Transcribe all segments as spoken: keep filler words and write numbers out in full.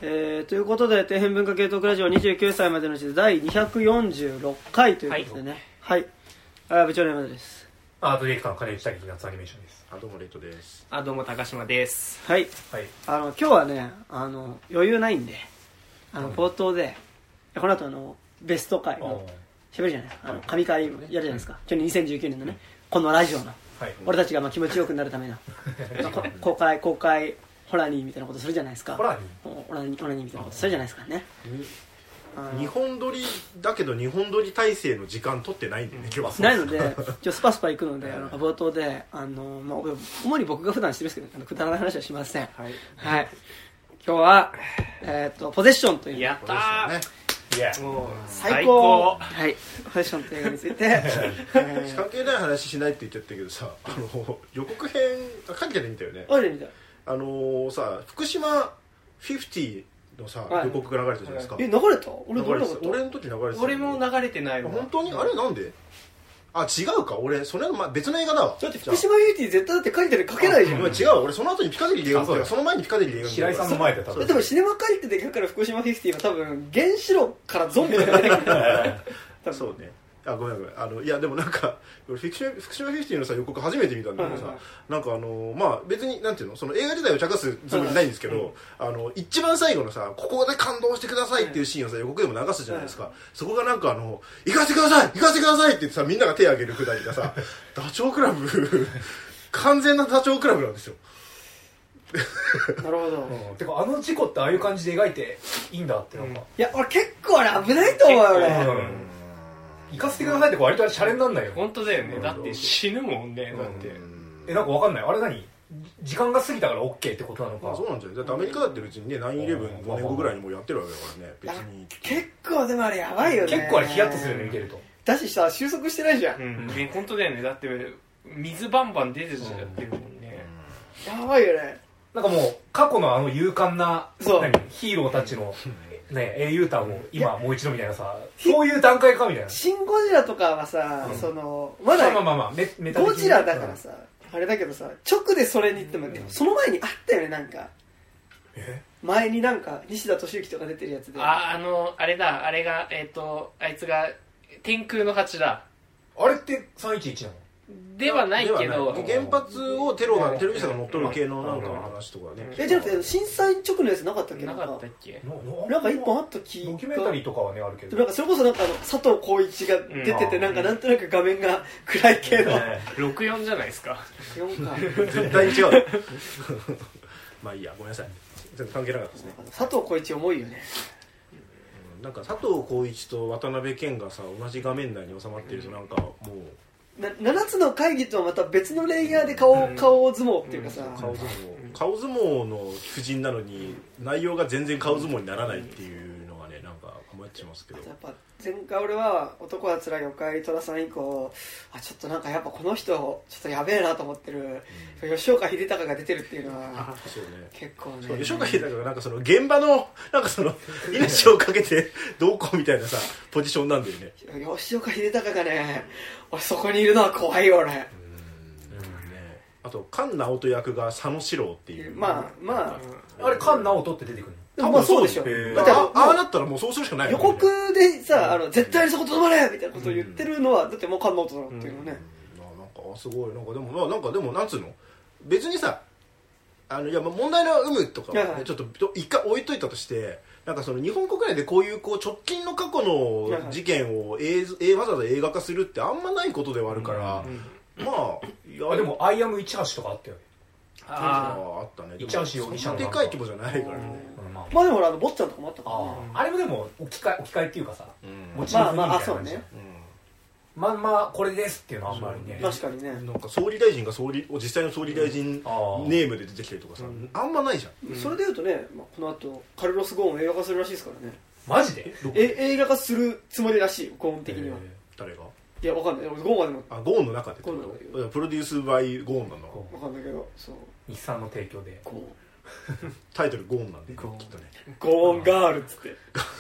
えー、ということで底辺文化系トークラジオにじゅうきゅうさいまでのうちでだいにひゃくよんじゅうろっかいということでね、はい、はい、あ部長の山田です。 アートディレクターの金内滝夏アニメーションです。 あどうもレイトです。 あどうも高島です。 はい、はい、あの今日はねあの余裕ないんであの冒頭で、うん、この後あのベスト回の喋るじゃないですか、あの神回やるじゃないですか、去年にせんじゅうきゅうねんのねこのラジオの、はい、俺たちがまあ気持ちよくなるための公開公開ホラニーみたいなことするじゃないですか。ホラニーホラニーホラニーみたいなことするじゃないですかね。 日本撮りだけど日本撮り体制の時間取ってないんでね、今日はないので今日スパスパ行くのであの冒頭であの、まあ、主に僕が普段してるんですけどくだらない話はしません。はい、はい、今日は、えー、とポゼッションというやったー、ね、 いやもう最高、はい、ポゼッションという映画について、 えー、関係ない話しないって言っちゃったけどさ、あの予告編書いて見たよね。 あれ見た。 あのー、さ福島フィフティのさ、はい、予告が流れたじゃないですか。 え流れた？俺流れた？ 俺の時流れてた。 俺も流れてないわ。 本当に？あれなんで？あ違うか、俺それは別の映画だわ。 だって福島フィフティ絶対だって書いてる書けないじゃん。 違う、俺その後にピカデリーで映画見た。その前にピカデリーで映画見た。 白井さんの前で多分。 でもシネマ書いてて書くから福島フィフティは多分原子炉からゾンビが出てくる。 そうね。あごめんごめん、あのいやでもなんかフィクション福島フィフティのさ予告初めて見たんだけどさ、はいはい、なんかあのまあ別になんていうのその映画自体を茶化すつもりないんですけど、はいはい、あの一番最後のさここで感動してくださいっていうシーンをさ予告でも流すじゃないですか、はい、そこがなんかあの行かせてください行かせてくださいって言ってさみんなが手を挙げるくだりがさダチョウ倶楽部完全なダチョウ倶楽部なんですよ。 なるほど、 うん、てかあの事故ってああいう感じで描いていいんだってなんか、うん、いや俺結構あれ危ないと思うよ俺、 行かせてくださいって割とシャレになんないよ。 本当だよね。だって死ぬもんね。だって。 えなんかわかんない。あれ何？時間が過ぎたから OK ってことなのか。 あそうなんじゃない。だってアメリカだって別にねナインイレブンごねんごぐらいにもうやってるわけだからね。別に結構でもあれやばいよね。 結構あれヒヤッとするよね見てると。 だしさ収束してないじゃん。 うん。ね本当だよね。だって水バンバン出てちゃってるもんね。 やばいよね。 なんかもう過去のあの勇敢な何ヒーローたちの。ね、英雄譚を今もう一度みたいなさそういう段階かみたいな。 シン・ゴジラとかはさ、うん、そのまだまあまあまあメメタゴジラだからさ、うん、あれだけどさ直でそれに言っても、うん、その前にあったよねなんかえ前になんか西田敏行とか出てるやつでああのあれだあれがえっ、ー、とあいつが天空の蜂だあれってさんいちいちなのではないけど原発をテロがテロリストが乗っ取る系のなんか話とかね。 えじゃなくて震災直のやつなかったっけ？ なかったっけ？ なんか一本あった気ドキュメンタリーとかはねあるけどなんかそれこそなんかあの佐藤浩市が出てて、うん、なんかなんとなく画面が暗い系のろくじゅうよんじゃないですか。 ろくじゅうよんか絶対に違う。まあいいやごめんなさい全然関係なかったですね。 佐藤浩市重いよね。 なんか佐藤浩市と渡辺謙がさ同じ画面内に収まっているとなんかもうなななつの会議とはまた別のレイヤーで顔、うん、顔相撲っていうかさ、うん、 顔相撲顔相撲の夫人なのに内容が全然顔相撲にならないっていうのがねなんか困っちゃいますけど、 やっぱ前回俺は男はつらいおかえり寅さん以降あちょっとなんかやっぱこの人ちょっとやべえなと思ってる、うん、吉岡秀隆が出てるっていうのはそう、ね、結構ね吉岡秀隆がなんかその現場のなんかその命をかけてどうこうみたいなさポジションなんだよね。 吉岡秀隆がね俺そこにいるのは怖いよ俺。うん、うんね、 あと菅直人役が佐野史郎っていうまあまああれ菅直人って出てくるのまあそうでしょ。 だってああなったらもうそうするしかないよ、 ね、予告でさあの絶対にそことどまれみたいなことを言ってるのは、うん、だってもう菅直人だろっていうのね、 うん、なんかすごいなんかでもなんかでもなんつうの別にさあのいや問題の有無とかは、ねはいはい、ちょっと一回置いといたとしてなんかその日本国内でこういうこう直近の過去の事件を映像、はいはい、わざわざ映画化するってあんまないことではあるから、うん、まあいやでもアイアム市橋とかあったよね。 あああったね。 市橋容疑者のでかい規模じゃないからね。 まあでもあの坊ちゃんとかもあったからね。 あ, あれもでも置き換え置き換えっていうかさ、 うん、モチーフみたいな感じで、 まあまあこれですっていうのはあんまりね。 確かにね。 なんか総理大臣が総理実際の総理大臣ネームで出てきたりとかさ、うん、あんまないじゃん。 うん、それでいうとね、まあ、この後カルロス・ゴーン映画化するらしいですからね。 マジで？ え映画化するつもりらしいゴーン的には。 誰が？ いやわかんない。ゴーンはでもあゴーンの中で。ゴーンの中で。プロデュースバイゴーンなの。 わかんないけどそう。 日産の提供でゴーンタイトルゴーンなんできっとねゴーンガールっつって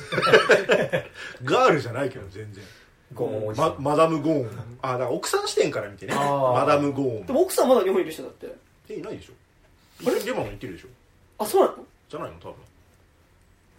ガールじゃないけど全然ゴーン、 ま、マダムゴーンあだから奥さん視点から見てねマダムゴーンでも奥さんまだ日本いる人だってえいないでしょあれレバノン行ってるでしょあそうなのじゃないの多分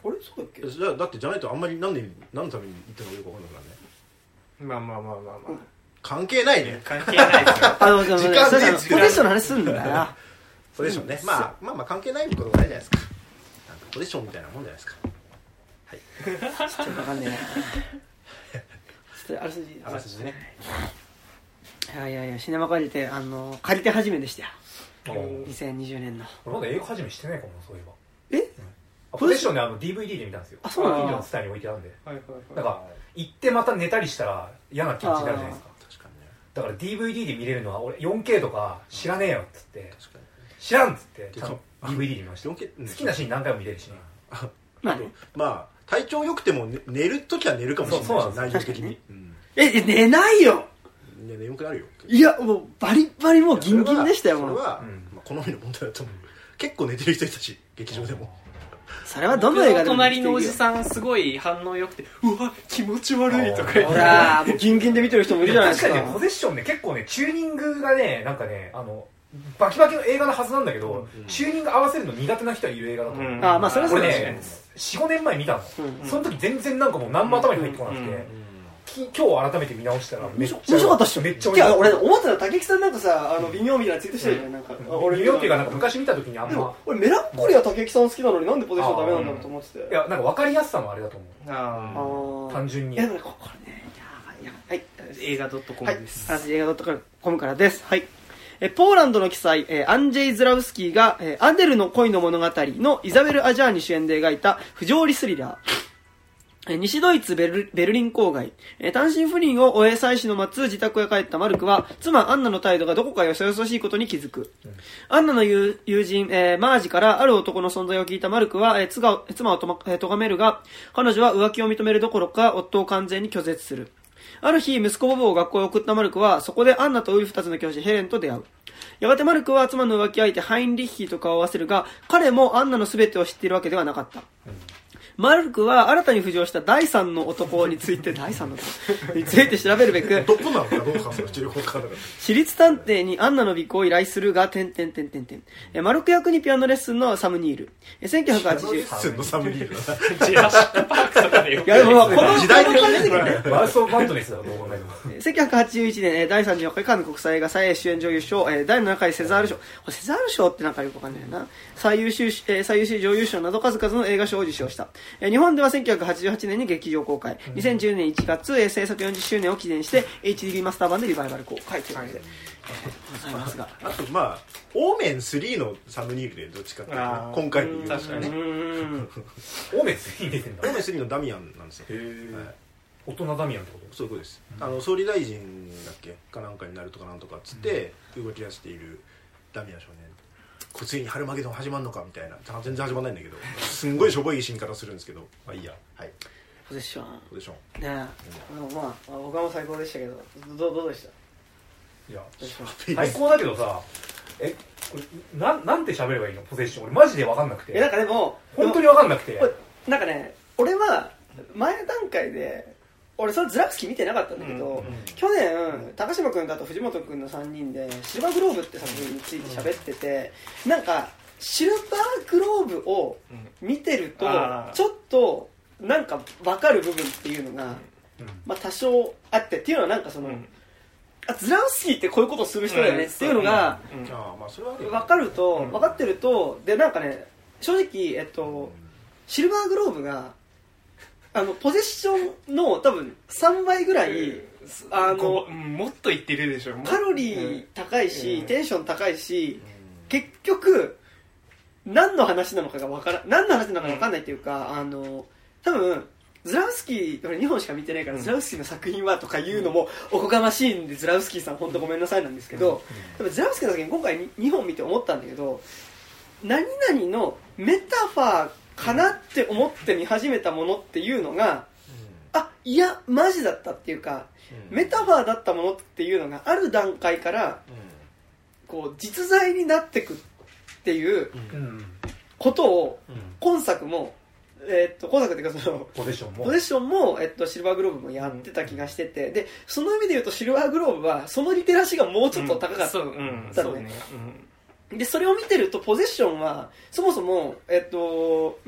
あれそうだっけ。 じゃあだってじゃないとあんまり何で何のために行ったのかよく分かんなくなるね。 まあまあまあまあまあ、 関係ないね。 関係ないですよあのでもね時間それねポゼッションの話すんだよ。 ポゼッションね、まあまあまあ関係ないことがないじゃないですか。なんかポゼッションみたいなもんじゃないですか。はい。 ちょっと分かんねえな。ちょっとあらすじあらすじね。 いやいやいやシネマ借りてあの借りて始めでしたよ。 うんにせんにじゅうねんの。 俺まだ映画始めしてないかもそういえば。 え？ あポゼッションであの ディーブイディー で見たんですよ。 あそうなんだ近所のスタイに置いてあるんで。 はいはいはいなんか行ってまた寝たりしたら嫌な気持ちになるじゃないですか。 確かにね。 だから ディーブイディー で見れるのは俺 よんケー とか知らねえよっつって確かに。 知らんっつってちゃんと ディーブイディー で見ました。 よんケーうん好きなシーン何回も見れるしね。 まあね。 まあ体調良くても寝寝るときは寝るかもしれないしそうそう内容的に。うんええ寝ないよ。 いや眠くなるよ。 いやもうバリバリもうギンギンでしたよ。もうそれはうんまあ好みの問題だと思う。結構寝てる人いたし劇場でも。 それはどの映画でも隣のおじさんすごい反応良くてうわ気持ち悪いとか言っほてらもうギンギンで見てる人もいるじゃないですか。 確かにねポゼッションね結構ねチューニングがねなんかねあのバキバキの映画のはずなんだけど、 うんチューニング合わせるの苦手な人はいる映画だと思う、 うんあまあそれはそう俺ですねね。よんごねんまえ見たの、 うんその時全然なんかもう何も頭に入ってこなくて、 うんき今日改めて見直したらめっちゃ面白かったっしょ。 めっちゃ面白いや俺思ってたの竹木さんなんかさあの微妙みたいなツイートしてるじゃんなんか。 俺見ようっていうかなんか昔見た時にあんまでも俺メランコリア竹木さん好きなのになんでポゼッションダメなんだろうと思ってて。 いやなんか分かりやすさもあれだと思うああー単純にいやでもねここれねやばいやばい。はい。 ー映画 .com はい、 です、 あらすじ映画 .com からです。はい。えポーランドの記載、えーアンジェイ・ズラウスキーが、えーアデルの恋の物語のイザベル・アジャーニ主演で描いた不条理スリラー。えー西ドイツベルベルリン郊外、えー単身赴任を終え妻子の待つ自宅へ帰ったマルクは、妻アンナの態度がどこかよそよそしいことに気づく。アンナの友友人、えーマージからある男の存在を聞いたマルクは、えー妻を妻をとまえー咎めるが、彼女は浮気を認めるどころか、夫を完全に拒絶する。ある日、息子ボブを学校へ送ったマルクは、そこでアンナとウルフ二つの教師ヘレンと出会う。やがてマルクは妻の浮気相手ハインリッヒと顔を合わせるが、彼もアンナの全てを知っているわけではなかった。マルクは新たに浮上した第三の男について、第三の男について調べるべく、 どこなのかどうかそれちょっとよく分からなかっ私立探偵にアンナの尾行を依頼するが、点々点々点。えマルク役にピアノレッスンのサムニール。えせんきゅうひゃくはちじゅう、 た。レッスンのサムリールだな。 ジュラシックパークとかでよくいやでもまあこの時代的に出てくるねワーストバントネスだろどう考えてもせんきゅうひゃくはちじゅういちねん、えーだいさんじゅうよっかカンヌ国際映画祭主演女優賞、えーだいななかいセザール賞。これセザール賞ってなんかよくわかんないな。最優秀、えー最優秀女優賞など数々の映画賞を受賞した。えー日本ではせんきゅうひゃくはちじゅうはちねんに劇場公開。にせんじゅうねんいちがつ、えー制作よんじゅっしゅうねんを記念して エイチディービー マスター版でリバイバル公開ということで、ございますが。 あとまあオーメンスリーのサムニールでどっちかっていうとねあー今回で言うと確かにうーん。 オーメンスに出てんだオーメンスリーのダミアンなんですよ。 へえはい大人ダミアンってことそういうことです、あの総理大臣だっけかなんかになるとかなんとかっつって動き出しているダミアン少年、これついにハルマゲドン始まるのかみたいな、全然始まらないんだけどすんごいしょぼいシーンからするんですけど、まあいいや、はい、 ポゼッション。 ポジションねえ。あのまあ、僕はもう最高でしたけど、どうどうでしたいやポゼッション。 最高だけどさえこれなんなんて喋ればいいのポゼッション俺マジで分かんなくえ、なんてかでも、 本当に分かんなくてこれなんかね、俺は前段階で俺それズラフスキー見てなかったんだけど、 うんうん去年高島君とあと藤本君のさんにんでシルバーグローブって作品について喋ってて、なんかシルバーグローブを見てるとあーちょっとなんか分かる部分っていうのが、 うんまあ、多少あってっていうのはなんかその、 うんあズラフスキーってこういうことする人だよねっていうのがうんああまあそれはあるよ分かると、 うん分かってるとでなんかね正直えっとシルバーグローブがあのポゼッションの多分さんばいぐらいあのこううんもっと言ってるでしょカロリー高いし、 うんテンション高いし、結局何の話なのかが分から何の話なのか分かんないっていうか、あの多分ズラウスキー俺にほんしか見てないから、 うんズラウスキーの作品はとか言うのもおこがましいんでズラウスキーさん本当ごめんなさいなんですけど、でもズラウスキーの作品今回にほん見て思ったんだけど、何々のメタファーかなって思って見始めたものっていうのが、あいやマジだったっていうか、メタファーだったものっていうのがある段階からこう実在になってくっていううんことを今作も、えーっと今作っていうかそのポゼッションもポゼッションも、えっと、シルバーグローブもやってた気がしてて、でその意味で言うとシルバーグローブはそのリテラシーがもうちょっと高かった、 そううんだねそうねでそれを見てるとポゼッションはそもそも、えっとまあ、こ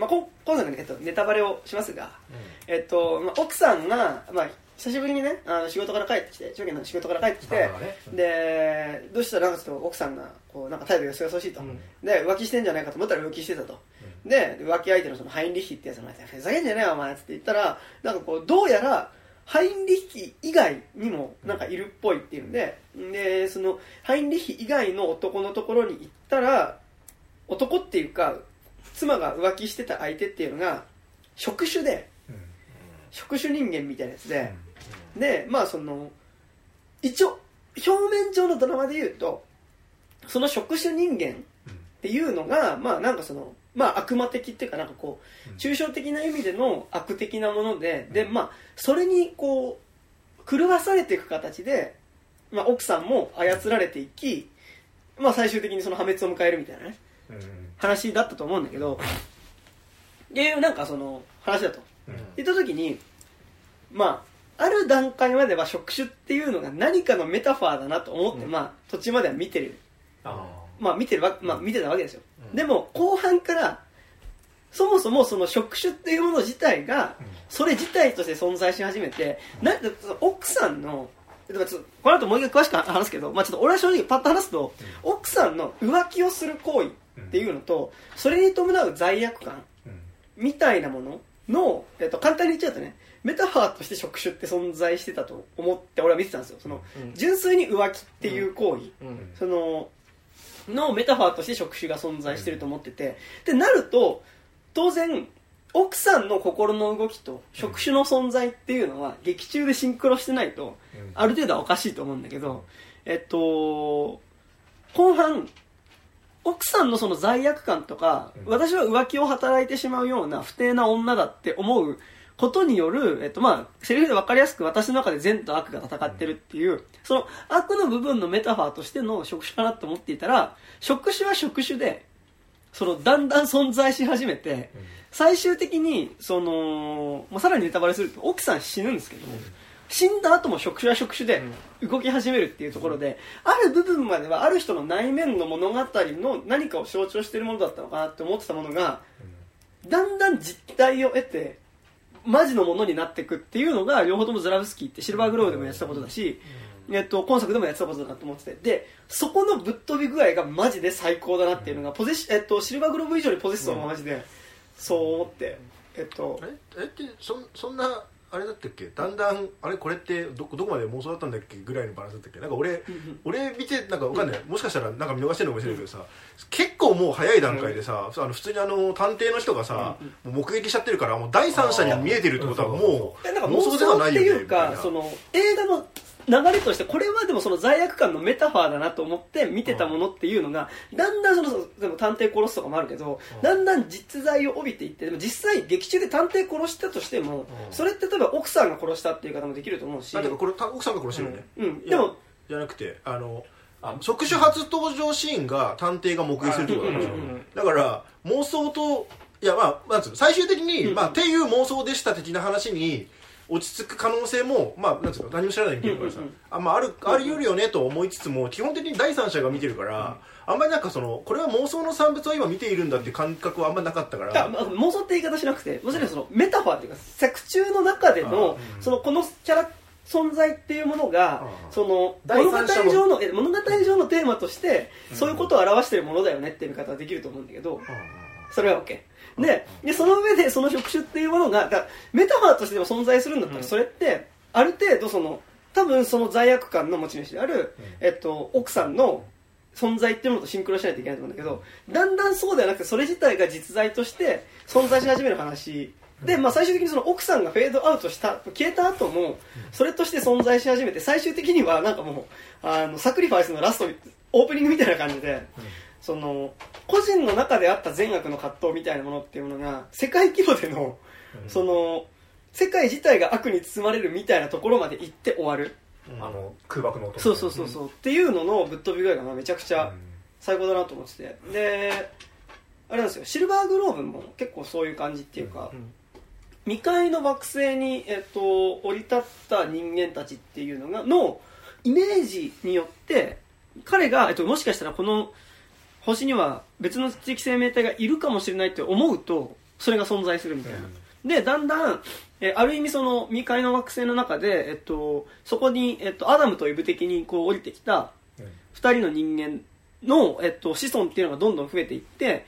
今度、ねえっと、ネタバレをしますが、うん、えっとまあ、奥さんが、まあ、久しぶりにねあの仕事から帰ってきて長家の仕事から帰ってきて、ね、でどうしたらなんかちょっと奥さんがこうなんか態度がよそよそしいと、うん、で浮気してんじゃないかと思ったら浮気してたと、うん、で浮気相手のそのハインリッヒってやつの前でふざけんじゃねえよお前って言ったらなんかこうどうやらハインリッヒ以外にもなんかいるっぽいっていうんで、でそのハインリッヒ以外の男のところに行ったら男っていうか妻が浮気してた相手っていうのが職種で、うん、職種人間みたいなやつで、うん、でまあその一応表面上のドラマで言うとその職種人間っていうのがまあなんかそのまあ悪魔的っていうかなんかこう抽象的な意味での悪的なもので、うん、でまあそれにこう狂わされていく形で、まあ、奥さんも操られていき、まあ、最終的にその破滅を迎えるみたいなね、うん、話だったと思うんだけど、でなんかその話だと、うん、言った時にまあある段階までは職種っていうのが何かのメタファーだなと思って、うん、まあ途中までは見てる、あまあ見てるわ、まあ見てたわけですよ。でも後半からそもそもその職種っていうもの自体がそれ自体として存在し始めて、なんか奥さんのこの後もう一回詳しく話すけど、まあ、ちょっと俺は正直パッと話すと、奥さんの浮気をする行為っていうのとそれに伴う罪悪感みたいなものの、えっと、簡単に言っちゃうとねメタファーとして職種って存在してたと思って俺は見てたんですよ。その純粋に浮気っていう行為、そののメタファーとして職種が存在してると思ってて、でなると当然奥さんの心の動きと職種の存在っていうのは劇中でシンクロしてないとある程度はおかしいと思うんだけど、えっと後半奥さんのその罪悪感とか私は浮気を働いてしまうような不貞な女だって思うことによる、えっとまあ、セリフで分かりやすく私の中で善と悪が戦ってるっていうその悪の部分のメタファーとしての職種かなと思っていたら、職種は職種でそのだんだん存在し始めて、最終的にその、まあ、さらにネタバレすると奥さん死ぬんですけど、死んだ後も職種は職種で動き始めるっていうところで、ある部分まではある人の内面の物語の何かを象徴しているものだったのかなって思ってたものが、だんだん実体を得てマジのものになっていくっていうのが両方ともズラブスキーってシルバーグローブでもやってたことだし、えっと、今作でもやってたことだなと思ってて、でそこのぶっ飛び具合がマジで最高だなっていうのがポゼシ、えっと、シルバーグローブ以上にポゼッションがマジでそう思って、えっとええってそそんなあれだったっけ、だんだんあれこれってどどこまで妄想だったんだっけぐらいのバランスだったっけ。なんか俺俺見てなんかわかんない、もしかしたらなんか見逃してるのかもしれないけどさ、結構もう早い段階でさ、あの普通にあの探偵の人がさ、もう目撃しちゃってるから、もう第三者に見えてるってことはもう妄想ではないよねっていうか、その映画の流れとしてこれはでもその罪悪感のメタファーだなと思って見てたものっていうのが、だんだんそのでも探偵殺すとかもあるけど、だんだん実在を帯びていって、でも実際劇中で探偵殺したとしても、それって例えば奥さんが殺したっていう方もできると思うし、 あでもこれ奥さんが殺してるよね、 うんうん、でもじゃなくてあのあ職種初登場シーンが探偵が目撃するってことなんですよ。だから妄想といやまあなんつうの最終的に、うん、まあっていう妄想でした的な話に落ち着く可能性も、まあ、なんつうの何も知らない見てるからさ、うんうんうん、あまあ、あるあり得るよねと思いつつも基本的に第三者が見てるから、うん、あんまりなんかそのこれは妄想の産物を今見ているんだっていう感覚はあんまりなかったから、 まあ、妄想って言い方しなくてもちろんそのメタファーっていうか作中の中での、うん、そのこのキャラ存在っていうものが、うん、その物語上の物語上のテーマとして、うん、そういうことを表しているものだよねっていう見方はできると思うんだけど、うん、それは OKで, でその上でその職種っていうものがだメタファーとしてでも存在するんだったら、それってある程度その多分その罪悪感の持ち主である、えっと、奥さんの存在っていうものとシンクロしないといけないと思うんだけど、だんだんそうではなくてそれ自体が実在として存在し始める話で、まあ、最終的にその奥さんがフェードアウトした消えた後もそれとして存在し始めて、最終的にはなんかもうあのサクリファイスのラストオープニングみたいな感じで、その個人の中であった善悪の葛藤みたいなものっていうものが世界規模での、うん、その世界自体が悪に包まれるみたいなところまで行って終わる、 うん、あの空爆の音そうそうそうそう、うん、っていうののぶっ飛び具合がめちゃくちゃ最高だなと思ってて、であれなんですよ、シルバーグローブも結構そういう感じっていうか、うんうん、未開の惑星に、えっと、降り立った人間たちっていうのがのイメージによって彼が、えっと、もしかしたらこの星には別の地域生命体がいるかもしれないって思うとそれが存在するみたいな、うん、でだんだん、えー、ある意味その未開の惑星の中で、えっと、そこに、えっと、アダムとイブ的にこう降りてきたふたりの人間の、えっと、子孫っていうのがどんどん増えていって、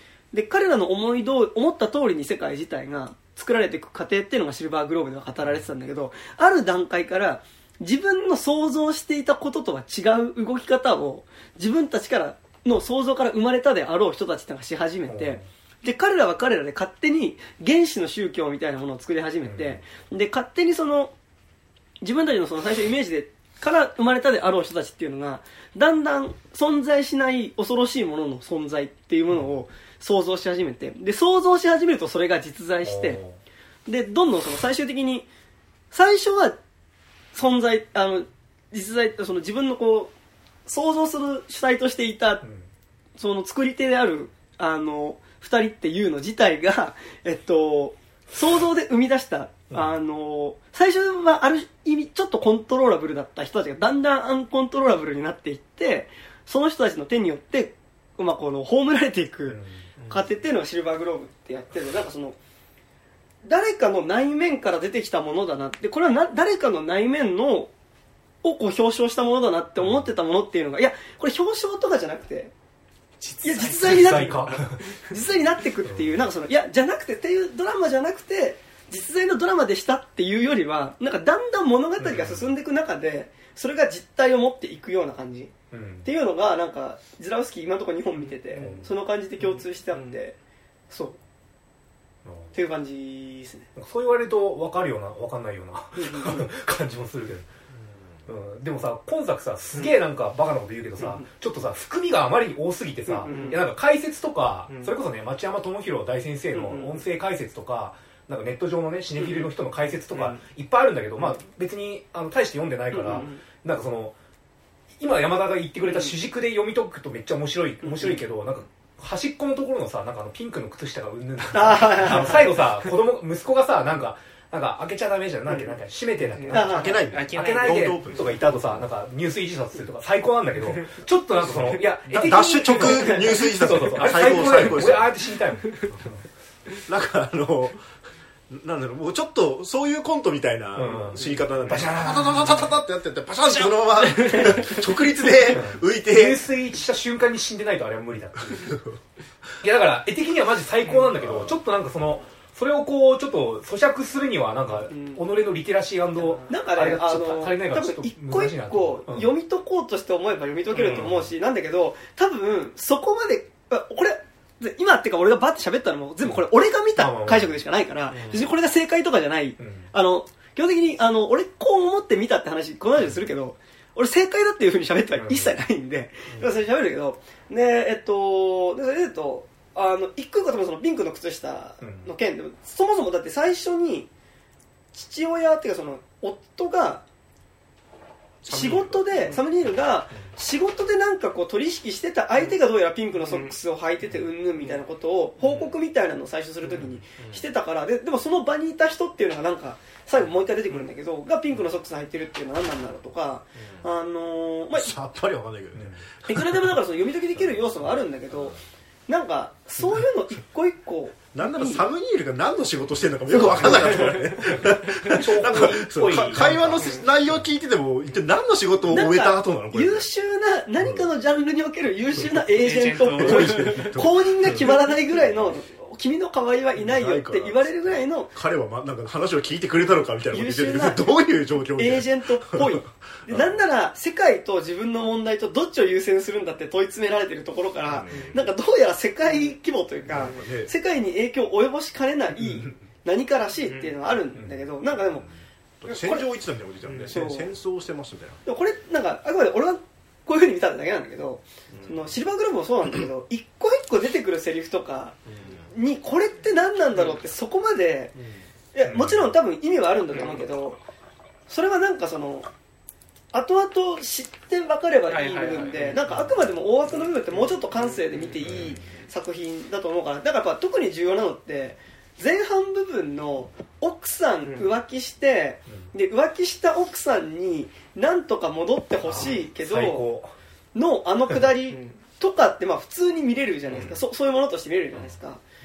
で彼らの思いど思った通りに世界自体が作られていく過程っていうのがシルバーグローブでは語られてたんだけど、ある段階から自分の想像していたこととは違う動き方を自分たちからの想像から生まれたであろう人たちってのがし始めて、で彼らは彼らで勝手に原始の宗教みたいなものを作り始めて、で勝手にその自分たちのその最初イメージでから生まれたであろう人たちっていうのがだんだん存在しない恐ろしいものの存在っていうものを想像し始めて、で想像し始めるとそれが実在して、でどんどんその最終的に最初は存在あの実在その自分のこう想像する主体としていたその作り手であるあのふたりっていうの自体がえっと想像で生み出したあの最初はある意味ちょっとコントローラブルだった人たちがだんだんアンコントローラブルになっていって、その人たちの手によって、まあ、この葬られていく過程っていうのがシルバーグローブってやってる。なんかその誰かの内面から出てきたものだなって、これはな誰かの内面のをこう表彰したものだなって思ってたものっていうのが、いやこれ表彰とかじゃなくて、いや実際になって実際になってくっていう、なんかそのいやじゃなくてっていうドラマじゃなくて実在のドラマでしたっていうよりは、なんかだんだん物語が進んでいく中でそれが実体を持っていくような感じ、うん、っていうのがなんかズラウスキー今のところにほん見てて、うん、その感じで共通してあって、うん、そう、うん、っていう感じですね。 そう言われると分かるような分かんないような感じもするけど、うん、でもさ今作さすげえなんかバカなこと言うけどさ、うん、ちょっとさ含みがあまりに多すぎてさ、うん、いやなんか解説とか、うん、それこそね町山智博大先生の音声解説とか、うん、なんかネット上のねシネフィルの人の解説とかいっぱいあるんだけど、うん、まあ別にあの大して読んでないから、うん、なんかその今山田が言ってくれた主軸で読み解くとめっちゃ面白い面白いけど、なんか端っこのところのさなんかあのピンクの靴下がうんぬんあの最後さ子供息子がさなんかなんか開けちゃダメじゃん、なんかなんか閉めてだけど開けない開けないでとか言った後さなんか入水自殺するとか最高なんだけどちょっとなんかそのいやダッシュ直入水自殺そうそうそう最高最高俺ああやって死にたいもんなんかあのなんだろうもうちょっとそういうコントみたいな死に方なんでバシャーンタタタタタタってやっててバシャンってこのまま直立で浮いて入水した瞬間に死んでないとあれは無理だっていういやだから絵的にはマジ最高なんだけど、ちょっとなんかそのそれをこうちょっと咀嚼するにはなんか、うん、己のリテラシー& なんかね、あれがちょっと足りないからちょっと一個一個読み解こうとして思えば読み解けると思うし、うん、なんだけど多分そこまでこれ今っていうか俺がバッて喋ったのも全部これ俺が見た解釈でしかないから、うん、別にこれが正解とかじゃない、うん、あの基本的にあの俺こう思って見たって話この話でするけど、俺正解だっていう風に喋っては一切ないんで、うん、それ喋るけどでえっとでそれで言うとあの一個一個多分そのピンクの靴下の件で、うん、そもそもだって最初に父親っていうかその夫が仕事でサムニールが仕事でなんかこう取引してた相手がどうやらピンクのソックスを履いててうんぬんみたいなことを報告みたいなのを最初するときにしてたから、ででもその場にいた人っていうのがなんか最後もう一回出てくるんだけどがピンクのソックス履いてるっていうのは何なんだろうとか、あのー、まあさっぱりわかんないけどね、 いくらでもだからその読み解きできる要素があるんだけど、なんかそういうの一個一個なんならサムニールが何の仕事してるのかもよく分かんなかったからねなんかそう会話の内容聞いてても一体何の仕事を終えた後なのこれ優秀な何かのジャンルにおける優秀なエージェントっぽい公認が決まらないぐらいの君の代わりはいないよって言われるぐらいの彼はまなんか話を聞いてくれたのかみたいなこと言ってるけどどういう状況エージェントっぽいなんなら世界と自分の問題とどっちを優先するんだって問い詰められてるところから、うん、なんかどうやら世界規模というか、うん、世界に影響を及ぼしかねない何からしいっていうのがあるんだけど、なんかでも戦場一致なんだよおじいちゃんね、戦争してますみたいな。 でもこれなんかあくまで俺はこういう風に見ただけなんだけど、うん、そのシルバーグローブもそうなんだけど一個一個出てくるセリフとかにこれって何なんだろうってそこまで、いやもちろん多分意味はあるんだと思うけど、それはなんかその後々知って分かればいい部分で、なんかあくまでも大枠の部分ってもうちょっと感性で見ていい作品だと思うから、だからやっぱ特に重要なのって前半部分の奥さん浮気して、で浮気した奥さんになんとか戻ってほしいけどのあのくだりとかってまあ普通に見れるじゃないですか、そ, そういうものとして見れるじゃないですか。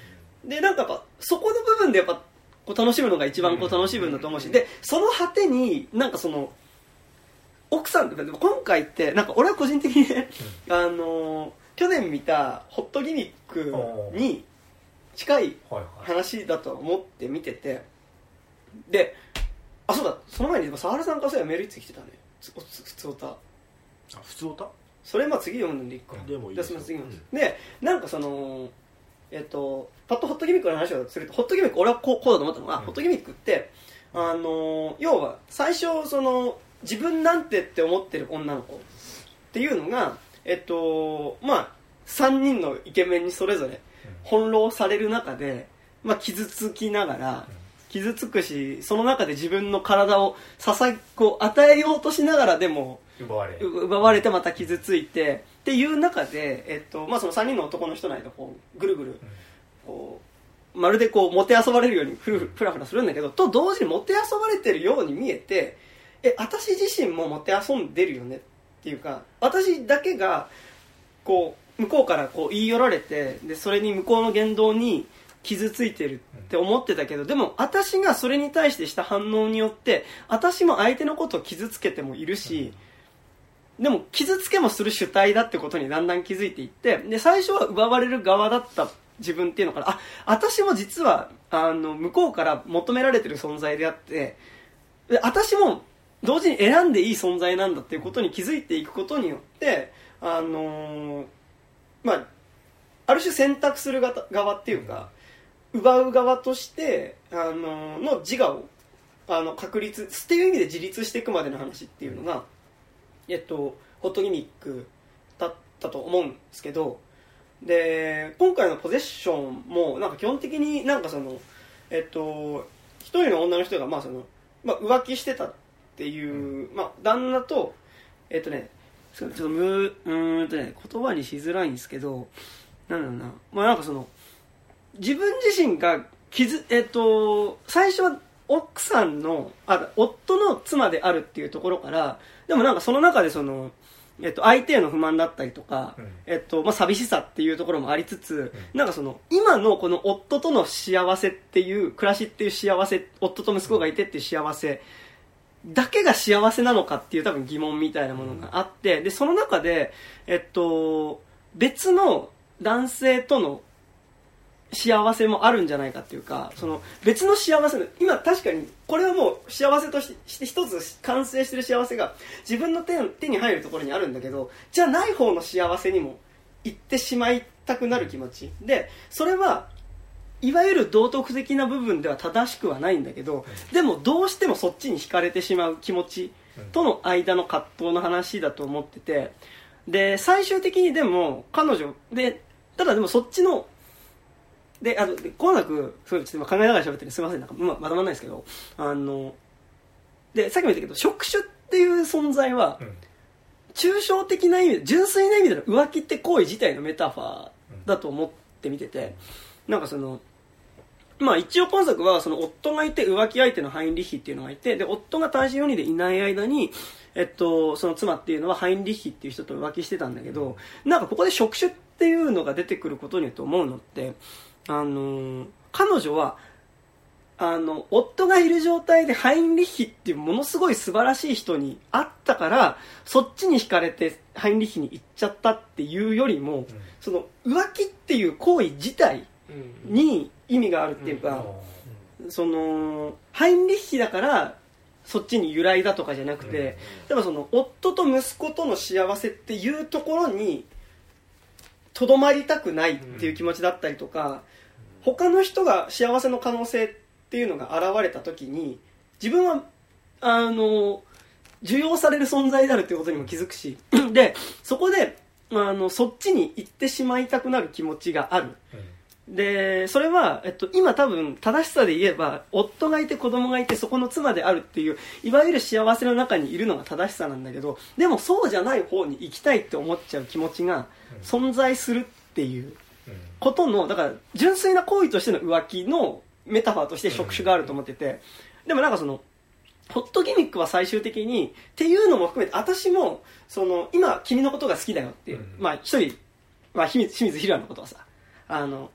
でなんかやっぱそこの部分でやっぱこう楽しむのが一番こう楽しむんだと思うし、でその果てになんかその奥さんって今回ってなんか俺は個人的にね、うん、あの去年見たホットギミックに近い話だと思って見てて、であそうだその前に沢原さんからそういやメールいつ来てたね普通オタあ普通オタそれまあ次読むんでいいか、 でもいいですよ、 次の、うん、でなんかそのえっとパッとホットギミックの話をするとホットギミック俺はこう、こうだと思ったのが、うん、ホットギミックってあの要は最初その自分なんてって思ってる女の子っていうのがえっとまあさんにんのイケメンにそれぞれ翻弄される中で、まあ、傷つきながら傷つくしその中で自分の体をささこう与えようとしながらでも奪われ奪われてまた傷ついてっていう中で、えっとまあ、そのさんにんの男の人の間こうぐるぐるこうまるでこうもてあそばれるようにふるふるふらふらするんだけどと同時にもてあそばれてるように見えてえ私自身ももてあそんでるよねっていうか私だけがこう向こうからこう言い寄られてでそれに向こうの言動に傷ついてるって思ってたけどでも私がそれに対してした反応によって私も相手のことを傷つけてもいるしでも傷つけもする主体だってことにだんだん気づいていってで最初は奪われる側だった自分っていうのからあ私も実はあの向こうから求められてる存在であってで私も同時に選んでいい存在なんだっていうことに気づいていくことによってあのー、まあある種選択する側っていうか奪う側としてあのー、の自我をあの確立っていう意味で自立していくまでの話っていうのが、えっと、ホットギミックだったと思うんですけどで今回のポゼッションもなんか基本的になんかそのえっと一人の女の人がまあその、まあ、浮気してたっていう、まあ、旦那とえっとねちょっとむうーんとね言葉にしづらいんですけどなんだろうなまあなんかその自分自身が傷えっと最初は奥さんのあ夫の妻であるっていうところからでもなんかその中でそのえっと相手への不満だったりとか、うんえっとまあ、寂しさっていうところもありつつ、うん、なんかその今のこの夫との幸せっていう暮らしっていう幸せ夫と息子がいてっていう幸せだけが幸せなのかっていう多分疑問みたいなものがあってでその中で、えっと、別の男性との幸せもあるんじゃないかっていうかその別の幸せ今確かにこれはもう幸せとして一つ完成してる幸せが自分の 手, 手に入るところにあるんだけどじゃない方の幸せにも行ってしまいたくなる気持ちでそれはいわゆる道徳的な部分では正しくはないんだけどでもどうしてもそっちに惹かれてしまう気持ちとの間の葛藤の話だと思っててで最終的にでも彼女でただでもそっちのであのこうなくそうちょっと考えながら喋ってるすみませんなんか、ま、まとまらないですけどあのでさっきも言ったけど職種っていう存在は、うん、抽象的な意味で純粋な意味での浮気って行為自体のメタファーだと思って見ててなんかそのまあ一応今作はその夫がいて浮気相手のハインリッヒっていうのがいてで夫が単身よにんでいない間にえっとその妻っていうのはハインリッヒっていう人と浮気してたんだけどなんかここで職種っていうのが出てくることによって思うのってあの彼女はあの夫がいる状態でハインリッヒっていうものすごい素晴らしい人に会ったからそっちに惹かれてハインリッヒに行っちゃったっていうよりも、うん、その浮気っていう行為自体に意味があるっていうか、うんうん、そのハインリッヒだからそっちに由来だとかじゃなくて、うん、でもその夫と息子との幸せっていうところにとどまりたくないっていう気持ちだったりとか、他の人が幸せの可能性っていうのが現れた時に自分はあの受容される存在であるっていうことにも気づくしでそこであのそっちに行ってしまいたくなる気持ちがある、うん、でそれは、えっと、今多分正しさで言えば夫がいて子供がいてそこの妻であるっていういわゆる幸せの中にいるのが正しさなんだけどでもそうじゃない方に行きたいって思っちゃう気持ちが存在するっていうことのだから純粋な行為としての浮気のメタファーとして職種があると思っててでもなんかそのホットギミックは最終的にっていうのも含めて私もその今君のことが好きだよっていう、うん、まあ一人、まあ、清水ひろのことはさあの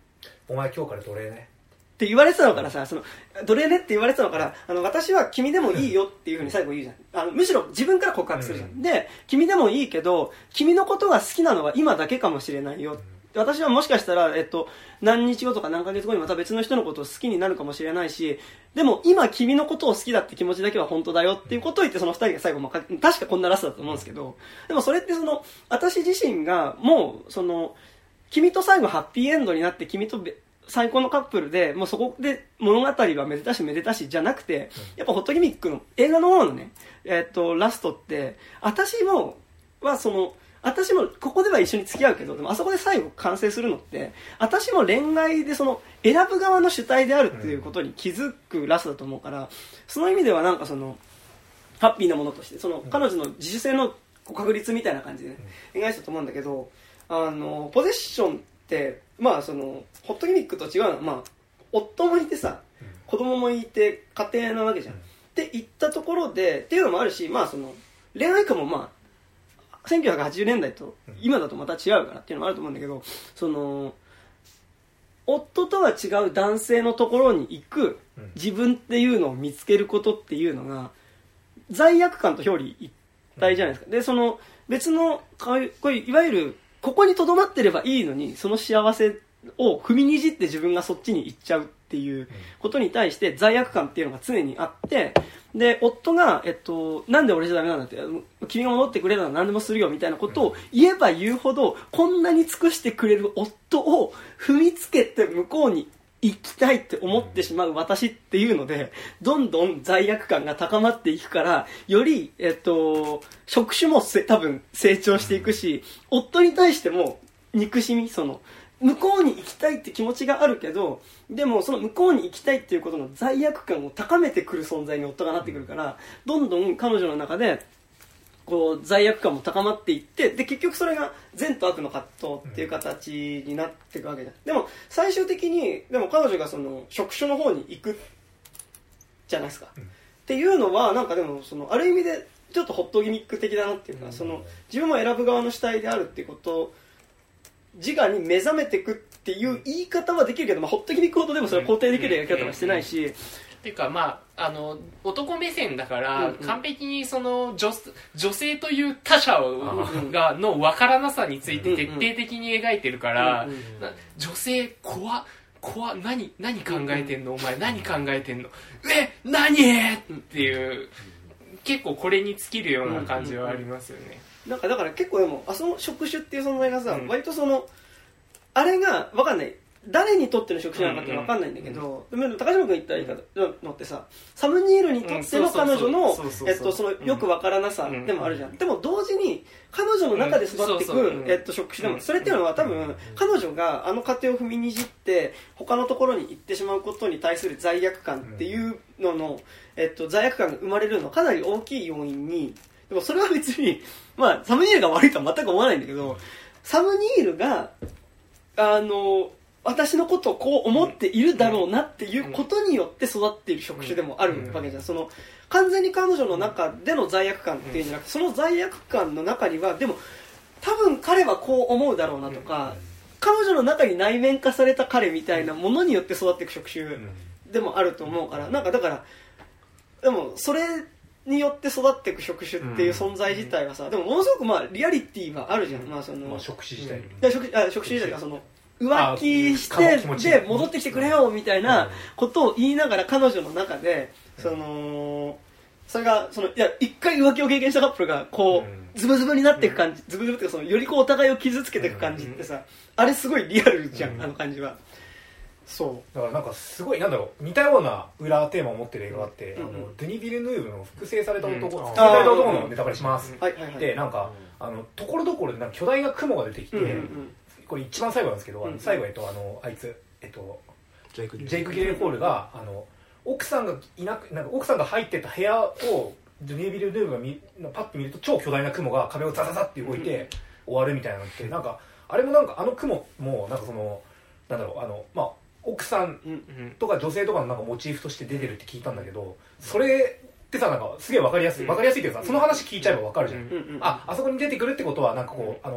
お前今日から奴隷ねって言われてたのからさ、その奴隷ねって言われてたのから、あの私は君でもいいよっていうふうに最後言うじゃん。あのむしろ自分から告白するじゃん、うん、で君でもいいけど君のことが好きなのは今だけかもしれないよ、うん、私はもしかしたら、えっと、何日後とか何ヶ月後にまた別の人のことを好きになるかもしれないし、でも今君のことを好きだって気持ちだけは本当だよっていうことを言って、その二人が最後、まあ、確かこんなラストだと思うんですけど、でもそれってその私自身がもうその君と最後ハッピーエンドになって君と最高のカップルでもうそこで物語はめでたしめでたしじゃなくて、やっぱホットギミックの映画の方のね、えっとラストって私もはその私もここでは一緒に付き合うけど、でもあそこで最後完成するのって私も恋愛でその選ぶ側の主体であるっていうことに気づくラストだと思うから、その意味ではなんかそのハッピーなものとしてその彼女の自主性の確率みたいな感じで、ね、描いてたと思うんだけど、あのポゼッションってまあそのホットギミックと違うのは、まあ夫もいてさ子供もいて家庭なわけじゃんっていったところでっていうのもあるし、まあその恋愛観もまあせんきゅうひゃくはちじゅうねんだいと今だとまた違うからっていうのもあると思うんだけど、その夫とは違う男性のところに行く自分っていうのを見つけることっていうのが罪悪感と表裏一体じゃないですか。でその別のこういういわゆるここに留まってればいいのにその幸せを踏みにじって自分がそっちに行っちゃうっていうことに対して罪悪感っていうのが常にあって、で夫が、えっと、なんで俺じゃダメなんだって君が戻ってくれたら何でもするよみたいなことを言えば言うほどこんなに尽くしてくれる夫を踏みつけて向こうに行きたいって思ってしまう私っていうのでどんどん罪悪感が高まっていくから、より、えっと、職種もせ多分成長していくし、夫に対しても憎しみ、その向こうに行きたいって気持ちがあるけど、でもその向こうに行きたいっていうことの罪悪感を高めてくる存在に夫がなってくるから、どんどん彼女の中でこう罪悪感も高まっていって、で結局それが善と悪の葛藤っていう形になっていくわけじゃん。でも最終的にでも彼女がその職種の方に行くじゃないですか、うん、っていうのはなんかでもそのある意味でちょっとホットギミック的だなっていうか、うん、その自分も選ぶ側の主体であるっていうこと自我に目覚めていくっていう言い方はできるけど、まあ、ホットギミックほどでもそれは肯定できるやり方はしてないし、 っていうかまああの男目線だから、うんうん、完璧にその 女, 女性という他者がの分からなさについて徹底的に描いてるから、うんうん、女性怖っ怖っ何何考えてんのお前何考えてんのえ何っていう結構これに尽きるような感じはありますよね。 なんかだから結構でもあその職種っていう存在がさ、うん、割とそのあれが分かんない誰にとっての職種なのかって分かんないんだけど、うんうん、でも高島君言った言い方のってさサムニールにとっての彼女のよく分からなさでもあるじゃん、うん、でも同時に彼女の中で育っていく、えっと、職種でもそれっていうのは多分彼女があの過程を踏みにじって他のところに行ってしまうことに対する罪悪感っていうのの、えっと、罪悪感が生まれるのはかなり大きい要因に、でもそれは別に、まあ、サムニールが悪いとは全く思わないんだけど、サムニールがあの私のことをこう思っているだろうなっていうことによって育っている職種でもあるわけじゃん。その完全に彼女の中での罪悪感っていうんじゃなくて、その罪悪感の中にはでも多分彼はこう思うだろうなとか、彼女の中に内面化された彼みたいなものによって育っていく職種でもあると思うから、なんかだからでもそれによって育っていく職種っていう存在自体はさ、でもものすごくまあリアリティはあるじゃん。まあその、 まあ、職種自体、 うん、職, あ職種自体がその浮気してで戻ってきてくれよみたいなことを言いながら彼女の中でそのそれがそのいや一回浮気を経験したカップルがこうズブズブになっていく感じ、ズブズブっていうかそのよりこうお互いを傷つけていく感じってさ、あれすごいリアルじゃん、あの感じは。そうだからなんかすごいなんだろう似たような裏テーマを持ってる映画があって、うん、あのデニ・ビルヌーブの複製された男、うん、複製された男のネタバレします、 はいはいはい、 でなんかあのところどころでなんか巨大な雲が出てきて、うんうんうん、これ一番最後なんですけど、うん、最後、えっと、あのあいつ、えっと、ジェイク・ギレンホールがあの奥さんがいなくなんか奥さんが入ってた部屋をデニ・ビルヌーブが見パッと見ると超巨大な雲が壁をザザザって動いて終わるみたいなのって、うん、なんかあれもなんかあの雲もなんかそのなんだろうあのまあ奥さんとか女性とかのなんかモチーフとして出てるって聞いたんだけど、それってさなんかすげえ分かりやすい分かりやすいけどさ、その話聞いちゃえば分かるじゃん、うんうん、ああそこに出てくるってことはなんかこうあの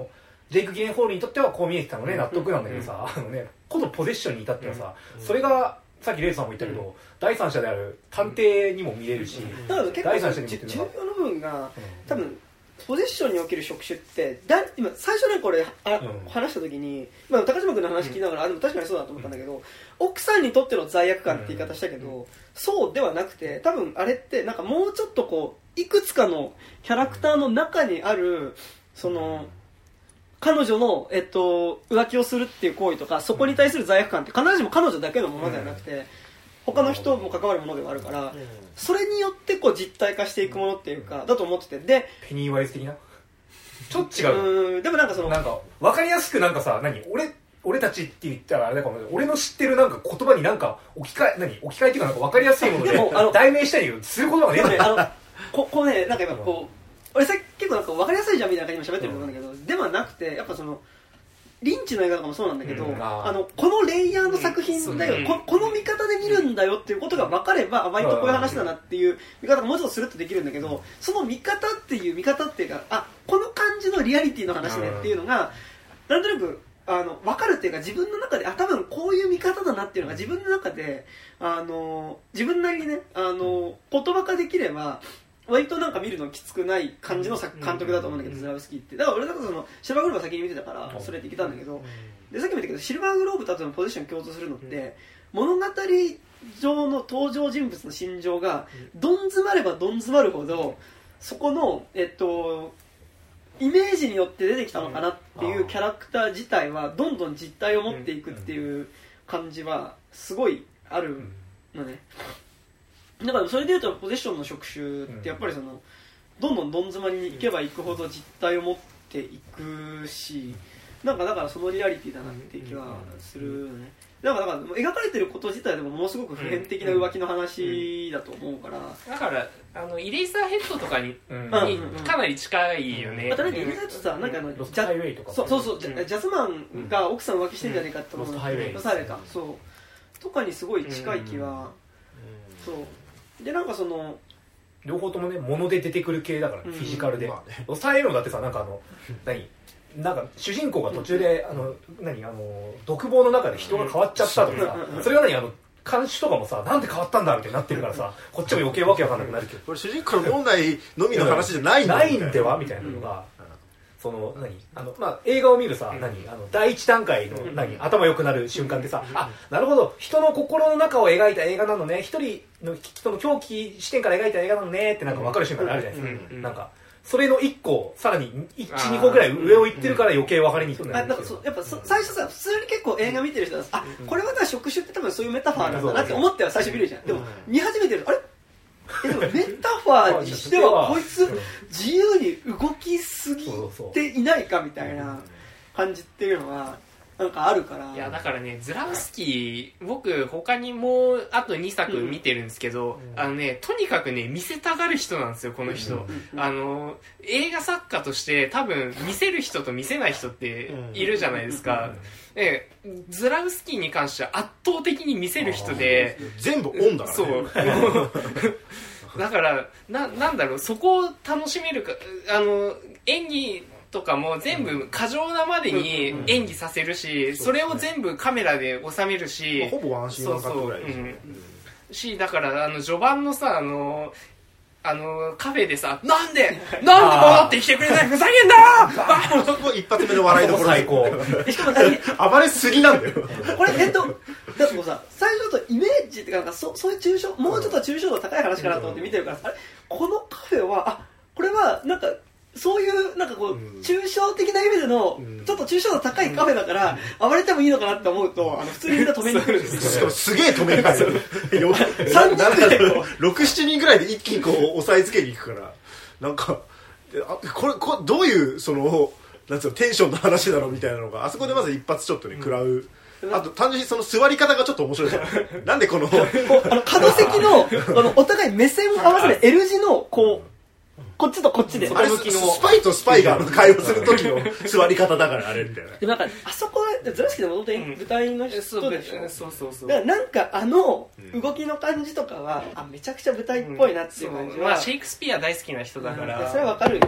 ジェイク・ギレンホールにとってはこう見えてたのね、納得なんだけどさ、あのね、このポゼッションに至ってはさ、それがさっきレイさんも言ったけど、第三者である探偵にも見えるし、 だから結構第三者にも見え重る要な部分が多分ポゼッションにおける職種ってだ今最初ねこれあ、 うん、 話した時に、まあ、高島君の話聞きながら、うん、あでも確かにそうだと思ったんだけど、奥さんにとっての罪悪感って言い方したけど、うん、そうではなくて多分あれってなんかもうちょっとこういくつかのキャラクターの中にあるその彼女の、えっと、浮気をするっていう行為とかそこに対する罪悪感って必ずしも彼女だけのものではなくて、他の人も関わるものではあるから、それによってこう実体化していくものっていうかだと思ってて、でペニーワイズ的なちょっと違う。 うんでもなんかそのなんか分かりやすくなんかさ、何俺俺たちって言ったらあれだかも、俺の知ってるなんか言葉になんか置き換え何置き換えっていうかなんか分かりやすいものででもあの代名したいけどすることがねえんだよ。 あのここうねなんか今こう俺さっき結構なんか分かりやすいじゃんみたいな感じで喋ってると思うんだけど、うん、ではなくてやっぱそのリンチの映画とかもそうなんだけど、うん、ああのこのレイヤーの作品だよ、うん、こ, この見方で見るんだよっていうことが分かれば、うん、割とこういう話だなっていう見方がもうちょっとスルッとできるんだけど、その見方っていう見方っていうかあこの感じのリアリティの話ねっていうのが、うん、なんとなくあの分かるっていうか自分の中であ多分こういう見方だなっていうのが自分の中であの自分なりにねあの言葉化できれば割となんか見るのきつくない感じの監督だと思うんだけど、ズラウスキーってだから俺だからそのシルバーグローブは先に見てたからそれっていけたんだけど、でさっきも言ったけどシルバーグローブとのポジション共通するのって物語上の登場人物の心情がどん詰まればどん詰まるほどそこのえっとイメージによって出てきたのかなっていうキャラクター自体はどんどん実体を持っていくっていう感じはすごいあるのね。だからそれでいうとポゼッションの職種ってやっぱりそのどんどんどん詰まりに行けば行くほど実体を持っていくし、なんかだからそのリアリティだなっていう気はするよね。だからだから描かれてること自体でもものすごく普遍的な浮気の話だと思うから、 だからあのイレイサーヘッドとかに、うん、にかなり近いよね。 またなんかイレイサーヘッドさなんかあのロストハイウェイとかそうそうそう、うん、ジャズマンが奥さん浮気してんじゃねえかって思うの、 ロストハイウェイロストハイウェイかそうとかにすごい近い気は、そうでなんかその両方ともね物で出てくる系だから、ね、フィジカルで、まあね、ロストハイウェイのだってさなんかあの何なんか主人公が途中で、あの何あの独房の中で人が変わっちゃったとかさ、それが何あの監視とかもさなんで変わったんだみたいになってるからさ、こっちも余計わけわかんなくなるけど、 これ主人公の問題のみの話じゃないんだないんではみたいなのが、その何あの、まあ、映画を見るさ、何あの第一段階の何頭良くなる瞬間でさ、あなるほど人の心の中を描いた映画なのね、一人の人の狂気視点から描いた映画なのねってなんか分かる瞬間があるじゃないですか、なんかそれのいっこさらにいち、にこぐらい上を行ってるから余計分かりにくくなるんですよ。 やっぱ最初さ普通に結構映画見てる人はあこれは職種って多分そういうメタファーなんだなって思っては最初見るじゃん。でも見始めてるとあれえでもメタファーにしてはこいつ自由に動きすぎていないかみたいな感じっていうのはなんかあるから。 いやだからねズラウスキー僕他にもうあとにさく見てるんですけど、うん、あのねとにかくね見せたがる人なんですよこの人、うん、あの映画作家として多分見せる人と見せない人っているじゃないですか、うんでズラウスキーに関しては圧倒的に見せる人で全部オンだからね。 そうだからな、なんだろうそこを楽しめるかあの演技とかも全部過剰なまでに演技させるし、それを全部カメラで収めるし、 まあ、ほぼワンシーンワンカットぐらいですよね。 しだからあの序盤のさあのあのカフェでさなんでなんで戻ってきてくれないふざけんなよそこ一発目の笑いどころ最高しかも何暴れすぎなんだよこれえっとだってもうさ最初とイメージっていうかそそういう抽象もうちょっと抽象度高い話かなと思って見てるから、あれこのカフェはあこれはなんかそういうなんかこう、うん、抽象的な意味での、うん、ちょっと抽象度高いカフェだから、うん、暴れてもいいのかなって思うとあの普通にみんな止めに来るんですよしかもすげえ止めに来るさんにんぐらいろく、しちにんぐらいで一気にこう押さえつけに行くからなんかあこれこれどういうそのなんつうのテンションの話だろうみたいなのがあそこでまず一発ちょっとね食らう、うん、あと単純にその座り方がちょっと面白いじゃんなんでこのあの角席 の, あのお互い目線を合わせる L 字のこうこっちとこっちであれスパイとスパイが会話する時の座り方だからあれみたいな。 でもなんかあそこズラスキーでも本当に舞台の人でしょ、うん、 そうそうそうだからなんかあの動きの感じとかはあめちゃくちゃ舞台っぽいなっていう感じは、 うんまあ、シェイクスピア大好きな人だから、 うん、それはわかるよね。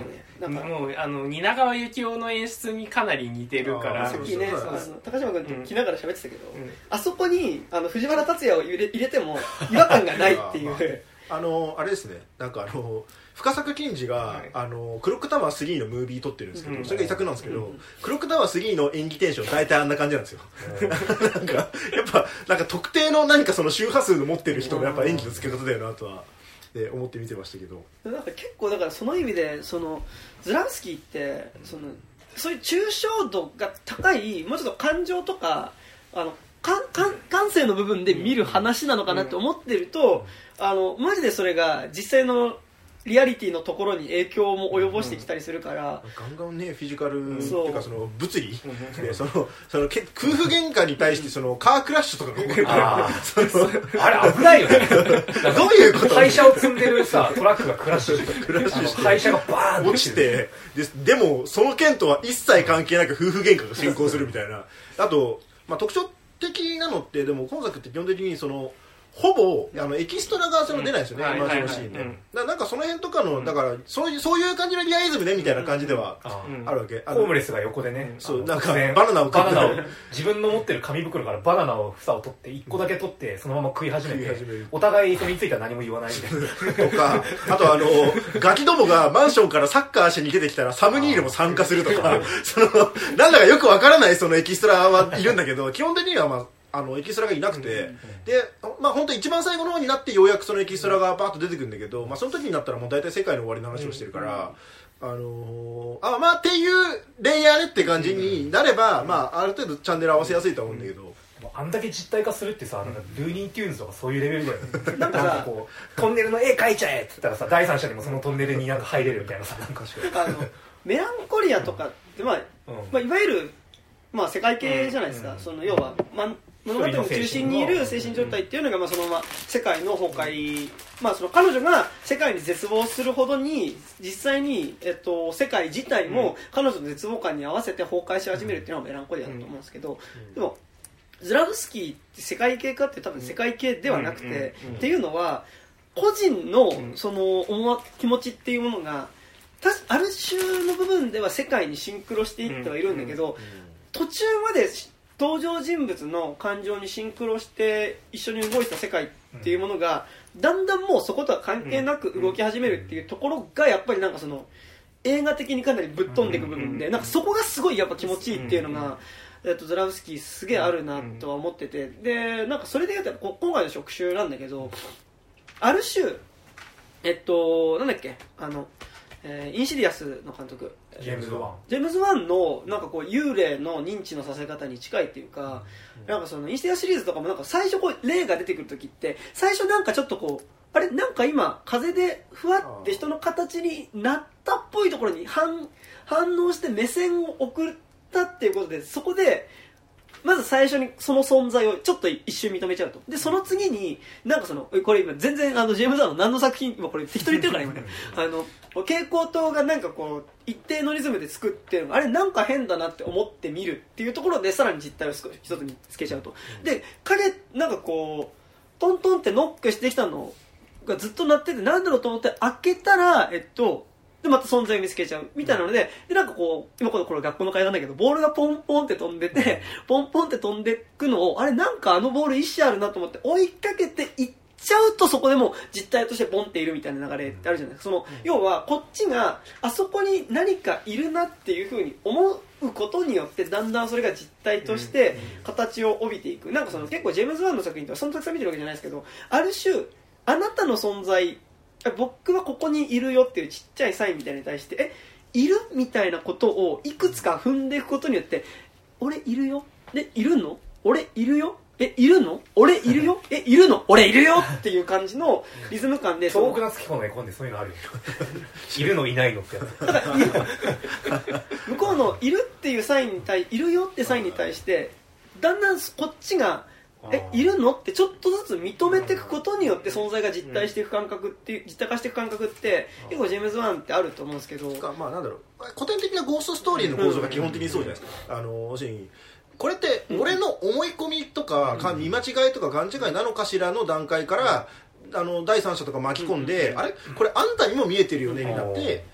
なんかもうあの蜷川幸雄の演出にかなり似てるからさっきねそうそうそうあの高島君と来ながら喋ってたけど、 うんあそこにあの藤原竜也を入れ入れても違和感がないっていうあのあれですね、なんかあの深作欣二が、はい、あのクロックタワースリーのムービー撮ってるんですけど、うん、それが遺作なんですけど、うん、クロックタワースリーの演技テンション大体あんな感じなんですよ、うん、なんかやっぱなんか特定の何かその周波数の持ってる人のやっぱ演技の付け方だよなとは、で思って見てましたけど、 なんか結構だからその意味でそのズラウスキーってそのそういう抽象度が高いもうちょっと感情とかあの感, 感, 感性の部分で見る話なのかなって思ってると、うん、あのマジでそれが実際のリアリティのところに影響も及ぼしてきたりするから、 うん、ガンガンねフィジカルっていうかその物理でそのその空腹喧嘩に対してそのカークラッシュとかが起こるからあれ危ないよねどういうこと廃車を積んでるさトラックがクラッシュしてクラッシュして廃車がバーン落ちてで, でもその件とは一切関係なく夫婦喧嘩が進行するみたいなあと、まあ、特徴的なのってでも今作って基本的にそのほぼあのエキストラがその出ないですよね、うん、今のシーンで、はいはいはい、だなんかその辺とかのだからそういうそういう感じのリアリズムねみたいな感じではあるわけ、うん、 ホームレスが横でねそうなんかバナナをバナナを自分の持ってる紙袋からバナナを房を取っていっこだけ取ってそのまま食い始めてお互いそれについては何も言わないみたいなとかあとあのガキどもがマンションからサッカーしに出てきたらサムニールも参加するとかそのなんだかよくわからないそのエキストラはいるんだけど基本的にはまああのエキストラがいなくて、うんうんうん、で、まあ本当一番最後の方になってようやくそのエキストラがバーッと出てくるんだけど、まあその時になったらもう大体世界の終わりの話をしてるから、うんうん、あのー、あまあっていうレイヤーねって感じになれば、うん、まあある程度チャンネル合わせやすいと思うんだけど、うん、 あんだけ実体化するってさ、なんかルーニーテューンズとかそういうレベルだよね。なんかさ、こうトンネルの絵描いちゃえって言ったらさ、第三者にもそのトンネルになんか入れるみたいなさ、なんかあのメランコリアとかってまあ、うんまあ、いわゆるまあ世界系じゃないですか。うん、その要はま物語の中心にいる精神状態っていうのがまあそのまま世界の崩壊、まあその彼女が世界に絶望するほどに実際にえっと世界自体も彼女の絶望感に合わせて崩壊し始めるっていうのがメランコリアだと思うんですけど、でもズラフスキーって世界系かって多分世界系ではなくてっていうのは個人のその思気持ちっていうものがある種の部分では世界にシンクロしていってはいるんだけど、途中まで登場人物の感情にシンクロして一緒に動いた世界っていうものがだんだんもうそことは関係なく動き始めるっていうところがやっぱりなんかその映画的にかなりぶっ飛んでいく部分で、なんかそこがすごいやっぱ気持ちいいっていうのが、えっと、ズラフスキーすげえあるなとは思ってて、でなんかそれで言うと今回の触手なんだけど、ある種えっとなんだっけあのえー、インシディアスの監督ジェームズ・ワンジェームズ・ワンのなんかこう幽霊の認知のさせ方に近いっていうか、うん、なんかそのインシディアスシリーズとかもなんか最初こう霊が出てくる時って最初なんかちょっとこうあれなんか今風でふわって人の形になったっぽいところに反反応して目線を送ったっていうことで、そこでまず最初にその存在をちょっと一瞬認めちゃうと。でその次になんかそのこれ今全然あのジェームズ・ワンの何の作品今これ適当に言ってるから今ねあの蛍光灯がなんかこう一定のリズムで作ってるのがあれなんか変だなって思ってみるっていうところでさらに実態を一つにつけちゃうと。で影なんかこうトントンってノックしてきたのがずっと鳴っててなんだろうと思って開けたらえっとでまた存在を見つけちゃうみたいなので、でなんかこう今このこれ学校の階段だけどボールがポンポンって飛んでてポンポンって飛んでくのをあれなんかあのボール意思あるなと思って追いかけていっちゃうとそこでもう実態としてポンっているみたいな流れってあるじゃないですか。その要はこっちがあそこに何かいるなっていう風に思うことによってだんだんそれが実態として形を帯びていく。なんかその結構ジェームズ・ワンの作品とかそのたくさん見てるわけじゃないですけど、ある種あなたの存在僕はここにいるよっていうちっちゃいサインみたいなのに対してえいるみたいなことをいくつか踏んでいくことによって俺いるよでいるの俺いるよえいるの俺いるよえいるの俺いるよっていう感じのリズム感で遠くなつきこの絵コンでそういうのあるよいるのいないのってやつだから向こうのいるっていうサインに対いるよってサインに対してだんだんこっちがえいるのってちょっとずつ認めていくことによって存在が実体していく感覚っていう実体化していく感覚って結構ジェームズ・ワンってあると思うんですけど、 まあなんだろう古典的なゴーストストーリーの構造が基本的にそうじゃないですか。あのこれって俺の思い込みとか見間違いとか勘違いなのかしらの段階からあの第三者とか巻き込んで、あれこれあんたにも見えてるよねになって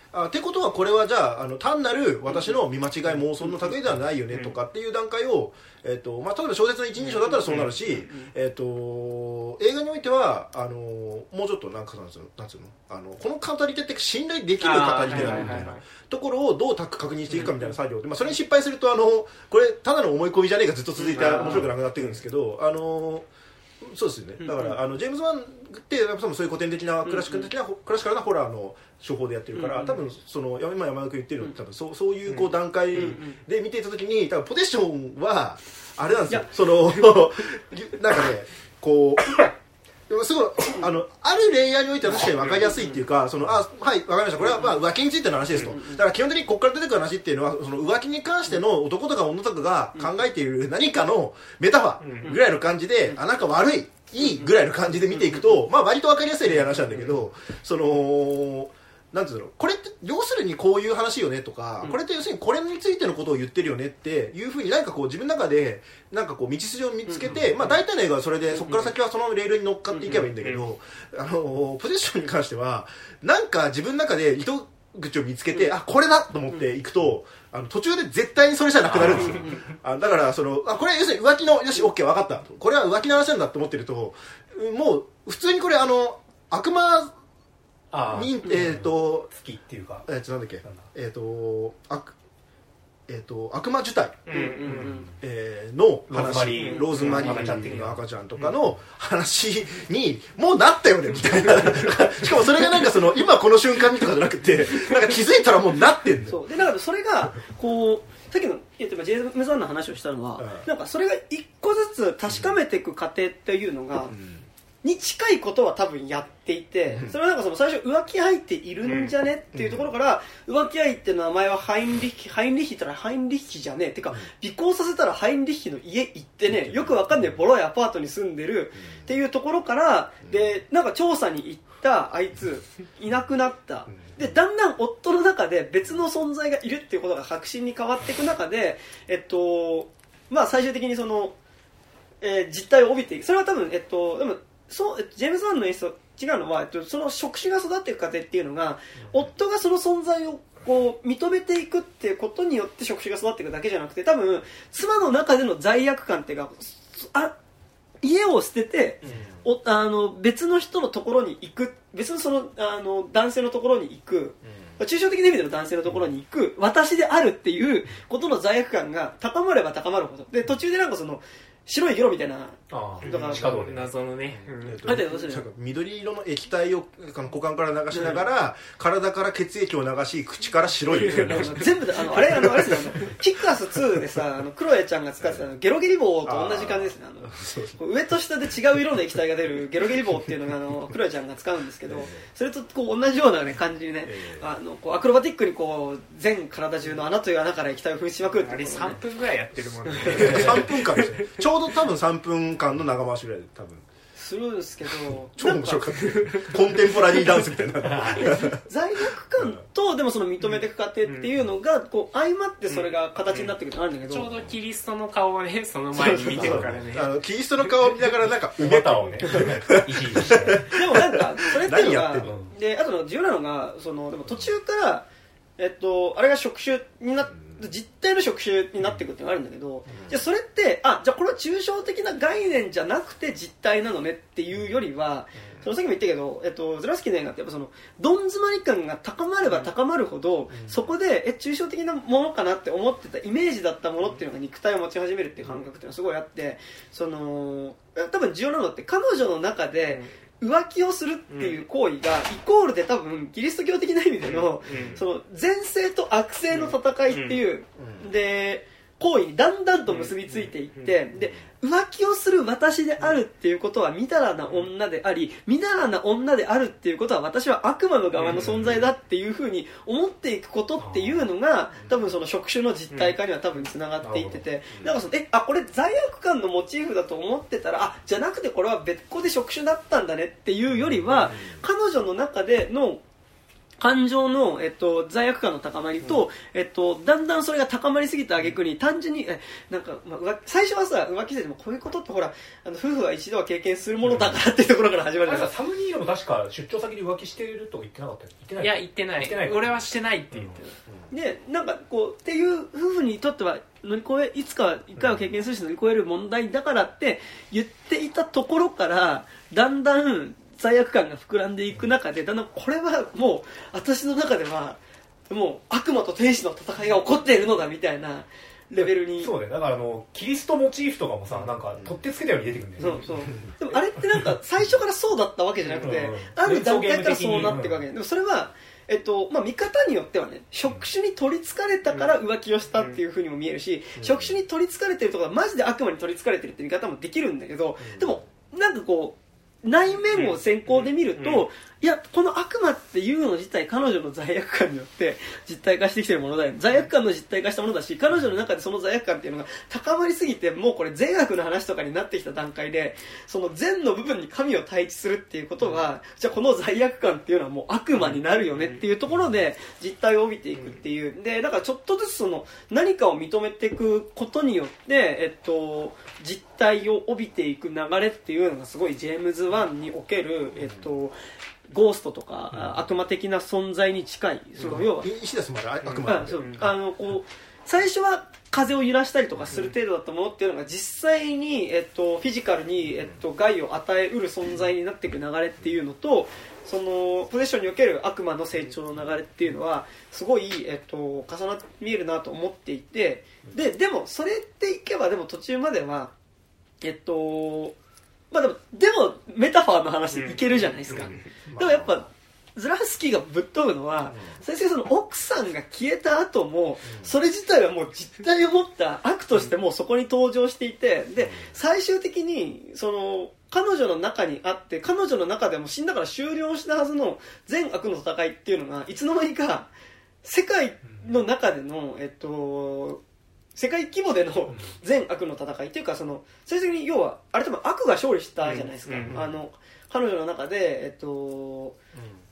あってことはこれはじゃあ、あの単なる私の見間違い妄想の類ではないよねとかっていう段階を、えーとまあ、例えば小説の一人称だったらそうなるし、えー、と映画においてはあのもうちょっとなんかなんつうのなんつうのあのこの語り手って信頼できる語り手なのみたいなところをどう確認していくかみたいな作業で、まあ、それに失敗するとあのこれただの思い込みじゃねえかずっと続いて面白くなくなっていくんですけど、あのそうですよね。だから、うんうん、あのジェームズ・ワンって多分そういう古典的なクラシック的な、うんうん、クラシカルなホラーの手法でやってるから、うんうん、多分その今山田君言ってるの多分そうそういうこう段階で見ていた時に多分ポテッションはあれなんですよ。そのなんかねこうすごいあのあるレイヤーにおいては確かに分かりやすいっていうか、そのあはい分かりましたこれはまあ浮気についての話ですと。だから基本的にここから出てくる話っていうのはその浮気に関しての男とか女とかが考えている何かのメタファーぐらいの感じで、あなんか悪いいいぐらいの感じで見ていくと、まあ割と分かりやすいレイヤーの話なんだけど、そのなんていうのこれって要するにこういう話よねとか、これって要するにこれについてのことを言ってるよねっていうふうになんかこう自分の中でなんかこう道筋を見つけて、まあ大体の映画はそれでそこから先はそのレールに乗っかっていけばいいんだけど、あのポゼッションに関してはなんか自分の中で糸口を見つけて、あこれだと思っていくと、あの途中で絶対にそれじゃなくなるんですよ。あだからそのあこれ要するに浮気のよし OK 分かったこれは浮気の話なんだと思ってると、もう普通にこれあの悪魔にえっと好きっていうかえっとなんだっけえっと悪えっと悪魔受胎えの話ローズマリーの赤ちゃんとかの話にもうなったよねみたいなしかもそれがなんかその今この瞬間にとかじゃなくてなんか気づいたらもうなってんだよ。 そうでだからそれがこうさっきのジェームズ・ワンの話をしたのは、うん、なんかそれが一個ずつ確かめていく過程っていうのが、うんに近いことは多分やっていて、それはなんかその最初浮気相手いるんじゃねっていうところから浮気相手の名前はハインリッヒハインリッヒったらハインリッヒじゃねえってか尾行させたらハインリッヒの家行ってねよくわかんないボロいアパートに住んでるっていうところからでなんか調査に行ったあいついなくなったでだんだん夫の中で別の存在がいるっていうことが確信に変わっていく中でえっとまあ最終的にその、えー、実態を帯びていくそれは多分えっとでもそうジェームズ・ワンの演出と違うのは、えっと、その職種が育っていく過程っていうのが、うん、夫がその存在をこう認めていくっていうことによって職種が育っていくだけじゃなくて多分妻の中での罪悪感っていうかあ家を捨てて、うん、おあの別の人のところに行く別のそのあの男性のところに行く、うん、抽象的な意味での男性のところに行く私であるっていうことの罪悪感が高まれば高まるほどで途中でなんかその白いゲロみたいなあだから地下道で謎のね、 うんえー、となんか緑色の液体を股間から流しながら、うん、体から血液を流し口から白い液を流し全部であのあれあのあれですよあのキックアスツーでさあのクロエちゃんが使ってたあのゲロゲリ棒と同じ感じですねあのそうそう上と下で違う色の液体が出るゲロゲリ棒っていうのがあのクロエちゃんが使うんですけど、えー、それとこう同じような、ね、感じにね、えー、あのこうアクロバティックにこう全体中の穴という穴から液体を噴しまくるっていう、 ね、あれさんぷんぐらいやってるもんねさんぷんかんですよちょうど多分さんぷんかんの長回しぐらいで多分するんですけど超面白かったコンテンポラリーダンスみたいな罪悪感とでもその認めていく過程っていうのがこう相まってそれが形になってくるのあるんだけど、 ちょうどキリストの顔をねその前に見てるからねあのキリストの顔を見ながらなんか馬たをねいじいじしてでもなんかそれっていうのがであとの重要なのがそのでも途中からえっとあれが職種になって実態の職種になっていくっていうのがあるんだけど、うん、じゃあそれってあじゃあこれは抽象的な概念じゃなくて実態なのねっていうよりは、うん、そのさっきも言ったけど、えっと、ゼラスキーの映画ってやっぱそのどん詰まり感が高まれば高まるほど、うん、そこでえ抽象的なものかなって思ってたイメージだったものっていうのが肉体を持ち始めるっていう感覚っていうのはすごいあってその多分重要なのって彼女の中で、うん浮気をするっていう行為がイコールで多分キリスト教的な意味でのその善性と悪性の戦いっていうで行為にだんだんと結びついていってで浮気をする私であるっていうことはみだらな女でありみだらな女であるっていうことは私は悪魔の側の存在だっていうふうに思っていくことっていうのが多分その職種の実体化には多分つながっていっててだからそのえあこれ罪悪感のモチーフだと思ってたらあじゃなくてこれは別個で職種だったんだねっていうよりは彼女の中での感情の、えっと、罪悪感の高まりと、うん、えっと、だんだんそれが高まりすぎた挙句に単純にえなんか、まあ、最初はさ浮気しててもこういうことってほらあの夫婦は一度は経験するものだからっていうところから始まる、うん、 あれさサムニーロも確か出張先で浮気してると言ってなかったよ。言ってない。 いや言ってない。 言ってない。 俺はしてないって言ってる、 うんうん、でなんかこうっていう夫婦にとっては乗り越えいつか一回は経験するし乗り越える問題だからって言っていたところからだんだん罪悪感が膨らんでいく中でだんだんこれはもう私の中ではもう悪魔と天使の戦いが起こっているのだみたいなレベルに。 そうね。だからあのキリストモチーフとかもさなんか取ってつけたように出てくるんだよね。 そうそうでもあれってなんか最初からそうだったわけじゃなくて、うん、ある段階からそうなっていくわけ、うん、でもそれはえっとまあ、見方によってはね職種に取りつかれたから浮気をしたっていう風にも見えるし、うん、職種に取りつかれてるところはマジで悪魔に取りつかれてるって見方もできるんだけど、うん、でもなんかこう内面を先行で見ると、うんうん、いやこの悪魔っていうの自体彼女の罪悪感によって実体化してきてるものだよ。罪悪感の実体化したものだし彼女の中でその罪悪感っていうのが高まりすぎてもうこれ善悪の話とかになってきた段階でその善の部分に神を対峙するっていうことは、うん、じゃあこの罪悪感っていうのはもう悪魔になるよねっていうところで実体を帯びていくっていうでだからちょっとずつその何かを認めていくことによって、えっと、実体を帯びていく流れっていうのがすごいジェームズワンにおける、えっとゴーストとか、うん、悪魔的な存在に近い、その要は石田さんまで悪魔なんで、 うん、あのこう最初は風を揺らしたりとかする程度だったものっていうのが実際に、えっと、フィジカルに、えっと、害を与えうる存在になっていく流れっていうのとそのポゼッションにおける悪魔の成長の流れっていうのはすごい、えっと、重なって見えるなと思っていてででもそれっていけばでも途中まではえっとまあでも、でもメタファーの話でいけるじゃないですか。でもやっぱ、ズラフスキーがぶっ飛ぶのは、最初その奥さんが消えた後も、それ自体はもう実体を持った悪としてもうそこに登場していて、で、最終的に、その、彼女の中にあって、彼女の中でも死んだから終了したはずの善悪の戦いっていうのが、いつの間にか、世界の中での、えっと、世界規模での善悪の戦いっていうかその最終的に要はあれ多分悪が勝利したじゃないですか、うんうん、あの彼女の中で、えっとうん、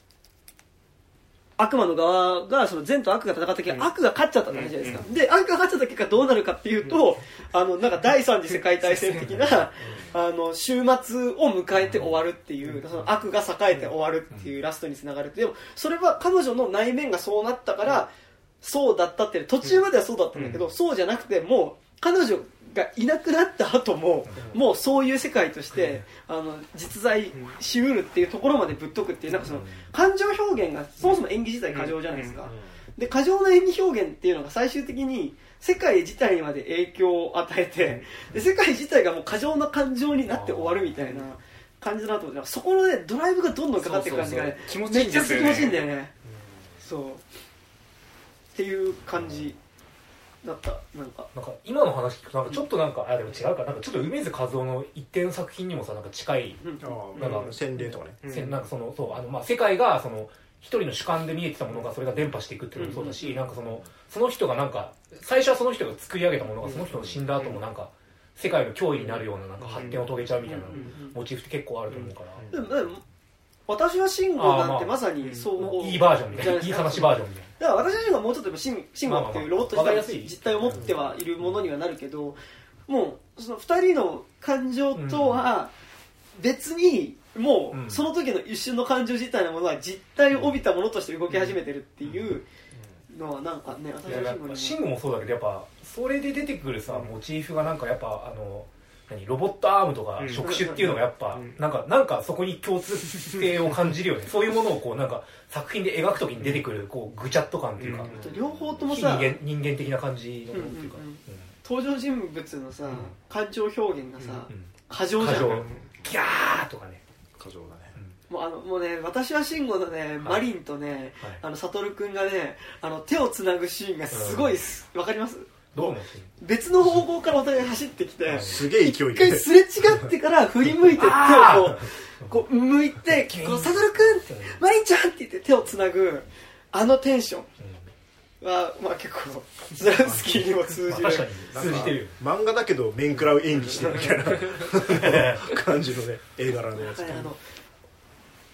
悪魔の側がその善と悪が戦った時、うん、悪が勝っちゃったって話じゃないですか、うん、で悪が勝っちゃった結果どうなるかっていうと、うん、あのなんか第三次世界大戦的なあの終末を迎えて終わるっていうその悪が栄えて終わるっていうラストにつながるってでもそれは彼女の内面がそうなったからそうだったって途中まではそうだったんだけど、うん、そうじゃなくてもう彼女がいなくなった後も、うん、もうそういう世界として、うん、あの実在しうるっていうところまでぶっとくっていうなんかその感情表現がそもそも演技自体過剰じゃないですか、うん、で過剰な演技表現っていうのが最終的に世界自体にまで影響を与えてで世界自体がもう過剰な感情になって終わるみたいな感じだなと思ってそこのねドライブがどんどんかかっていく感じがね気持ちいいんですよねめっちゃ気持ちいいんだよね、うん、そうっていう感じだったなんかなんか今の話聞くとなんかちょっとなんかあでも違うかなんかちょっと梅津和夫の一定の作品にもさなんか近い、うん、なんか洗礼とかね、 うん、なんかそのそうあのまあ世界がその一人の主観で見えてたものがそれが伝播していくっていうのもそうだし、うん、なんかそのその人がなんか最初はその人が作り上げたものがその人の死んだ後もなんか世界の脅威になるようななんか発展を遂げちゃうみたいなモチーフって結構あると思うから、 うんうんうん、でも私は信号なんてまさにそう、まあ、 いいバージョンみたいないい話バージョンみたいなだから私は信号はもうちょっと信号っていうロボット自体実態を持ってはいるものにはなるけどもうそのふたりの感情とは別にもうその時の一瞬の感情自体のものは実体を帯びたものとして動き始めてるっていうのはなんかね私は信号に信号もそうだけどやっぱそれで出てくるさモチーフがなんかやっぱあの何ロボットアームとか触手っていうのがやっぱなんかなんかそこに共通性を感じるよねそういうものをこうなんか作品で描くときに出てくるこうぐちゃっと感っていうか、 うん、両方ともさ人間、人間的な感じのものっていうか、 うんうんうん、登場人物のさ、うん、感情表現がさ、うん、過剰じゃん過剰ギャーとかね過剰だね、 うん、もうあのもうね私は慎吾のね、はい、マリンとね、はい、あの悟くんがねあの手をつなぐシーンがすごいわ、うん、かりますどう別の方向からお互い走ってきてすげえ勢いで一回すれ違ってから振り向いて手をこうこう向いて「こうサトルくん!」って「マリンちゃん!」って言って手をつなぐあのテンションは、まあ、結構ズラフスキーにも通じる、まあ、確かに通じてるよ漫画だけど面食らう演技してるみたいな感じのね映画のやつ、 はい、あの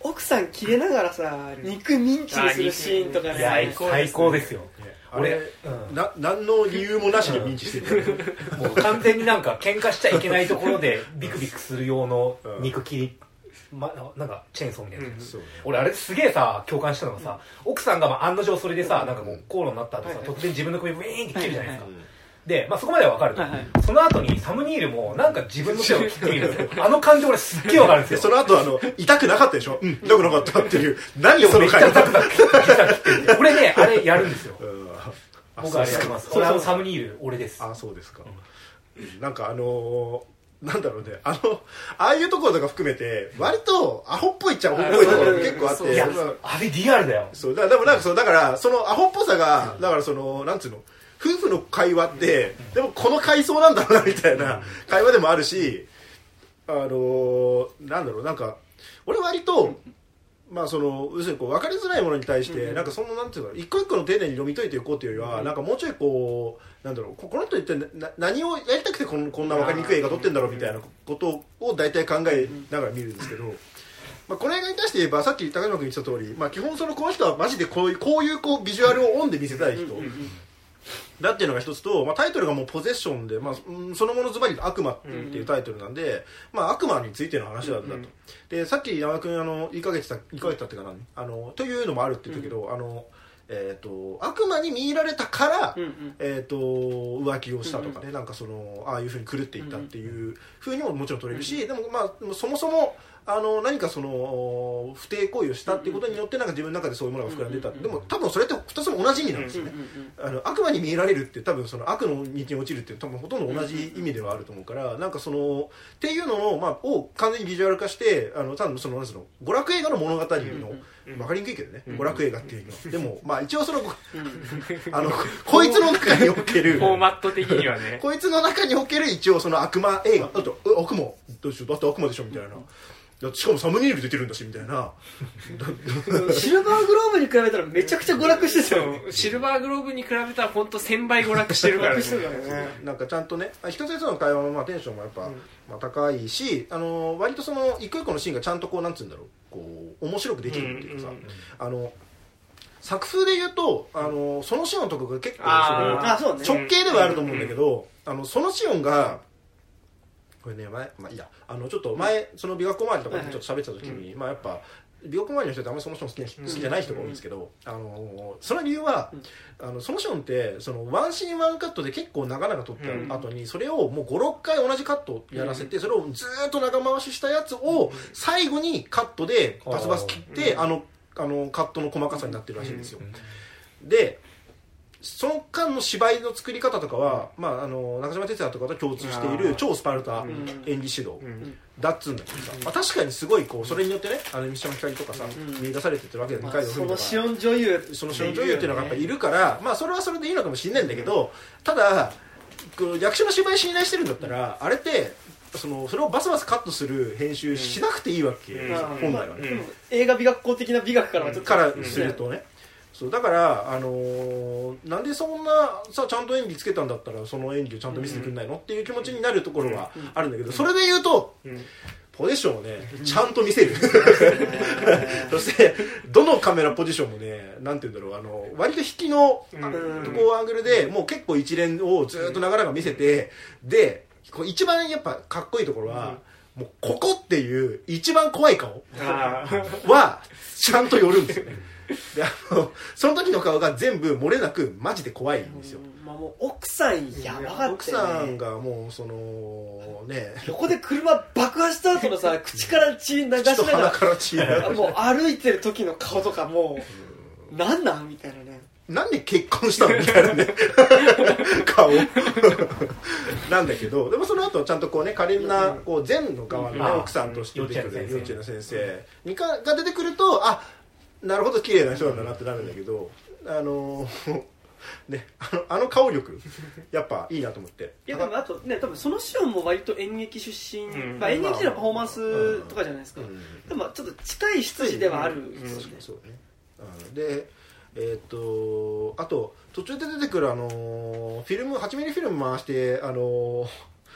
奥さん切れながらさ肉ミンチにするシーンとかいやね最高ですよ。俺、 うん、な何の理由もなしにミンチしてる、 うん、もう完全になんか喧嘩しちゃいけないところでビクビクする用の肉切り、ま、なんかチェーンソーみたいな、うん、俺あれすげえさ共感したのがさ、うん、奥さんがまあ案の定それでさ、うん、なんかもう口論になった後さ、はいはい、突然自分の首をウィーンって切るじゃないですか、はいはい、で、まあ、そこまでは分かると、はいはい、その後にサムニールもなんか自分の手を切ってみるあの感じ俺すっげえ分かるんですよ。 その後あの痛くなかったでしょ、うん、痛くなかったっていう何その会話俺ねあれやるんですよ、うん、僕あれやります。俺あのサムニール俺です。 あ、そうですか、うん、なんかあのー、なんだろうね、あのああいうところとか含めて割とアホっぽいっちゃアホっぽいところ結構あって、 いやあれリアルだよ。 そうだでもなんかそうだからそのアホっぽさがだからそのなんつうの夫婦の会話ってでもこの階層なんだろうなみたいな会話でもあるし、あのー、なんだろうなんか俺割とまあその要するにこう分かりづらいものに対してなんかそのなんていうか一個一個の丁寧に読み解いていこうというよりはなんかもうちょいこうなんだろうこの人一体な何をやりたくてこんこんな分かりにくい映画撮ってんだろうみたいなことを大体考えながら見るんですけど。まあ、この映画に対して言えばさっき高島君言ってた通り、まあ、基本そのこの人はマジでこういうこういうこうビジュアルをオンで見せたい人だっていうのが一つと、まあ、タイトルがもうポゼッションで、まあ、そのものズバリ悪魔っていうタイトルなんで、まあ、悪魔についての話なんだと。でさっき山田君あの言いかけてた言いかけてたっていうか何あのというのもあるって言ったけど、うん、あのえー、と悪魔に見入られたから、うんうん、えー、と浮気をしたとかね、うんうん、なんかそのああいうふうに狂っていったっていうふうにももちろん取れるし、うんうん、でもまあそもそもあの何かその不貞行為をしたっていうことによってなんか自分の中でそういうものが膨らんでた、うんうん、でも多分それってふたつも同じ意味なんですよね、うんうん、あの悪魔に見えられるって多分その悪の道に落ちるって多分ほとんど同じ意味ではあると思うからなんかそのっていうのを、まあ、を完全にビジュアル化してあの多分そのなんその娯楽映画の物語の、うんうん分かりにくいけどね、娯楽映画っていうのはでもまあ一応そのあのこいつの中におけるフォーマット的にはねこいつの中における一応その悪魔映画だと悪魔どうしようだって悪魔でしょみたいなしかもサムネイル出てるんだしみたいなシルバーグローブに比べたらめちゃくちゃ娯楽してたよねシルバーグローブに比べたら本当せんばい娯楽してるからねなんかちゃんとね一つ一つの会話のまあテンションもやっぱ、うんまあ、高いしあの割とその一個一個のシーンがちゃんとこうなんつうんだろうこう面白くできるっていうかさ、うんうんうん、あの作風で言うとあのそのシオンとかが結構その直系ではあると思うんだけど、うんうん、あのそのシオンがこれね前まあいいやあのちょっと前その美学校周りとかでちょっと喋ってた時に、うん、まあやっぱ美学校周りの人ってあんまりそのシオン好きな、好きじゃない人が多いんですけど、うん、あのその理由は、うん、あのそのシオンってそのワンシーンワンカットで結構長々撮った後に、うん、それをもうごろっかい同じカットやらせて、うん、それをずっと長回ししたやつを最後にカットでバスバス切って、うん、あのあのカットの細かさになってるらしいんですよ、うん、でその間の芝居の作り方とかは、うんまあ、あの中島哲也とかと共通している超スパルタ演技指導だっつうんだけどさ、うんまあ、確かにすごいこうそれによってねあの三島ひかりとかさ、うん、見出されてるわけで、まあ、二階堂ふみとかそのシオン女優そのシオン女優っていうのがやっぱいるから、まあ、それはそれでいいのかもしれないんだけどただ役者の芝居信頼してるんだったらあれってそのそれをバスバスカットする編集しなくていいわけ、うん、本来はね、うん、 映画美学校的な美学からはちょっとからするとね、そうだから、あのー、なんでそんなさちゃんと演技つけたんだったらその演技をちゃんと見せてくんないの、うん、っていう気持ちになるところはあるんだけど、それで言うと、うん、ポジションをねちゃんと見せるそしてどのカメラポジションもねなんて言うんだろうあの割と引きの、うん、とこアングルでもう結構一連をずっと長々見せてで一番やっぱかっこいいところは、うん、もうここっていう一番怖い顔はちゃんと寄るんですよねであのその時の顔が全部漏れなくマジで怖いんですよ、 うんまあ、もう奥さんやばかったよね奥さんがもうそのね横で車爆破した後のさ口から血流しながら口と鼻から血流しもう歩いてる時の顔とかもうなんなんみたいなねなんで結婚したのみたいなね顔なんだけどでもその後ちゃんとこうね可憐なこう善の側の、ね、奥さんとして出てくる幼稚園の先生にかが出てくるとあなるほど綺麗な人なんだなってなるんだけどあのねあのあの顔力やっぱいいなと思っていやでもあとね多分そのシオンも割と演劇出身、うんまあ、演劇でのパフォーマンスとかじゃないですか、うん、でもちょっと近い出自ではあるんですよね、 そうねでえー、っとあと途中で出てくるあのフィルムはちミリフィルム回してあの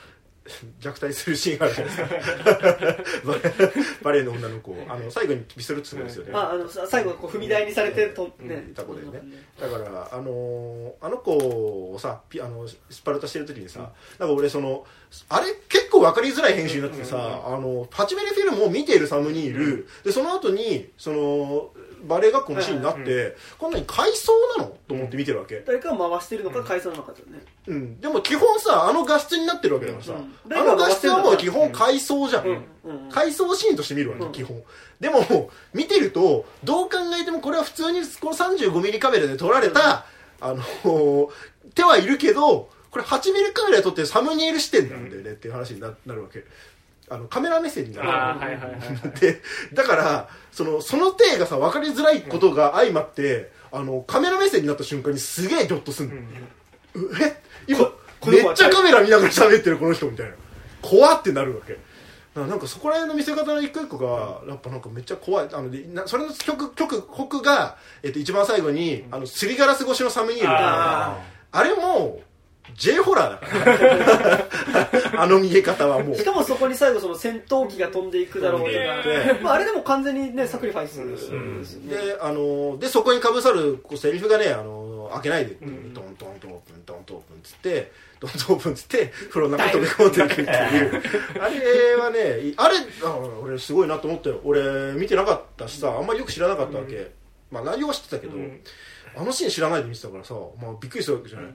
虐待するシーンがあるじゃないですかバレエの女の子をあの最後にピストルつくんですよね、 ああの最後こう踏み台にされてと、ね、 いた子でね。だからあのー、あの子をさピあのスパルタしてる時にさ、うん、なんか俺そのあれ結構分かりづらい編集になっててさ、うん、あのはちミリフィルムを見ているサムニール、うん、でその後にそのバレエ学校のシーンになって、はいはいうん、こんなに回想なのと思って見てるわけ。 誰かが回してるのか回想なのかだよね。 うん、でも基本さあの画質になってるわけだからさ、うん、あの画質はもう基本回想じゃん、うんうん、回想シーンとして見るわけ、うん、基本でも見てるとどう考えてもこれは普通にこの さんじゅうごミリ カメラで撮られた、うん、あの手はいるけどこれ はちミリ カメラで撮ってサムニエル視点なんだよねっていう話に な, なるわけ。あのカメラ目線になる、 あ、はいはいはいはい、 でだからそのその手がさ分かりづらいことが相まって、うん、あのカメラ目線になった瞬間にすげえギョッとするの、うん、え今めっちゃカメラ見ながら喋ってるこの人みたいな怖ってなるわけ。だからなんかそこら辺の見せ方の一個一個がやっぱなんかめっちゃ怖い。あのでなそれの曲曲曲が、えっと、一番最後に、うん、あのすりガラス越しのサムニール あ, あれもJ ホラーだからあの見え方はもうしかもそこに最後その戦闘機が飛んでいくだろうとか、まあ、あれでも完全にねサクリファイスですよね、うん、 であのでそこにかぶさるこうセリフがねあの開けないで、うん、トントントンオープントントンオープンつってトントンオープンつって風呂の中飛び込んでいくっていうあれはねあれあ俺すごいなと思ったよ。俺見てなかったしさあんまりよく知らなかったわけ、うん、まあ内容は知ってたけど、うんあのシーン知らないで見てたからさ、まあ、びっくりしたわけじゃない、うん、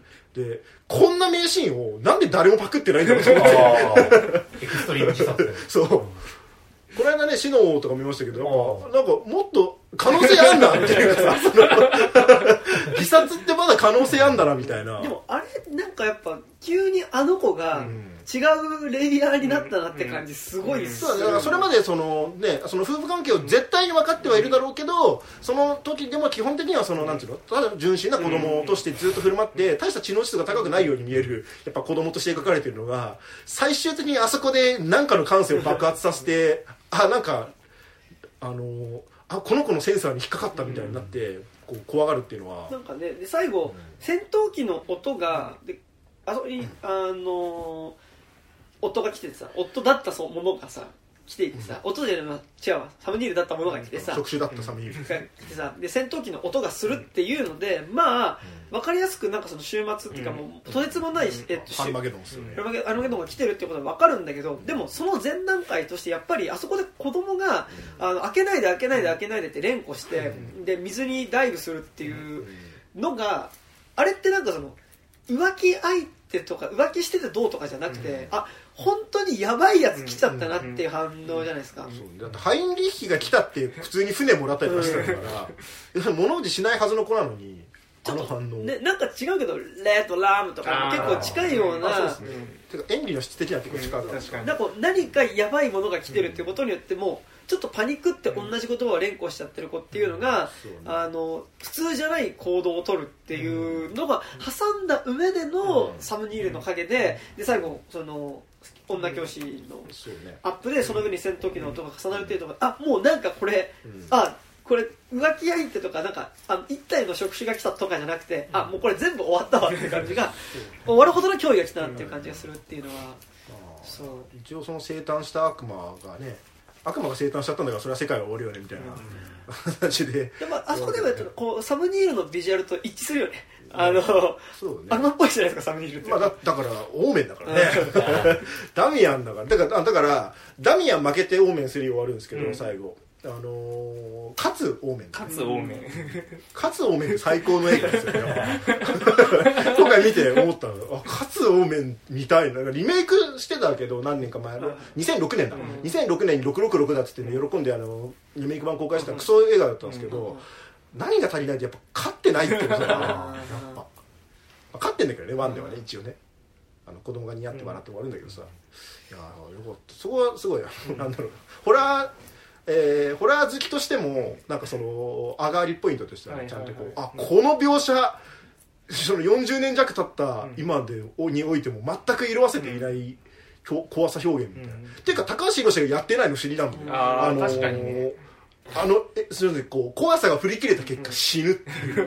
でこんな名シーンをなんで誰もパクってないんだろうと思ってエクストリーム自殺そう、うん、この間ねシノとか見ましたけどなんかなんかもっと可能性あんだみたいなさ自殺ってまだ可能性あんだなみたいな。 でもあれなんかやっぱ急にあの子が違うレイヤーになったなって感じすごいっす、 うんうん、だからそれまでその、ね、その夫婦関係を絶対に分かってはいるだろうけどその時でも基本的にはそのなんていうのただ純真な子供としてずっと振る舞って大した知能指数が高くないように見えるやっぱ子供として描かれているのが最終的にあそこで何かの感性を爆発させてあなんかあのあこの子のセンサーに引っかかったみたいになってこう怖がるっていうのはなんかねで最後戦闘機の音がであそこにあの夫が来ててさ夫だったものがさ来ていてさ、うん、音で違うわサムニールだったものが来てさ触手だったサムニールが来てさで戦闘機の音がするっていうので、うん、まあ分かりやすくなんかその週末っていうかもうとてつもない、うんえっと、 ハルマゲドンですよね。 ハルマゲドンが来てるってことは分かるんだけどでもその前段階としてやっぱりあそこで子供が、うん、あの開けないで開けないで開けないでって連呼して、うん、で水にダイブするっていうのがあれってなんかその浮気相手とか浮気しててどうとかじゃなくて、うん、あ本当にやばいやつ来ちゃったなっていう反応じゃないですか、うんうんうん、 そうだってハインリッヒが来たって普通に船もらったりとかしてたから物おじしないはずの子なのにあの反応、 ね、なんか違うけどレッドラムとか結構近いようなそうですね、てか演技の質的には結構近いから、うん、確かになんか何かやばいものが来てるっていうことによってもちょっとパニックって同じ言葉を連呼しちゃってる子っていうのが、うん、あの普通じゃない行動を取るっていうのが挟んだ上でのサムニールの陰で、で最後その女教師のアップでその上に戦闘機の音が重なるっていうところあもうなんかこれ、うん、あこれ浮気相手とかなんかあの一体の職種が来たとかじゃなくて、うん、あもうこれ全部終わったわっていう感じが終わるほどの脅威が来たなっていう感じがするっていうのは、 うん、そう一応その生誕した悪魔がね悪魔が生誕しちゃったんだからそれは世界は終わるよねみたいな形で、 でもあそこでもやっとこうサムニールのビジュアルと一致するよね。あのそうね、悪魔っぽいじゃないですかサムニールって、 まあ、だ, だからオーメンだからねダミアンだからだからだからダミアン負けてオーメンスリー終わるんですけど、うん、最後あのー、勝つオーメン勝つオーメン勝つオーメン最高の映画ですよね今回見て思ったのあ勝つオーメン見たいなリメイクしてたけど何年か前のにせんろくねんだ、うん、にせんろくねんにろくろくろくだっつって、ね、喜んであのリメイク版公開したクソ映画だったんですけど、うん、何が足りないってやっぱ勝ってないってことだなやっぱ勝ってんだけどねワンではね一応ねあの子供が似合って笑って終わるんだけどさ、いやよかったそこはすごいなんだろうホラーえー、ホラー好きとしてもなんかその上がりポイントとしては、ね、ちゃんとこう、あこの描写そのよんじゅうねん弱経った今でにおいても全く色あせていない、うん、怖さ表現みたいな、うん、っていうか高橋宏がやってないの不思議なんだよ、 ああのー、確かにねあのえそれでこう怖さが振り切れた結果死ぬっていう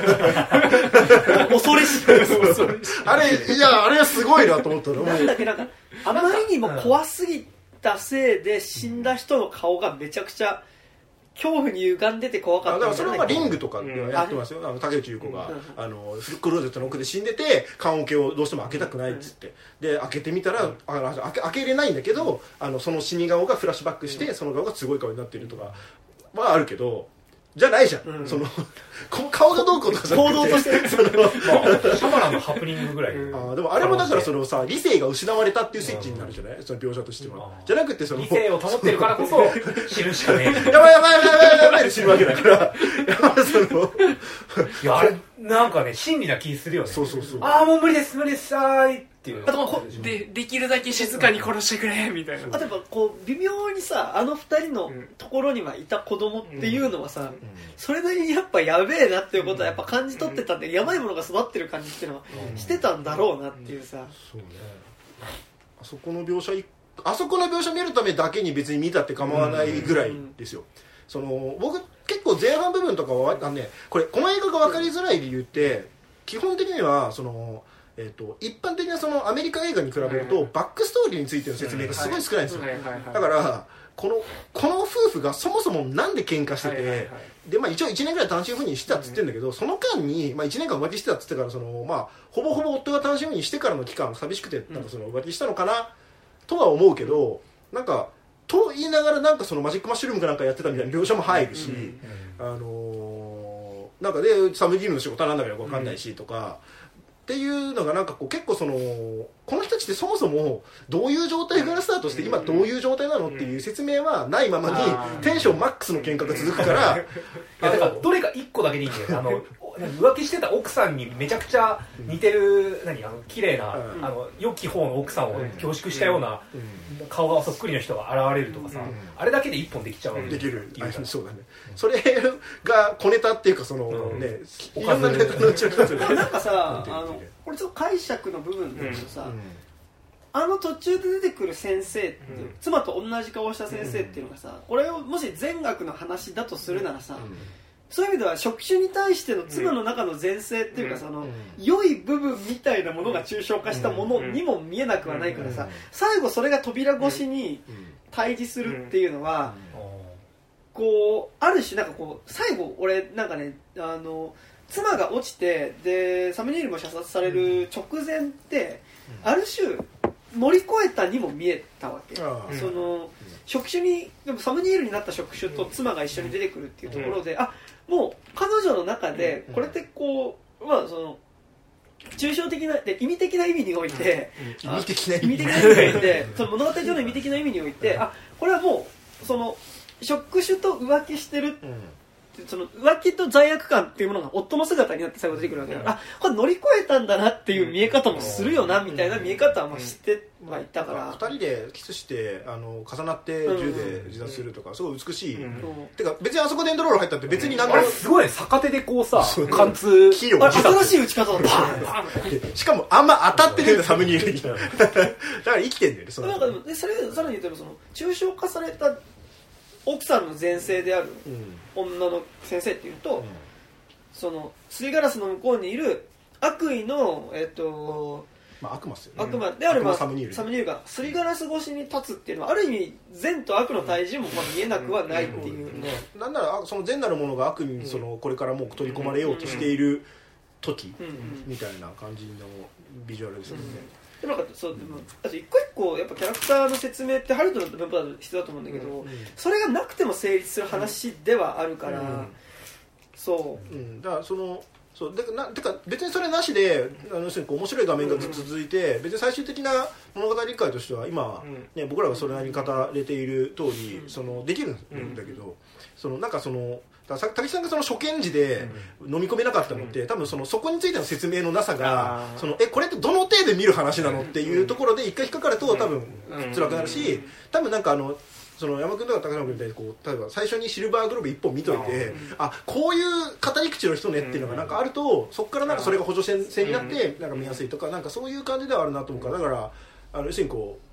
恐れしいあれいやあれはすごいなと思ったの。 なんだっけなんかあまりにも怖すぎたせいで死んだ人の顔がめちゃくちゃ恐怖に歪んでて怖かった。 だからそれはまあリングとかではやってますよ、うん、あの竹内優子が、うん、あのクローゼットの奥で死んでて棺桶をどうしても開けたくないっつって、うん、で開けてみたら、うん、あの開け、開けれないんだけど、あのその死に顔がフラッシュバックして、うん、その顔がすごい顔になっているとかはあるけど、じゃないじゃん、うん、その顔がどうこうとかじゃなくて行動としてその、まあ、シャマランのハプニングぐらい、うん、 あでもあれもだからそのさ理性が失われたっていうスイッチになるじゃない、うん、その描写としては、うん、じゃなくてその理性を保ってるからこそ死ぬしかねえやばいやばいやばいやばいやばいで死ぬわけだからそのいやあれなんかね真理な気するよね。 そうそうそう、 ああもう無理です無理ですあーいっていうあとこでできるだけ静かに殺してくれみたいな。 あとやっぱこう微妙にさあの二人のところにはいた子供っていうのはさ、うんうん、それなりにやっぱやべえなっていうことはやっぱ感じ取ってたんで、うん、やばいものが育ってる感じっていうのはしてたんだろうなっていうさ、うんうん、 そうね。あそこの描写あそこの描写見るためだけに別に見たって構わないぐらいですよ、うんうん、その僕結構前半部分とかはあの、ね、これこの映画が分かりづらい理由って基本的にはそのえー、と一般的なそのアメリカ映画に比べるとバックストーリーについての説明がすごい少ないんですよ。だからこのこの夫婦がそもそもなんで喧嘩してて、で、まあ、一応いちねんぐらい単身赴任してたっつってんだけど、その間に、まあ、いちねんかん浮気してたっつってからその、まあ、ほぼほぼ夫が単身赴任してからの期間寂しくてなんかその浮気したのかなとは思うけど、なんかと言いながらなんかそのマジックマッシュルームかなんかやってたみたいな描写も入るし、あのー、なんかでサムギルの仕事はなんだかよく分かんないしとか、っていうのがなんかこう結構そのこの人たちってそもそもどういう状態からスタートして今どういう状態なのっていう説明はないままにテンションマックスの喧嘩が続くからいやだからどれかいっこだけでいいんだよ。あの浮気してた奥さんにめちゃくちゃ似てる何あの綺麗な、うん、あの良き方の奥さんを凝縮したような顔がそっくりの人が現れるとかさ、うん、あれだけでいっぽんできちゃうわけできるそうだね。それが小ネタっていうかその、うん、ねいろんなネタのうちの一つなんかさあのこれちょっと解釈の部分で言うとさ、うん、あの途中で出てくる先生って、うん、妻と同じ顔した先生っていうのがさ、これをもし善悪の話だとするならさ、うん、そういう意味では職種に対しての妻の中の善性っていうか、うん、その、うん、良い部分みたいなものが抽象化したものにも見えなくはないからさ、最後それが扉越しに対峙するっていうのは、こうある種なんかこう最後俺なんかねあの妻が落ちてでサムニールも射殺される直前ってある種乗り越えたにも見えたわけ、うん、その職種にでもサムニールになった職種と妻が一緒に出てくるっていうところで、あもう彼女の中でこれってこうまあその抽象的なで意味的な意味において、 うん、意味的な意味的な意味においてその物語上の意味的な意味において、あこれはもうその職種と浮気してる、うんその浮気と罪悪感っていうものが夫の姿になって最後出てくるわけだから、うん、あこれ乗り越えたんだなっていう見え方もするよなみたいな見え方はもう知ってはいたから、 ふたりでキスしてあの重なって銃で自殺するとかすごい美しい、うん、てか別にあそこでエンドロール入ったって別に何も、 うん、あれすごい逆手でこうさ貫通器用新しい打ち方だったしかもあんま当たってるんだサムニールにだから生きてんだよねそなんかでそれさらに言うとその抽象化された奥さんの前世である女の先生っていうと、うん、そのすりガラスの向こうにいる悪意のえっと、 まあ、悪魔っすよね。 悪魔である、まあ、 サムニールサムニールがすりガラス越しに立つっていうのはある意味善と悪の対峙もまあ見えなくはないっていう、ねうん、なんならその善なるものが悪にそのこれからもう取り込まれようとしている時みたいな感じのビジュアルですよね、うんでもなんかそうでもあと一個一個やっぱキャラクターの説明ってハリウッドの文法だと必要だと思うんだけど、うんうん、それがなくても成立する話ではあるから、うん、そう、 うん、だからそのそうでなてか別にそれなしであのこう面白い画面がずっと続いて、うん、別に最終的な物語理解としては今、うんね、僕らがそれなりに語れている通り、うん、そのできるんだけど、うん、そのなんかその滝さんがその初見時で飲み込めなかったのって、うん、多分そのそこについての説明のなさがそのえこれってどの程度で見る話なのっていうところで一回引っかかると多分辛くなるし、多分なんかあのその山君とか高野君みたいにこう例えば最初にシルバーグローブ一本見といて、あこういう語り口の人ねっていうのがなんかあると、そこからなんかそれが補助線になってなんか見やすいとかなんかそういう感じではあるなと思うから、だからあの要するにこう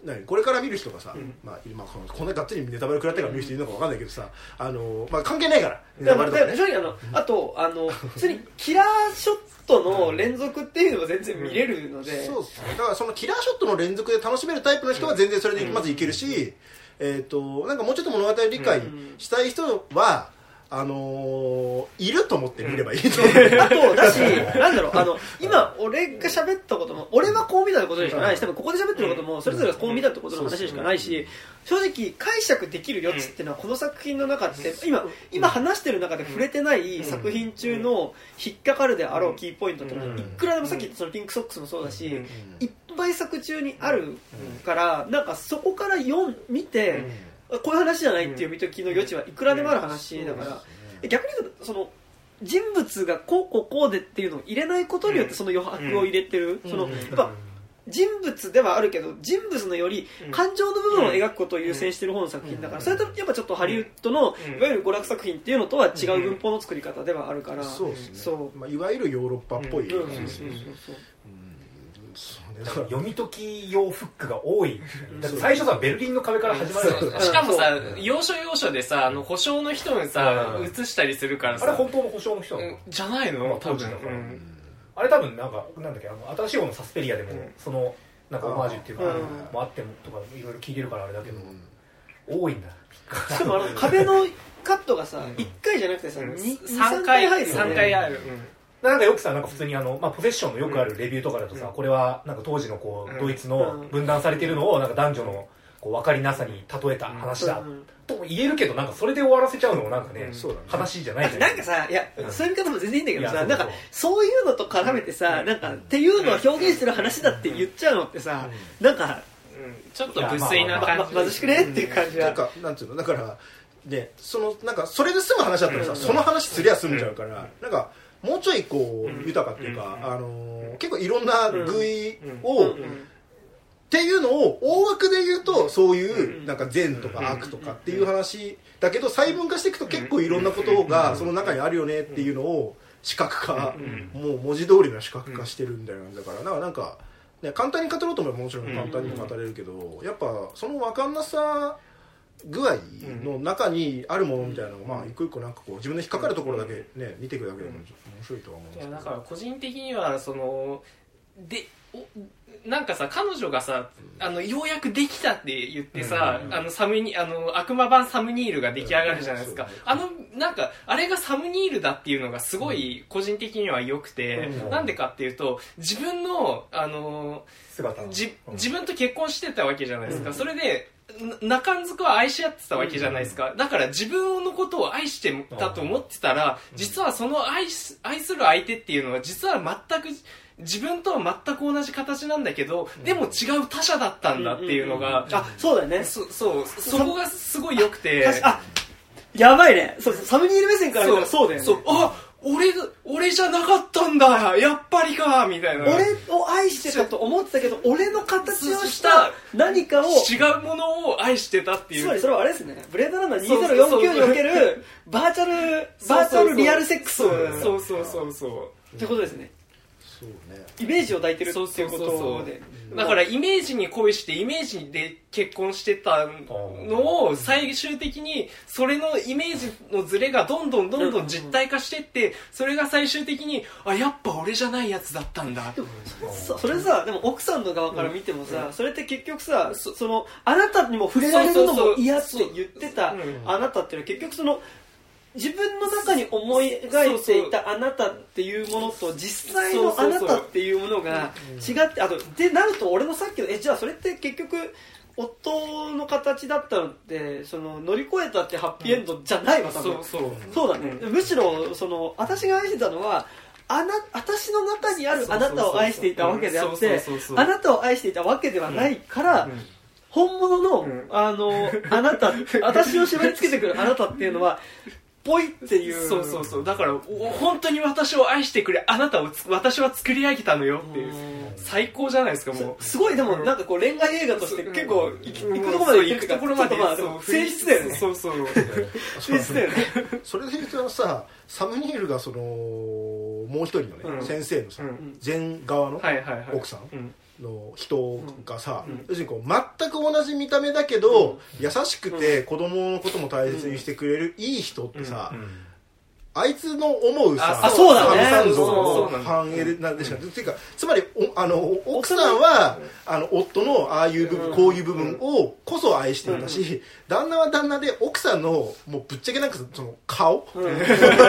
何これから見る人がさ、 うんまあ、今このこんながっつりネタバレ食らってから見る人いるのか分かんないけどさ、あの、まあ、関係ないからネだかタバレとかね。 ら正直あのあとあの普通にキラーショットの連続っていうのも全然見れるので、 そうですね。だからそのキラーショットの連続で楽しめるタイプの人は全然それでまずいけるし、えっとなんかもうちょっと物語を理解したい人は、あのー、いると思って見ればいいと思う、 あとだしなんだろうあの今俺が喋ったことも俺はこう見たってことでしかないし、多分ここで喋ってることもそれぞれがこう見たってことの話でしかないし、正直解釈できる余地っていうのはこの作品の中って今今話してる中で触れてない作品中の引っかかるであろうキーポイントっていうのはいくらでもさっき言ったそのピンクソックスもそうだしいっぱい作中にあるからなんかそこから読ん見てこういう話じゃないっていう見ときの余地はいくらでもある話だから、逆に言うとその人物がこうこうこうでっていうのを入れないことによってその余白を入れてる、そのやっぱ人物ではあるけど人物のより感情の部分を描くことを優先してる方の作品だから、それとやっぱちょっとハリウッドのいわゆる娯楽作品っていうのとは違う文法の作り方ではあるから、 そうですね。 そう、 まあ、いわゆるヨーロッパっぽい、 うんうんうんうんそうだから読み解き用フックが多い。だって最初さベルリンの壁から始まるじゃん。 しかもさ要所要所でさあの保証の人にさ映したりするからさ、 あれ本当の保証の人なの？ じゃないの？ まあ当時だから、あれ多分なんかなんだっけあの新しい方のサスペリアでも、そのなんかオマージュっていうか、もあってもとかいろいろ聞いてるからあれだけど、多いんだ。 しかもあの壁のカットがさいっかいじゃなくてささんかい入るよね。 さんかいある。 なんかよくさなんか普通にあの、まあ、ポゼッションのよくあるレビューとかだとさ、これはなんか当時のこうドイツの分断されているのをなんか男女のこう分かりなさに例えた話だとも言えるけど、なんかそれで終わらせちゃうのもなんかね、話じゃないじゃない。 なんかさいや、そういう見方も全然いいんだけどさ、 いやなんかそういうのと絡めてさ、なんかっていうのを表現してる話だって言っちゃうのってさ、なんかちょっと無粋な感じ、 貧しくねっていう感じは。 なんかなんていうのだからでそのなんかそれで済む話だったらさ、その話すりゃ済んじゃうから、なんかもうちょいこう豊かっていうか、あのー、結構いろんな具いを、っていうのを大枠で言うとそういうなんか善とか悪とかっていう話だけど、細分化していくと結構いろんなことがその中にあるよねっていうのを視覚化、もう文字通りの視覚化してるんだよ。だからなんかなんか、ね、簡単に語ろうと思えばもちろん簡単にも語れるけど、やっぱその分かんなさ具合の中にあるものみたいなのを、まあ一個一個なんかこう自分の引っかかるところだけね見ていくだけでも面白いとは思うんですけど。 だから個人的にはそのでなんかさ彼女がさあのようやくできたって言ってさ、うん、あのサムニあの悪魔版サムニールが出来上がるじゃないですか、うん、あのなんかあれがサムニールだっていうのがすごい個人的には良くて、うん、なんでかっていうと自分のあの姿じ自分と結婚してたわけじゃないですか、うん、それで中んずくは愛し合ってたわけじゃないですか、うん、だから自分のことを愛してたと思ってたら、うん、実はその愛す、愛する相手っていうのは実は全く自分とは全く同じ形なんだけど、うん、でも違う他者だったんだっていうのが、うんうんうん、 あ、そうだよね。 そ、そう、そこがすごい良くて、 あ、やばいね。そう、サムニール目線から見たらそうだよね。 そう、あ、俺、俺じゃなかったんだ、やっぱりか、みたいな。 俺を愛してたと思ってたけど、俺の形をした何かを違うものを愛してたっていう。 つまりそれはあれですね。ブレードランナーにせんよんじゅうきゅうにおけるバーチャル、バーチャルリアルセックス。 そうそうそうそう。 ってことですね。 そうね、 イメージを抱いてるっていうことで、 だからイメージに恋してイメージで結婚してたのを最終的にそれのイメージのズレがどんどんどんどん実体化してって、それが最終的にあやっぱ俺じゃないやつだったんだ。 でもそれさ、それさでも奥さんの側から見てもさ、うん、それって結局さ そ, そのあなたにも触れられるのも嫌って言ってたあなたっていうのは結局その自分の中に思い描いていたあなたっていうものと実際のあなたっていうものが違って、あとでなると俺のさっきのえじゃあそれって結局夫の形だったのってその乗り越えたってハッピーエンドじゃないわ多分、 そうそうそうだね、むしろその私が愛してたのはあな私の中にあるあなたを愛していたわけであってあなたを愛していたわけではないから、うんうん、本物の、うん、あのあなた私を縛り付けてくるあなたっていうのはぽいっていう。 そうそうそう。だから本当に私を愛してくれ、あなたをつ私は作り上げたのよっていう。最高じゃないですかもう。すごいでもなんかこう恋愛映画として結構行くところまで行くところまでまあでも誠実だよね。 そうそう。 誠実だよね。 それで言うとさ、サムニールがそのもう一人のね、うん、先生のさ、うん、前側の奥さんの人がさ、うん、要するにこう全く同じ見た目だけど、うん、優しくて子供のことも大切にしてくれるいい人ってさ、うんうん、あいつの思うさ、 そうだね、 神像の反映なんでしょうか。っていうか、つまりおあの奥さんはあの夫のああいう部分、こういう部分をこそ愛していたし、旦那は旦那で奥さんのもうぶっちゃけなんかその顔、うん、なん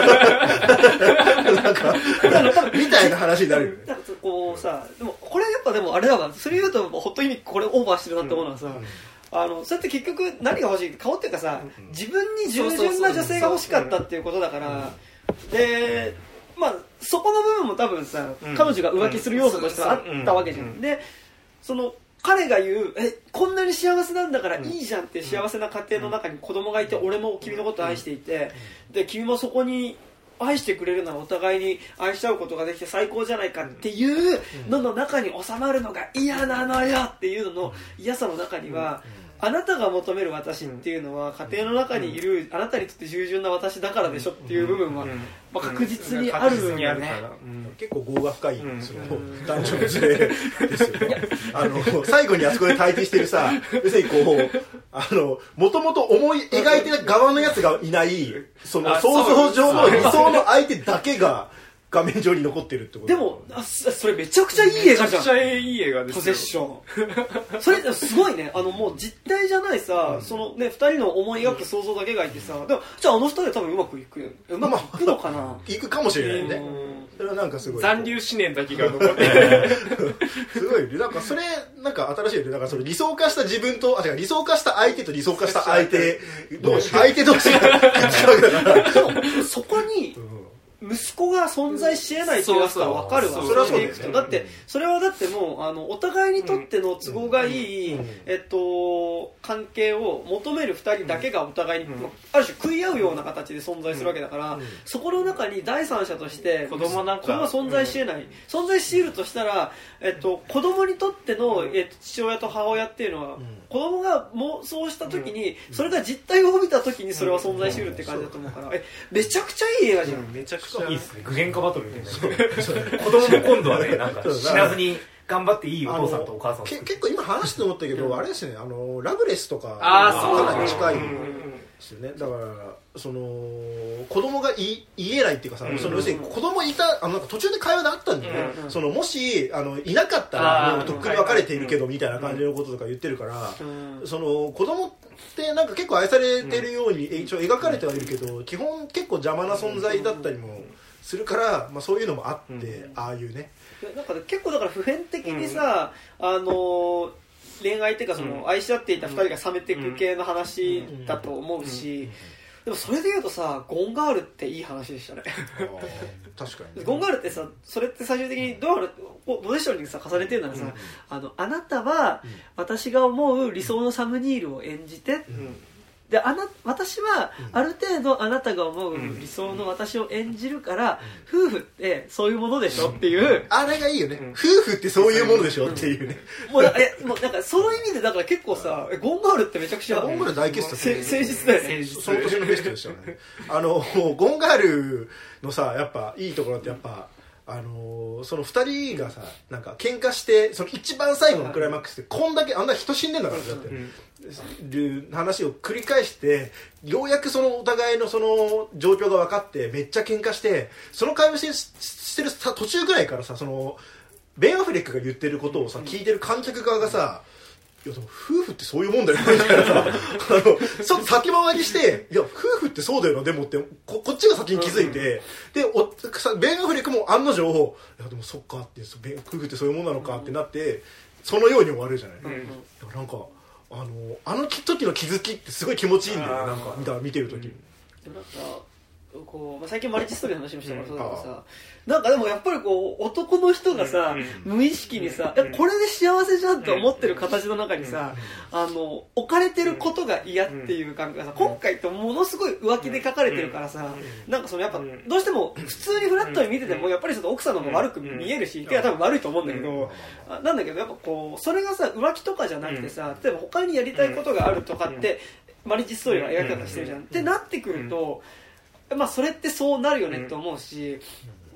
かみたいな話になるよね。 なんかこうさ、でもこれやっぱでもあれだわ。それ言うとほっと意味これオーバーしてるなって思うのはさ。うんうん、あのそれって結局何が欲しい顔っていうかさ、自分に従順な女性が欲しかったっていうことだから、でまあそこの部分も多分さ、彼女が浮気する要素としてはあったわけじゃん。でその彼が言うえこんなに幸せなんだからいいじゃんって幸せな家庭の中に子供がいて、俺も君のことを愛していて、で君もそこに愛してくれるならお互いに愛し合うことができて最高じゃないかっていうのの中に収まるのが嫌なのよっていうのの嫌さの中には、あなたが求める私っていうのは家庭の中にいるあなたにとって従順な私だからでしょっていう部分はまあ確実にあるよね。 結構業が深いその男女のズレですよね。あの最後にあそこで対峙してるさ、要するにこうあの元々思い描いてる側のやつがいないその想像上の理想の相手だけが画面上に残ってるってこと。 でもあそれめちゃくちゃいい映画じゃん。 めちゃくちゃいい映画ですよ。 ポゼッションそれすごいね。あのもう実体じゃないさ、うん、そのねふたりの思い描く想像だけがいてさ、でもじゃああのふたりは多分うまくいくよ。うまくいくのかな、まあ、 いくかもしれないね。それはなんかすごい残留思念だけが残ってすごいなんかそれなんか新しいよね。なんかその理想化した自分とあ違う理想化した相手と理想化した相手同士相手同士が違うからそこに、うん息子が存在し得ないっていうやつは分かるわ。 それはそうですね。 だってそれはだってもうあのお互いにとっての都合がいい、えっと、関係を求めるふたりだけがお互いに、ある種食い合うような形で存在するわけだから、そこの中に第三者として子供なんか子供は存在し得ない、存在し得るとしたら、えっと、子供にとっての、えっと、父親と母親っていうのは、子供が妄想した時にそれが実体を帯びた時にそれは存在し得るって感じだと思うから、えめちゃくちゃいい映画じゃん。 めちゃくちゃいいですね。具現化バトルみたいな。子供も今度はね、なんか死なずに頑張っていいお父さんとお母さんをけ結構今話して思ったけど、あれですね、あのラブレスとかかなり近いですよね。だからその子供が言えないっていうかさ、その要するに子供いたあのなんか途中で会話であったんだよね。そのもしあのいなかったらもうとっくに別れているけどみたいな感じのこととか言ってるから、その子供ってなんか結構愛されてるように一応描かれてはいるけど、基本結構邪魔な存在だったりもするから、まあ、そういうのもあって、うん、ああいうねなんか結構だから普遍的にさ、うん、あの恋愛っていうかその、うん、愛し合っていたふたりが冷めていく系の話だと思うし、でもそれで言うとさゴンガールっていい話でしたね確かに、ね、 ゴンガールってさそれって最終的にどうポジションにさ重ねてるならさ、うん、あのあなたは私が思う理想のサムニールを演じて、うんであな私はある程度あなたが思う理想の私を演じるから、うん、夫婦ってそういうものでしょっていう、うん、 あれがいいよね、うん、夫婦ってそういうものでしょっていうね、 うん、もうえもうなんかその意味でだから結構さゴンガールってめちゃくちゃゴンガール大傑作、 誠実だよね。 その年のベストでしたねあのゴンガールのさやっぱいいところってやっぱあのー、そのふたりがさなんか喧嘩してその一番最後のクライマックスでこんだけあんな人死んでんだからだっていう話を繰り返してようやくそのお互いのその状況が分かってめっちゃ喧嘩してその会話してしてる途中ぐらいからさそのベン・アフレックが言ってることをさ聞いてる観客側がさいやでも夫婦ってそういうもんだよみたいなさあのちょっと先回りしていや夫婦ってそうだよなでもってこ, こっちが先に気づいて、でおベン・アフレックも案の定いやでもそっかって夫婦ってそういうもんなのかってなってそのように終わるじゃない、うんうん、なんかあのあの時の気づきってすごい気持ちいいんだよねなんか見てる時、 うん、なんかこう、まあ、最近マリッジストーリーの話もしたからそうだけどさ、うん、なんかでもやっぱりこう男の人がさ、うん、無意識にさ、うん、これで幸せじゃんって思ってる形の中にさ、うん、あの置かれてることが嫌っていう感覚がさ、今回ってものすごい浮気で書かれてるからさ、なんかそのやっぱどうしても普通にフラットに見ててもやっぱりちょっと奥さんの方が悪く見えるし、いや多分悪いと思うんだけど、なんだけどやっぱこうそれがさ浮気とかじゃなくてさ、例えば他にやりたいことがあるとかってマリッジストーリーの描き方してるじゃんってなってくると、まあそれってそうなるよねって思うし、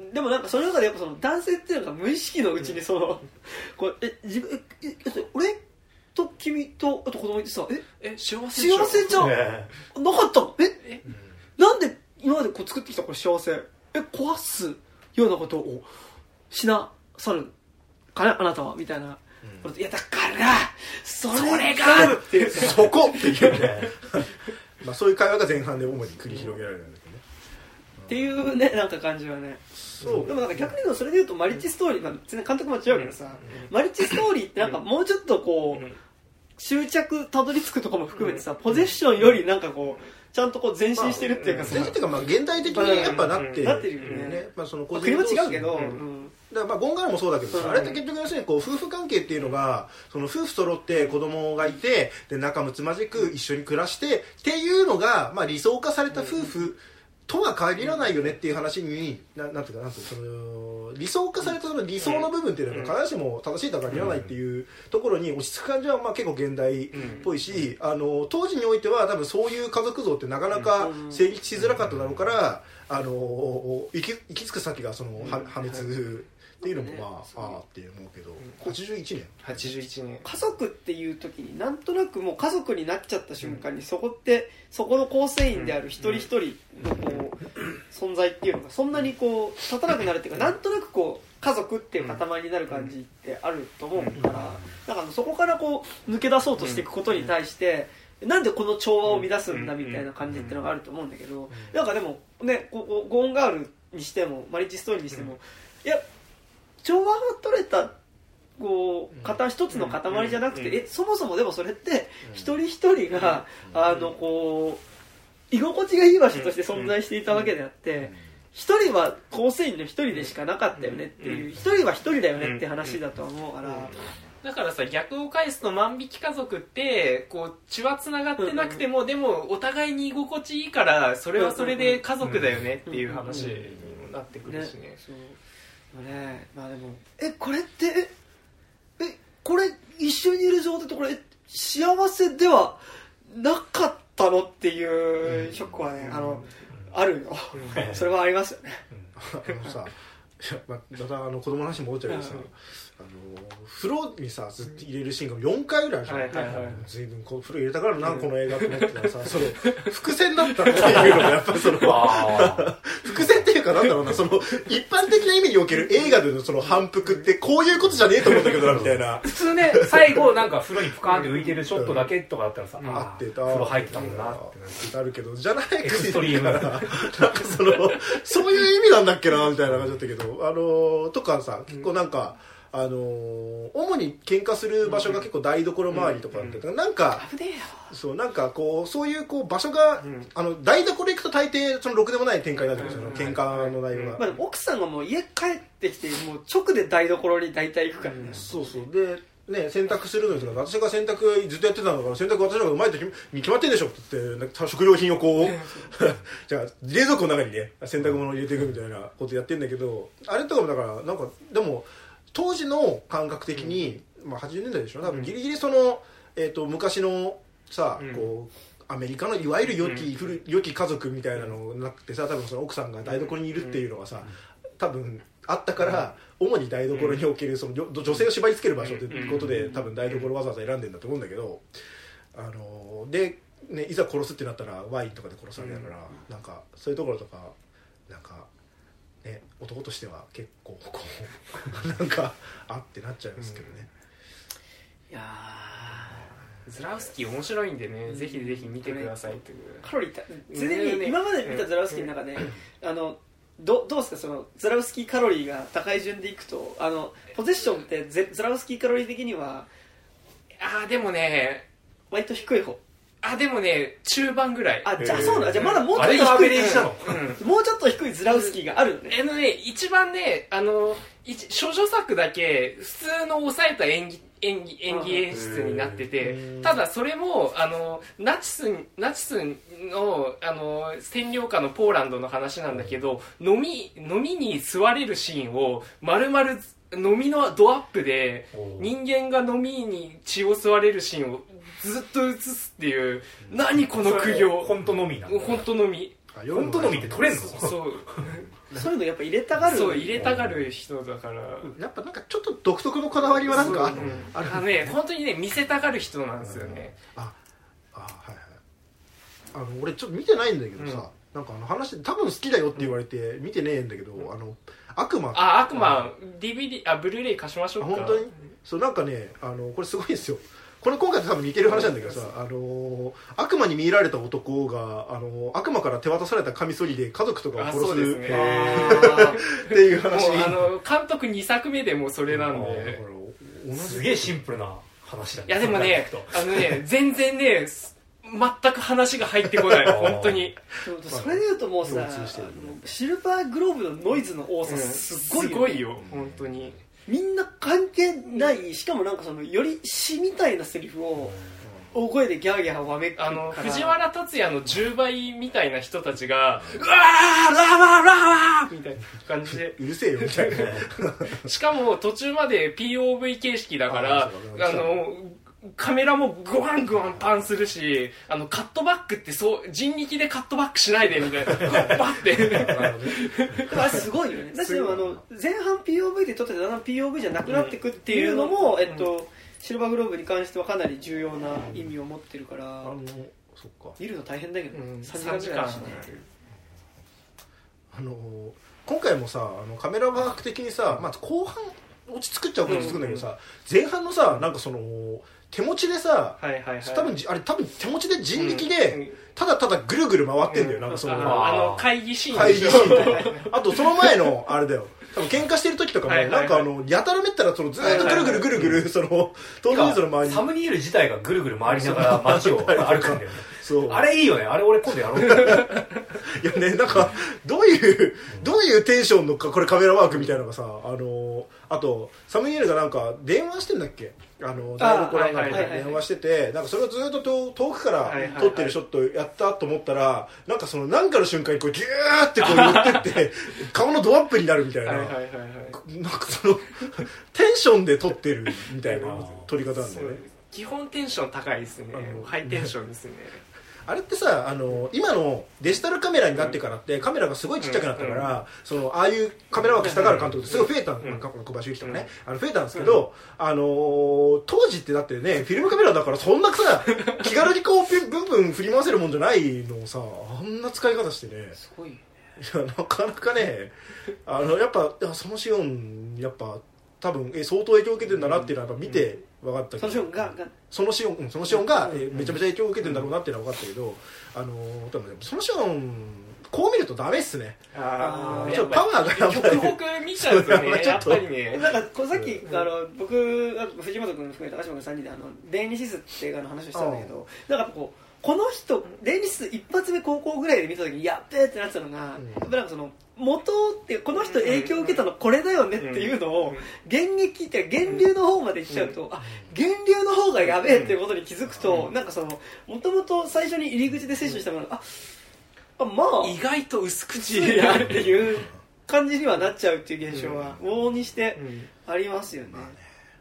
でもなんかその中でやっぱその男性っていうのが無意識のうちにその、こうえ自分えええ俺と君とあと子供いてさええ幸せ幸せじゃんなかったのええなんで今までこう作ってきたこれ幸せえ壊すようなことをしなさるかねあなたはみたいな、うん、いやだからそれがっていうそこっていうねまあそういう会話が前半で主に繰り広げられるんだけどね、 うん、っていうねなんか感じはねそうでもなんか逆に言うとそれで言うとマリッジストーリー、まあ、全然監督も違うけどさ、うん、マリッジストーリーってなんかもうちょっとこう、うん、執着たどり着くところも含めてさ、うん、ポゼッションよりなんかこうちゃんとこう前進してるっていうかさ、 前進っていうかまあ現代的にやっぱなって、 なってるよね。 まあその個人同士国も違うけど、うんうんだからまあゴンガールもそうだけどさ、うん、あれって結局要するにこう夫婦関係っていうのがその夫婦揃って子供がいてで仲睦まじく一緒に暮らしてっていうのがまあ理想化された夫婦とは限らないよねっていう話にななんていうかなんていうかその理想化されたその理想の部分っていうのが必ずしも正しいとは限らないっていうところに落ち着く感じはまあ結構現代っぽいし、あの当時においては多分そういう家族像ってなかなか成立しづらかっただろうからあの行き行き着く先がその破滅っていうのもまあ、ああって思うけど、はちじゅういちねんはちじゅういちねん家族っていう時になんとなくもう家族になっちゃった瞬間にそこってそこの構成員である一人一人のこう存在っていうのがそんなにこう立たなくなるっていうかなんとなくこう家族っていう塊になる感じってあると思うからだからそこからこう抜け出そうとしていくことに対してなんでこの調和を乱すんだみたいな感じっていうのがあると思うんだけどなんかでもねこうゴーンガールにしてもマリッジストーリーにしてもいや調和が取れたこう型一つの塊じゃなくてえそもそもでもそれって一人一人があのこう居心地がいい場所として存在していたわけであって一人は構成員の一人でしかなかったよねっていう一人は一人だよねって話だと思うからだからさ逆を返すと万引き家族ってこう血はつながってなくても、うんうん、でもお互いに居心地いいからそれはそれで家族だよねっていう話にもなってくるしね。 ねまあでもえこれってええこれ一緒にいる状態ってこれ幸せではなかったのっていうショックはね、うん、あの、うん、あるよ、うん、それはありますよね、 うん、あのさいやまたあの子供の話も戻っちゃうけどさ、うんあの風呂にさずっと入れるシーンがよんかいぐらいあるじゃん、はいはいはい、随分こう風呂入れたからな、うん、この映画と思ってたらさそれ伏線だったっていうのがやっぱりその伏線っていうかなんだろうなその一般的な意味における映画でのその反復ってこういうことじゃねえと思うんだけどなみたいな普通ね最後なんか風呂にプカーンって浮いてるショットだけとかだったらさ、うん、 あってた風呂入ってたもんなってなるけどじゃないエクストリームなんかそのそういう意味なんだっけなみたいな感じだったけどあのとかさ結構なんか、うんあのー、主に喧嘩する場所が結構台所周りとかあって、うん、なんかそうなんかこうそういうこう場所が、うん、あの台所行くと大抵そのろくでもない展開になってくるんですよ、うん、喧嘩の内容が、 まあ、奥さんがもう家帰ってきてもう直で台所に大体行くからね、 うん、そうそうでね、洗濯するのに私が洗濯ずっとやってたんだから洗濯私の方がうまいとに決まってんでしょって言って食料品をこうじゃあ冷蔵庫の中にね洗濯物を入れていくみたいなことやってんだけどあれとかもだからなんかでも当時の感覚的に、まあ、はちじゅうねんだいでしょ多分ギリギリその、えー、と昔のさ、うん、こうアメリカのいわゆる良き、うん、古良き家族みたいなのなくてさ多分その奥さんが台所にいるっていうのがさ多分あったから主に台所におけるその女性を縛り付ける場所ということで多分台所をわざわざ選んでんだと思うんだけどあので、ね、いざ殺すってなったらワインとかで殺されるからなんかそういうところとかなんかね、男としては結構こうなんかあってなっちゃいますけどね、 うん、いやズラウスキー面白いんでね、うん、ぜひぜひ見てくださいというカロリーた常に今まで見たズラウスキーの中で、うん、あの ど, どうですかそのズラウスキーカロリーが高い順でいくとあのポゼッションってズラウスキーカロリー的にはあでもね割と低い方あでもね中盤ぐらいあじゃあそうだじゃあまだもうちょっと低いアベレージなの、 うん、もうちょっと低いズラウスキーがあるよねあのね一番ねあの処女作だけ普通の抑えた演技演技演技演出になっててただそれもあのナチスナチスのあの占領下のポーランドの話なんだけど飲み飲みに座れるシーンを丸々飲みのドアップで人間が飲みに血を吸われるシーンをずっと映すっていう何この苦行本当のみな本当のみあ本当のみって取れんの？ そうそういうのやっぱ入れたがる。 そう入れたがる人だから、 やっぱなんかちょっと独特のこだわりはなんかある、 あのね本当にね見せたがる人なんですよね。 ああはいはいあの俺ちょっと見てないんだけどさ、うん、なんかあの話多分好きだよって言われて見てねえんだけど、うん、あの悪魔あ悪魔 ディーブイディー あブルーレイ貸しましょうか。 本当にそうなんかねあのこれすごいですよ。これ今回多分似てる話なんだけどさ、あのー、悪魔に見入られた男が、あのー、悪魔から手渡されたカミソリで家族とかを殺す、ね、っていう話。 もうあの監督にさくめでもそれなんで、 すげえシンプルな話だね。 いやでもねあのね全然ね全く話が入ってこない本当に。 それでいうともうさ、シルバーグローブのノイズの多さすごいよ、ね、 すごいよ本当に。 みんな関係ない、しかもなんかそのより詩みたいなセリフを大声でギャーギャーわめくから、 あの藤原竜也のじゅうばいみたいな人たちがうわーラワーラワーみたいな感じでうるせえよみたいなしかも途中まで ピーオーブイ 形式だからあのカメラもグワングワンパンするし、あのカットバックってそう人力でカットバックしないでみたいなバッてあすごいよね。だってでもあの前半 ピーオーブイ で撮っててだんだん ピーオーブイ じゃなくなってくっていうのも、うん、えっとシルバーグローブに関してはかなり重要な意味を持ってるから、あのそっか見るの大変だけど、うん、さんじかんぐらいあるしね。 あの今回もさあのカメラワーク的にさ、まあ、後半落ち着くっちゃ落ち着くんだけどさ、うんうん、前半のさなんかその手持ちでさ、はいはいはい、多分あれ多分手持ちで人力で、うん、ただただぐるぐる回ってんだよ、うん、なんかその、 うん、あの会議シーン会議シーンとあとその前のあれだよ多分喧嘩してる時とかも、はいはいはい、なんかあのやたらめったらそのずっとぐるぐるぐるぐる、はいはいはい、そのトーンズの周りにサムニール自体がぐるぐる回りながら街を歩くんだよねそうあれいいよね。あれ俺今度やろういやねなんかどういうどういうテンションのかこれカメラワークみたいなのがさあのあとサムニールがなんか電話してんだっけあの台所なんかで電話しててなんかそれをずっと遠くから撮ってるショットやったと思ったらなんかそのなんかの瞬間にこうギューってこう寄ってって顔のドアップになるみたいななんかそのテンションで撮ってるみたいな撮り方なんだよね。 基本テンション高いですね。ハイテンションですね。 あれってさあの今のデジタルカメラになってからってカメラがすごいちっちゃくなったから、うん、そのああいうカメラワークしたがる監督ってすごい増えたの、うん、小林幸とかね、うん、あの増えたんですけど、うん、あのー、当時ってだってねフィルムカメラだからそんなさ気軽にこうブンブン振り回せるもんじゃないのをさあんな使い方してねすごいね。 いやなかなかねあのやっぱそのシオンやっぱ多分え相当影響を受けてるんだなっていうのはやっぱ見て分かったけど、うん、そのシオンがそのシオン、うん、そのシオンが、うんえめちゃめちゃ影響を受けてるんだろうなっていうのは分かったけど、あのー、多分そのシオンこう見るとダメっすね。ああちょっとパワーがやっぱり極北見ちゃうとねやっぱりねなんかこうさっき、うん、あの僕藤本君含め高島君さんにんであのデイニシスって映画の話をしたんだけどなんかこうこの人デイニシス一発目高校ぐらいで見た時にやっべーってなってたのが、うん、やっぱなんかその元ってこの人影響を受けたのこれだよねっていうのを現役って源流の方まで行っちゃうと、うん、あ源流の方がやべえっていうことに気づくと、うん、なんかそのもともと最初に入り口で摂取したものがああまあ意外と薄口やっていう感じにはなっちゃうっていう現象は往々にしてありますよね。まあね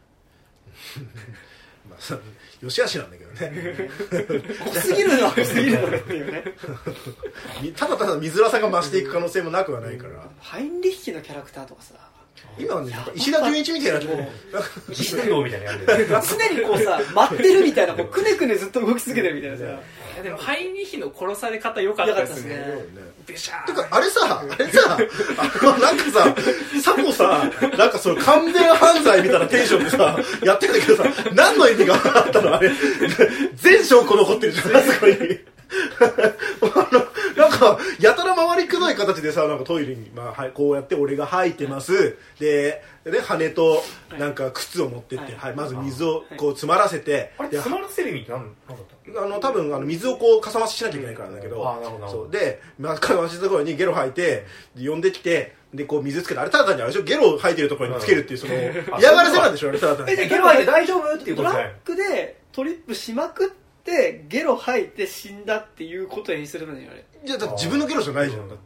まあよしあしなんだけどね濃すぎるのは濃すぎるのねっていうねただただ見づらさが増していく可能性もなくはないから、うん、 ハインリッヒのキャラクターとかさ今はねなんか石田純一みたいな石田道みたいなやんでる常にこうさ待ってるみたいなこうくねくねずっと動き続けてるみたいなさ、 いやでもハインリッヒの殺され方良かったですね。 ビシャーてかあれさあれさあのなんかささもさなんかその完全犯罪みたいなテンションでさやってんだけどさ何の意味があったのあれ全証拠残ってるじゃんすごいあのなんかやたら回りくどい形でさなんかトイレに、まあ、こうやって俺が吐いてますでで羽となんか靴を持ってって、はいはい、まず水をこう詰まらせて、 はい、あれ詰まらせる意味って何だったあの多分あの水をこうかさ増ししなきゃいけないからだけど、うん、あなるほどそうで、まあ、かさ増ししたところにゲロ吐いて呼んできてでこう水つけてあれただ単にあれでしょゲロ吐いてるところにつけるっていうその嫌がらせなんでしょあれただ単にえじゃあゲロ吐いて大丈夫っていうトラックでトリップしまくってゲロ吐いて死んだっていうことを演出するのにあれいやだって自分のゲロじゃないじゃんだって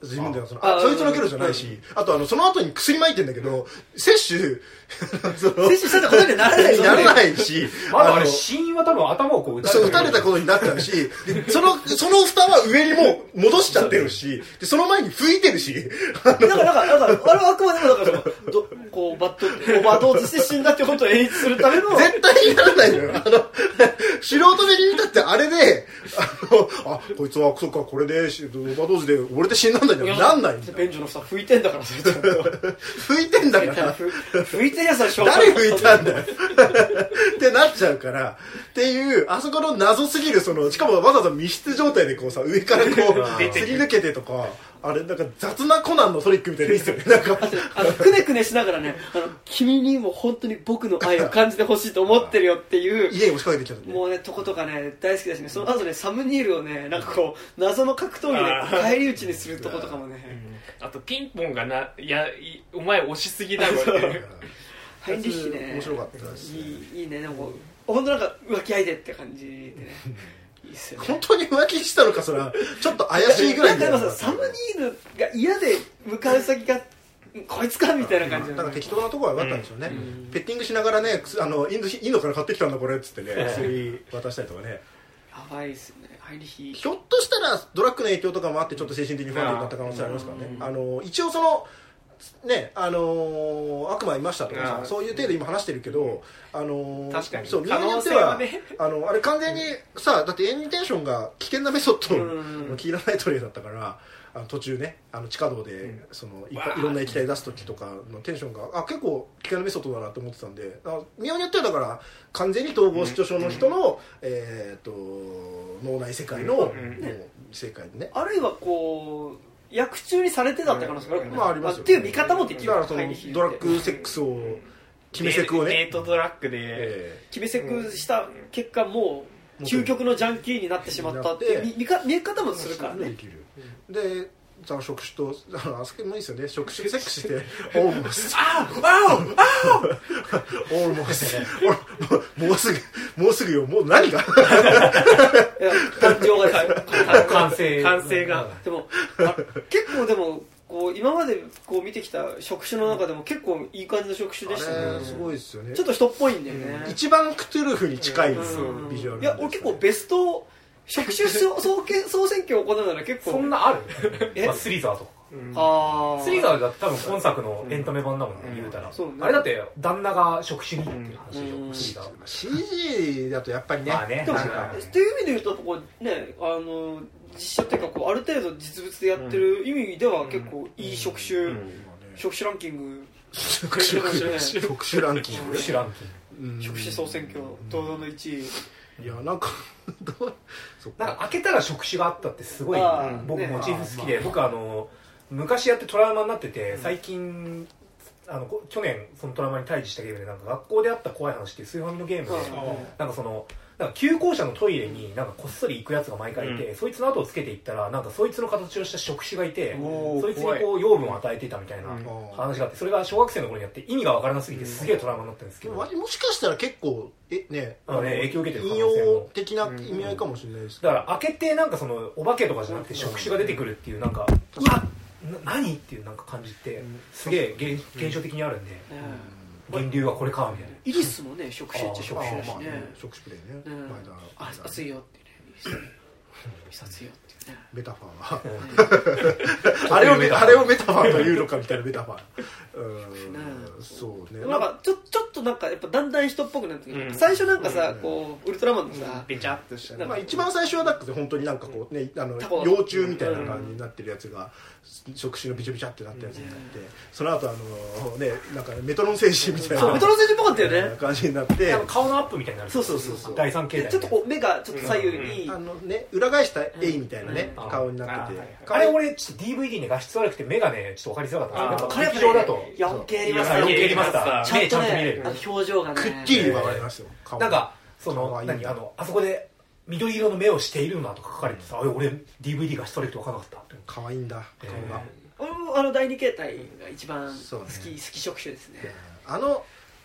自分ではそのあそいつのキャラじゃないし、あとあのその後に薬撒いてんだけど摂取その摂取したってことにならないならないし、 まだあれ死因は多分頭をこう撃たれたそう撃たれたことになっちゃうし、でそのその蓋は上にもう戻しちゃってるし、でその前に拭いてるし、 だからだからだからあれはあくまでもだからそのどこうバットオーバードーズして死んだってことを演出するための絶対にならないのよ。あの素人目に見たってあれであのあこいつはそっかこれでオーバードーズで溺れて死んだんだけどなんないんだ。 便所の蓋拭いてんだからそれ拭いてんだから拭いてるやつはしょうがない。 誰拭いたんだよってなっちゃうからっていうあそこの謎すぎるそのしかもわざわざ密室状態でこうさ上からこうすり抜けてとかあれなんか雑なコナンのトリックみたいないいっすよね。なんかあのくねくねしながらねあの君にも本当に僕の愛を感じてほしいと思ってるよっていう家に押しかけてきちゃった、ね、 もうねとことかね大好きだしねその後ねサムニールをねなんかこう謎の格闘技で返り討ちにするとことかもねあとピンポンがないやいお前押しすぎだろっていうハインリッヒね面白かったですいいいいねでも本当なんか浮気相手って感じでねいいっすよね。 本当に浮気したのかそれはちょっと怪しいぐらいでもさサムニールが嫌で向かう先がこいつかみたいな感じだから適当なところは良かったんでしょうね、うん、ペッティングしながらねあのインドインドから買ってきたんだこれっつってね薬渡したりとかねやばいっすねハイリヒひょっとしたらドラッグの影響とかもあってちょっと精神的に不安定になった可能性ありますからね、あの一応そのねあのー、悪魔いましたとかさそういう程度今話してるけど、あのー、 確かにそう可能性はねあのあれ完全にさだってエンテンションが危険なメソッドのキーラナイトレイだったからあの途中ねあの地下道で、うん、そのいっぱいいろんな液体出す時とかのテンションがあ結構危険なメソッドだなと思ってたんで見ようによってはだから完全に統合失調症の人の、うんえー、と脳内世界の、うん、ね、世界でねあるいはこう薬中にされてたって可能性がある、 まあありますよ、ね、 っていう見方もできる。 だからそのドラッグセックスを決めセクをねデートドラッグで、 えー、決めセクした結果もう究極のジャンキーになってしまったっていう見見え方もするからね。 でその触手とあのあそこもいいですよね触手セックスしてオールモスあーあーあーオールモスもうすぐもうすぐよもう何が感情が完成完成がでも結構でもこう今までこう見てきた触手の中でも結構いい感じの触手でしたね。 すごいですよね。 ちょっと人っぽいんだよね、 うん、一番クトゥルフに近いですよ、うん、ビジュアル。 いや俺結構ベスト触手総総選挙を行うなら結構そんなあるえ、まあ、スリザーとか、うん、あスリザーが多分今作のエンタメ版だもんね、うん、言うたら、うんね、あれだって旦那が触手にっていう話でしょ、うん、スリザーシージー だとやっぱりね、まあ、ねでもっていう意味で言うとこうねあの実写っていうかこうある程度実物でやってる意味では結構いい触手、うんうん、触手ランキング触手ランキング触手ランキング触手総選挙堂々のいちい。 いやなんかどうなんか開けたら触手があったってすごい僕モチーフ好きで、僕あの昔やってトラウマになってて最近あの去年そのトラウマに対峙したゲームでなんか学校であった怖い話っていうスーファミのゲームでなんかそのなんか旧校舎のトイレになんかこっそり行くやつが毎回いて、うん、そいつの後をつけていったらなんかそいつの形をした触手がいてそいつにこう養分を与えていたみたいな話があってそれが小学生の頃にやって意味が分からなすぎてすげえトラウマになってるんですけど、 うん、もしかしたら結構えねあのね影響を受けてる可能性も的な意味合いかもしれないです、 うん、だから開けてなんかそのお化けとかじゃなくて触手が出てくるっていうなんかうわ何っていうなんか感じってすげえ現象的にあるんで、うん、源流はこれかみたいな。 イリスもね触手っちゃ触手だしね。 触手プレイね。 あ熱いよってね。イリス熱いよってね。 メタファーはあれをあれをメタファーというのかみたいなメタファー。うんそうね。 なんかちょちょっとなんかやっぱだんだん人っぽくなってくる。最初なんかさこうウルトラマンのさベチャっとした。 まあ一番最初はだって本当になんかこうねあの幼虫みたいな感じになってるやつが触手のビチャビチャってなったやつになってその後あのねなんかメトロン星人みたいなメトロン星人っぽかったよね感じになって顔のアップみたいになる。 そうそうそうそう第三形態ちょっとこう目がちょっと左右にあのね裏返したエイみたいなね顔になっててあれ俺ちょっと ディーブイディー ね画質悪くて目がねちょっと分かりづらかった劇場だとよんケー リマスターよんケー リマスターちゃんとね表情がねくっきり分かりますよ。 なんかその何あのあそこで緑色の目をしているのとか書かれてさ俺 ディーブイディー 画質悪くて分からなかった可愛いんだ顔が俺もあのだいに形態が一番好き好き触手ですね。 あの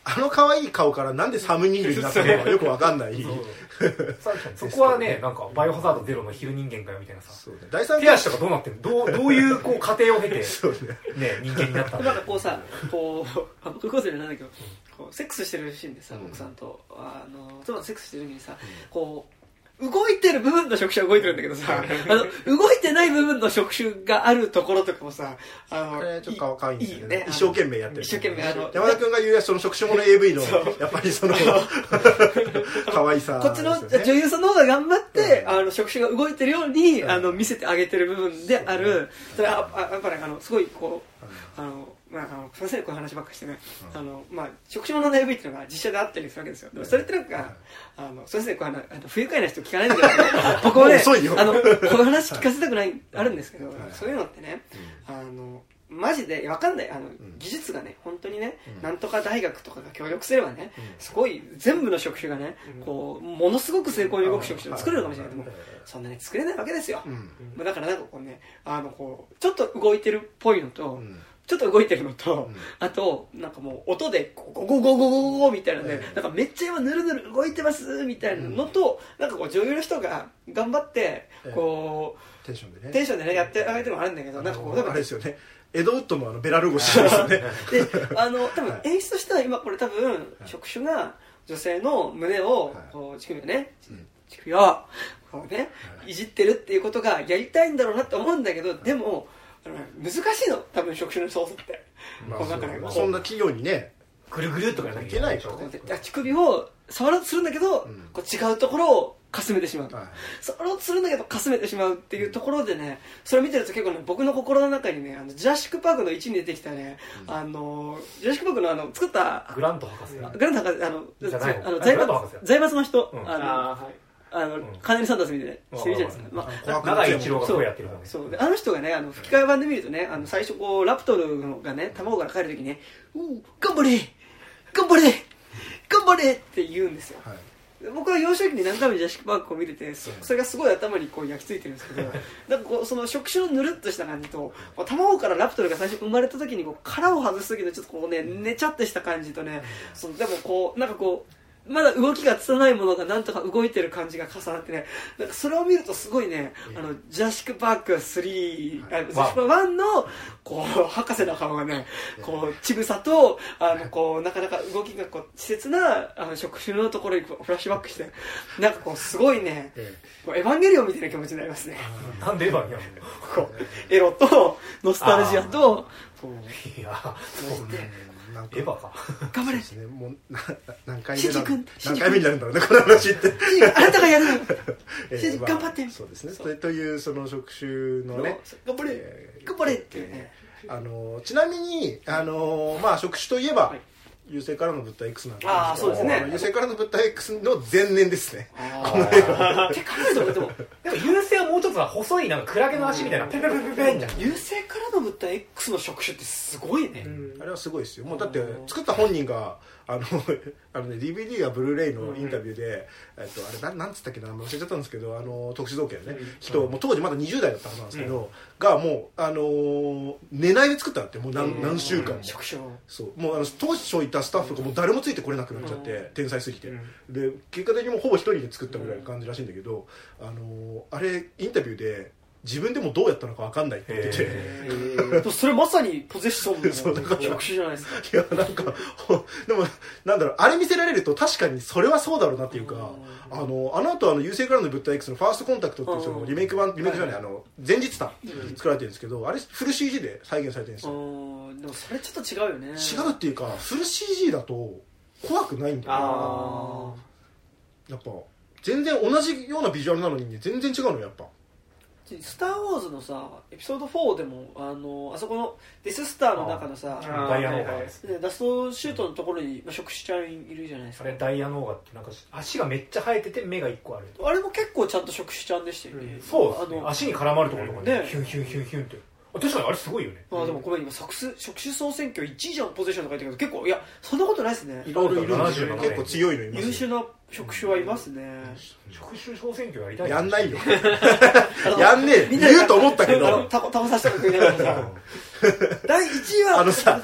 あの可愛い顔からなんでサムニールになったのかよくわかんないそこはね、なんかバイオハザードゼロの昼人間かよみたいなさ、 そうね、第三手足とかどうなってるどうどういうこう過程を経てそうねね人間になったのなんかこうさこうあ僕こそなんだけどこうセックスしてるシーンでさ、 うん奥さんとあの妻とセックスしてる時にさ、うん、こう動いてる部分の触手は動いてるんだけどさ、あの動いてない部分の触手があるところとかもさ、あのあれちょっと可愛いんですよね。 いいよね、 一生懸命やってる。 一生懸命あの山田君が言うその触手もの エーブイ のやっぱりその可愛さ、ね、 こっちの女優さんの方が頑張って、うん、あの触手が動いてるように、うん、あの見せてあげてる部分である、それはやっぱりあのすごいこう、うん、あのまあ、あのすいませんこういう話ばっかしてね、うん、あのまあ触手ものの エーブイ っていうのが実写であったりするわけですよ。でもそれってなんか、うん、あのすいませんこうあの不愉快な人聞かないんだけど、ね、ここはねあのこういう話聞かせたくない、はい、あるんですけど、はい、そういうのってね、うん、あのマジでわかんないあの、うん、技術がね本当にね、うん、なんとか大学とかが協力すればね、うん、すごい全部の触手がね、うん、こうものすごく成功に動く触手を作れるかもしれないけども、そんなに作れないわけですよ、うん、だからなんかこうねあのこうちょっと動いてるっぽいのと、うん、ちょっと動いてるのと、うん、あとなんかもう音でゴゴゴゴゴゴゴみたいなね、うん、なんかめっちゃ今ぬるぬる動いてますみたいなのと、うん、なんかこう女優の人が頑張ってこう、 テンションでねテンションでねやってあげてるのもあるんだけど、なんかこうあれですよね、エドウッドのあのベラルゴシですよねであの多分演出としては今これ多分触手が女性の胸をこう乳首をね、うん、乳首をこうねいじってるっていうことがやりたいんだろうなって思うんだけど、でも難しいの多分触手の操作って、 まあ、こうなんかね、まあ、そんな企業にねぐるぐるとかやらなきゃいけないでしょ、 ね、乳首を触ろうとするんだけど、うん、こう違うところをかすめてしまう、はい、触ろうとするんだけどかすめてしまうっていうところでね、それ見てると結構ね僕の心の中にねあのジュラシックパークのいちに出てきたね、うん、あのジュラシックパークのあの作ったグラント博士グラント博士あのじゃないあの財閥財閥の人、 うん、 あのあはいあの、うん、カーネル・サンダースみたいなしてるじゃないですか、まあ、長井一郎が声やってるもんね。 そうであの人がねあの吹き替え版で見るとねあの最初こうラプトルがね卵から帰るときにねう頑張れ頑張れ頑張れって言うんですよ、はい、僕は幼少期に何回もジュラシックパークを見てて そ, それがすごい頭にこう焼き付いてるんですけどなんかこうその触手のぬるっとした感じと卵からラプトルが最初生まれた時にこう殻を外す時のちょっとこうねねちゃってした感じとねそのでもこうなんかこうまだ動きが拙いものがなんとか動いてる感じが重なってね、なんかそれを見るとすごいね、あのジュラシックパークスリー、はい、ジュラシックパークワンのこう博士の顔がね、こう乳房とあのこうなかなか動きがこう稚拙なあの触手のところにこうフラッシュバックして、なんかこうすごいね、こうエヴァンゲリオンみたいな気持ちになりますね。 なんでエヴァンゲリオン？ こうエロとノスタルジアとこういやそうね。なんかエヴァか頑張れですね、もう何回目な何回目になるんだろうねこの話ってあなたがやるのシンジ頑張って、 そうですねそれというその触手のね頑張れ、えー、頑張れっていうね、 あのちなみにあのまあ触手といえば、はい、優勢からの物体 X なんですけど、 あそうですね、 優勢からの物体 X の前年ですね。 この映画って考えたらでもでも優勢はもうちょっと細いなんかクラゲの足みたいなペペペペペンじゃん。 優勢からの物体 X の触手ってすごいね、 うん、あれはすごいですよ。もうだって作った本人があのあのね ディーブイディー やブルーレイのインタビューで、えっとあれなんなんつったっけな忘れちゃったんですけど、あの特殊造形のね、うん、人もう当時まだにじゅう代だったはずなんですけど、うん、がもうあの寝ないで作ったんだってもう 何,、うん、何週間も触手をそうもうあの当初いたスタッフがもう誰もついてこれなくなっちゃって、うん、天才すぎて、うん、で結果的にもうほぼ一人で作ったぐらいの感じらしいんだけど、あのあれインタビューで自分でもどうやったのか分かんないって言ってて、 えー、それまさにポゼッションの触手じゃないですか。 いやなんかでもなんだろうあれ見せられると確かにそれはそうだろうなっていうか、あのあの後あの優勢からの物体 X のファーストコンタクトっていうそのリメイク版リメイクじゃないあの前日譚作られてるんですけど、あれフル シージー で再現されてるんですよ。 でもそれちょっと違うよね。 違うっていうかフル シージー だと怖くないんだよね。やっぱ全然同じようなビジュアルなのに、ね、全然違うのやっぱ。 スター・ウォーズのさエピソードフォーでもあのあそこのデススターの中のさダイヤノーガです、 ね、ダストシュートのところに触手ちゃんいるじゃないですか。 あれダイヤノーガってなんか足がめっちゃ生えてて目がいっこある。 あれも結構ちゃんと触手ちゃんでしたよね、 うん、そうですね、あの足に絡まるところとかね、ヒュンヒュンヒュンヒュンって確かにあれすごいよね。 あでもごめん今触手総選挙いちいじゃんポゼッションとか言ってるけど結構いやそんなことないですね。 いろいろいるんですよ。結構強いのいます、ね、 優秀な触手はいますね。 触手総選挙やりたい。 やんないよやんねえ言うと思ったけどタコタコさせたか食いながらさだいいちいはあのさ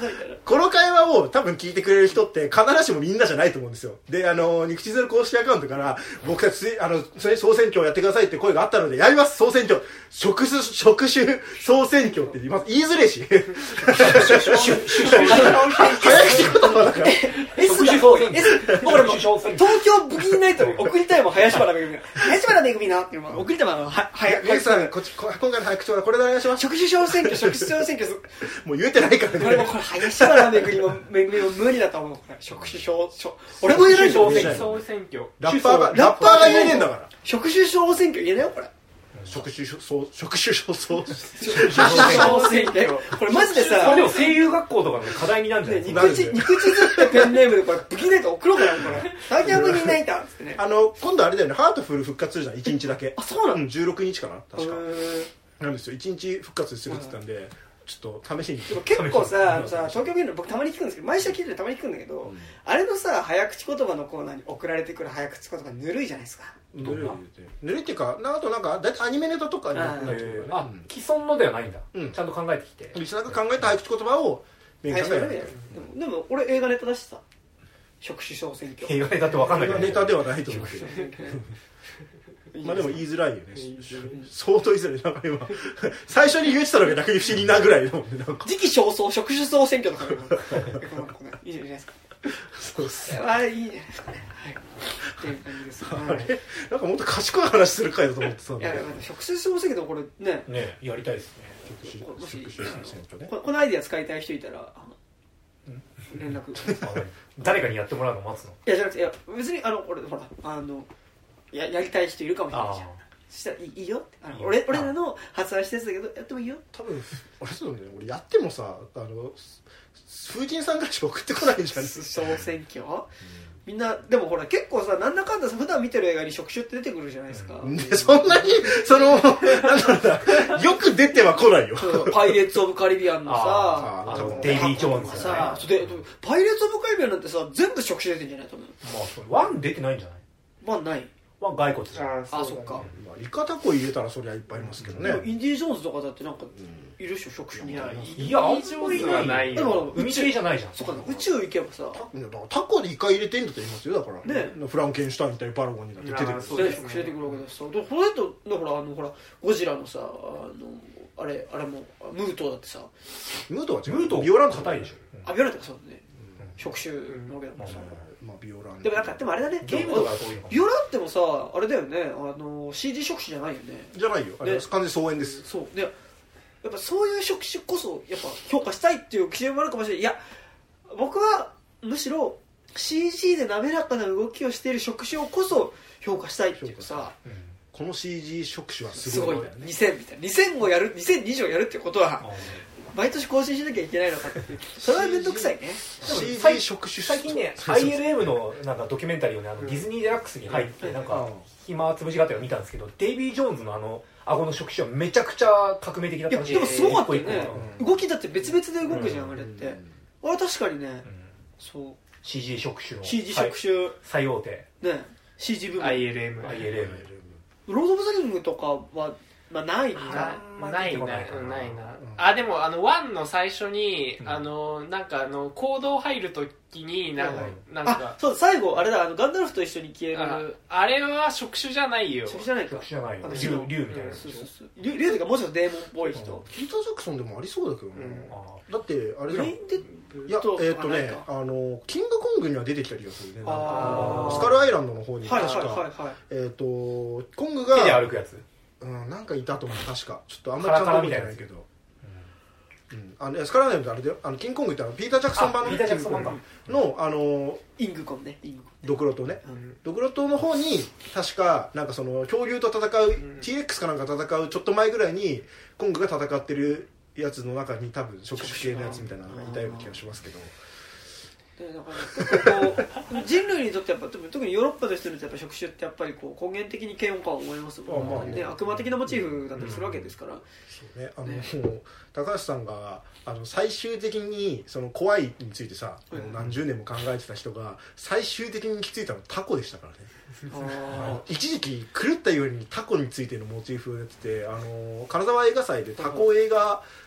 この会話を多分聞いてくれる人って必ずしもみんなじゃないと思うんですよ。で、あの、肉地図の公式アカウントから、僕たち、あの、それ総選挙をやってくださいって声があったので、やります、総選挙。職種、職種総選挙って言います。言いづれし。早口言葉だから。 S が、S、僕らも、東京ブギーナイトに送りたいもん、林原めぐみが。林原めぐみなっていうの送りたいもん、は、はや、 林さん、こっち、今回の早口はこれでお願いします。 職種総選挙、職種総選挙。 もう言えてないからね。 これもこれ、林原めぐみも、めぐみも無理だと思う。職種総、俺も言えない総選挙。総選挙。 ラッパーが、ラッパーが言えねえんだから。 職種総選挙言えないよ、これ。 職種総、職種総、総選挙。これマジでさ、 これでも声優学校とかの課題になるんじゃない肉地、肉地図ってペンネームでこれ、ブギーナイト送ろうかな、これ。東京ブギーナイトっつってね。 あの、今度あれだよね、ハートフル復活するじゃん、いちにちだけ。 あ、そうなの？ じゅうろくにちかな確か。なんですよ、いちにち復活するって言ったんで、ちょっと試しに。 結構さ、さ、東京ビルの僕たまに聞くんですけど、毎週聞いてるたまに聞くんだけど、あれのさ、早口言葉のコーナーに送られてくる早口言葉ぬるいじゃないですか。 ぬるい。ぬるいっていうか、あとなんか、だいたいアニメネタとかになってる。 あ、既存のではないんだ。ちゃんと考えてきて。 リスナーが考えた早口言葉を、 メインさんがやる。でも、俺映画ネタだしさ、職種総選挙。 映画ネタって分かんないけど。 ネタではないと思うけど。まあでも言いづらいよね。相当言いづらい。なんか今、最初に言ってたのが逆に不思議なぐらいだもんね。 時期尚早、職種総選挙とかいいじゃないですか。 そうっす。 あれいいじゃないですかね。はい。っていう感じです。 あれなんかもっと賢い話する回だと思ってたんだけど。 いや、職種総選挙でもこれね。 ね、やりたいですね。 もし、このアイディア使いたい人いたら、連絡。 誰かにやってもらうの待つの？ いや、じゃなくて、いや、別に、あの、俺、ほら、あの、ややりたい人いるかもしれないじゃん。そしたらいい、いいよってあの俺俺らの発案したやつだけどやってもいいよ。 多分俺そうね、俺やってもさ、あの風神さんぐらいしか送ってこないんじゃん。 総選挙、うん、みんなでもほら結構さ、なんだかんだ普段見てる映画に職種って出てくるじゃないですか。 でそんなにそのなんだろうな、よく出ては来ないよ。 パイレーツ・オブ・カリビアンのさ、 あのデイビー・ジョーンズさ、でパイレーツ・オブ・カリビアンなんてさ全部職種出てんじゃないと思う。 まあそれワン出てないんじゃない？ ワンない。 ワン骸骨じゃん。 あ、そっか。 イカタコ入れたらそりゃいっぱいいますけどね。 インディ・ジョーンズとかだってなんかいるでしょ、職種に。いや、 いや、あんまりはないよ。でも海系じゃないじゃん。 そっか、宇宙行けばさ、 タコでイカ入れてんだって言いますよ。だからね、 フランケンシュタイン対バラゴンにだって出てくる。 そうですね。出てくるわけだしさ。でこの人ほらあのほらゴジラのさ、あのあれあれもムートだってさ。 ムートは違う。 ムートビオラント硬いでしょ。 あ、ビオラントかそうだね。職種なわけだもんさ。 まあビオラント。 でもなんかでもあれだね。 ゲームとかそういうの。 ビオラントもさ、あれだよね。あの シージー 職種じゃないよね。 じゃないよ。あれ完全に総演です。 そうで。やっぱそういう職種こそやっぱ評価したいっていう基準もあるかもしれない。いや僕はむしろ シージー で滑らかな動きをしている職種をこそ評価したいっていうさ、うん、 この シージー 職種はすごい、ね、 すごいにせんみたいなにせんをやるにせんにじゅうをやるってことは毎年更新しなきゃいけないのかっていうそれは面倒くさいね。 シージー 職種最近ね アイエルエム のなんかドキュメンタリーをね、あのディズニーデラックスに入ってなんか暇つぶしがてら見たんですけど、デイビー・ジョーンズのあの顎の触手はめちゃくちゃ革命的だったらしい。 でもすごかったよね、うん、動きだって別々で動くじゃん、うん、あれって、うん、あれ確かにね、うん、そうシージー 触手のシージー 触手最大手ね シージー 部分アイエルエムアイエルエムロード・オブ・ザ・リングとかはまあないな、 まあ、ないな、ないな。あ、でもあのワンの最初に、うん、あのなんかあの行動入るときになんか、うん、なんかあ、そう最後あれだ、あのガンダルフと一緒に消えるあ, あれは職種じゃないよ。 職種じゃないか。 職種じゃないよ。竜竜みたいな。そうそうそう。 竜竜というかもうちょっとデーモンっぽい人。 うん、ピーター・ジャクソンでもありそうだけどね。うん、だってあれじゃん。いやえー、っとねあのキングコングには出てきた気がするね。なんかスカルアイランドの方に確か、はいはいはいはい、えー、っとコングが手で歩くやつ。 うん、なんかいたと思う確かちょっとあんまりちゃんと覚えてないけど、うん、あのスカラーネムってあれであのキングコングってあのピーター・ジャクソン版のピーター・ジャクソン版のあのイングコンね、イングコンドクロ島ね、うん、ドクロ島の方に確かなんかその恐竜と戦う、うん、ティーエックス かなんか戦うちょっと前ぐらいにコングが戦ってるやつの中に多分触手系のやつみたいなのがいたような気がしますけど。 でだからこう人類にとってやっぱ特にヨーロッパの人にとってやっぱ職種ってやっぱりこう根源的に嫌悪感を思いますもん、まあね、悪魔的なモチーフだったりするわけですから、うん、 そうね、あの、ね、もう高橋さんがあの最終的にその怖いについてさ、うん、何十年も考えてた人が最終的に行き着いたのはタコでしたからね。あ一時期狂ったようにタコについてのモチーフをやってて、あの金沢映画祭でタコ映画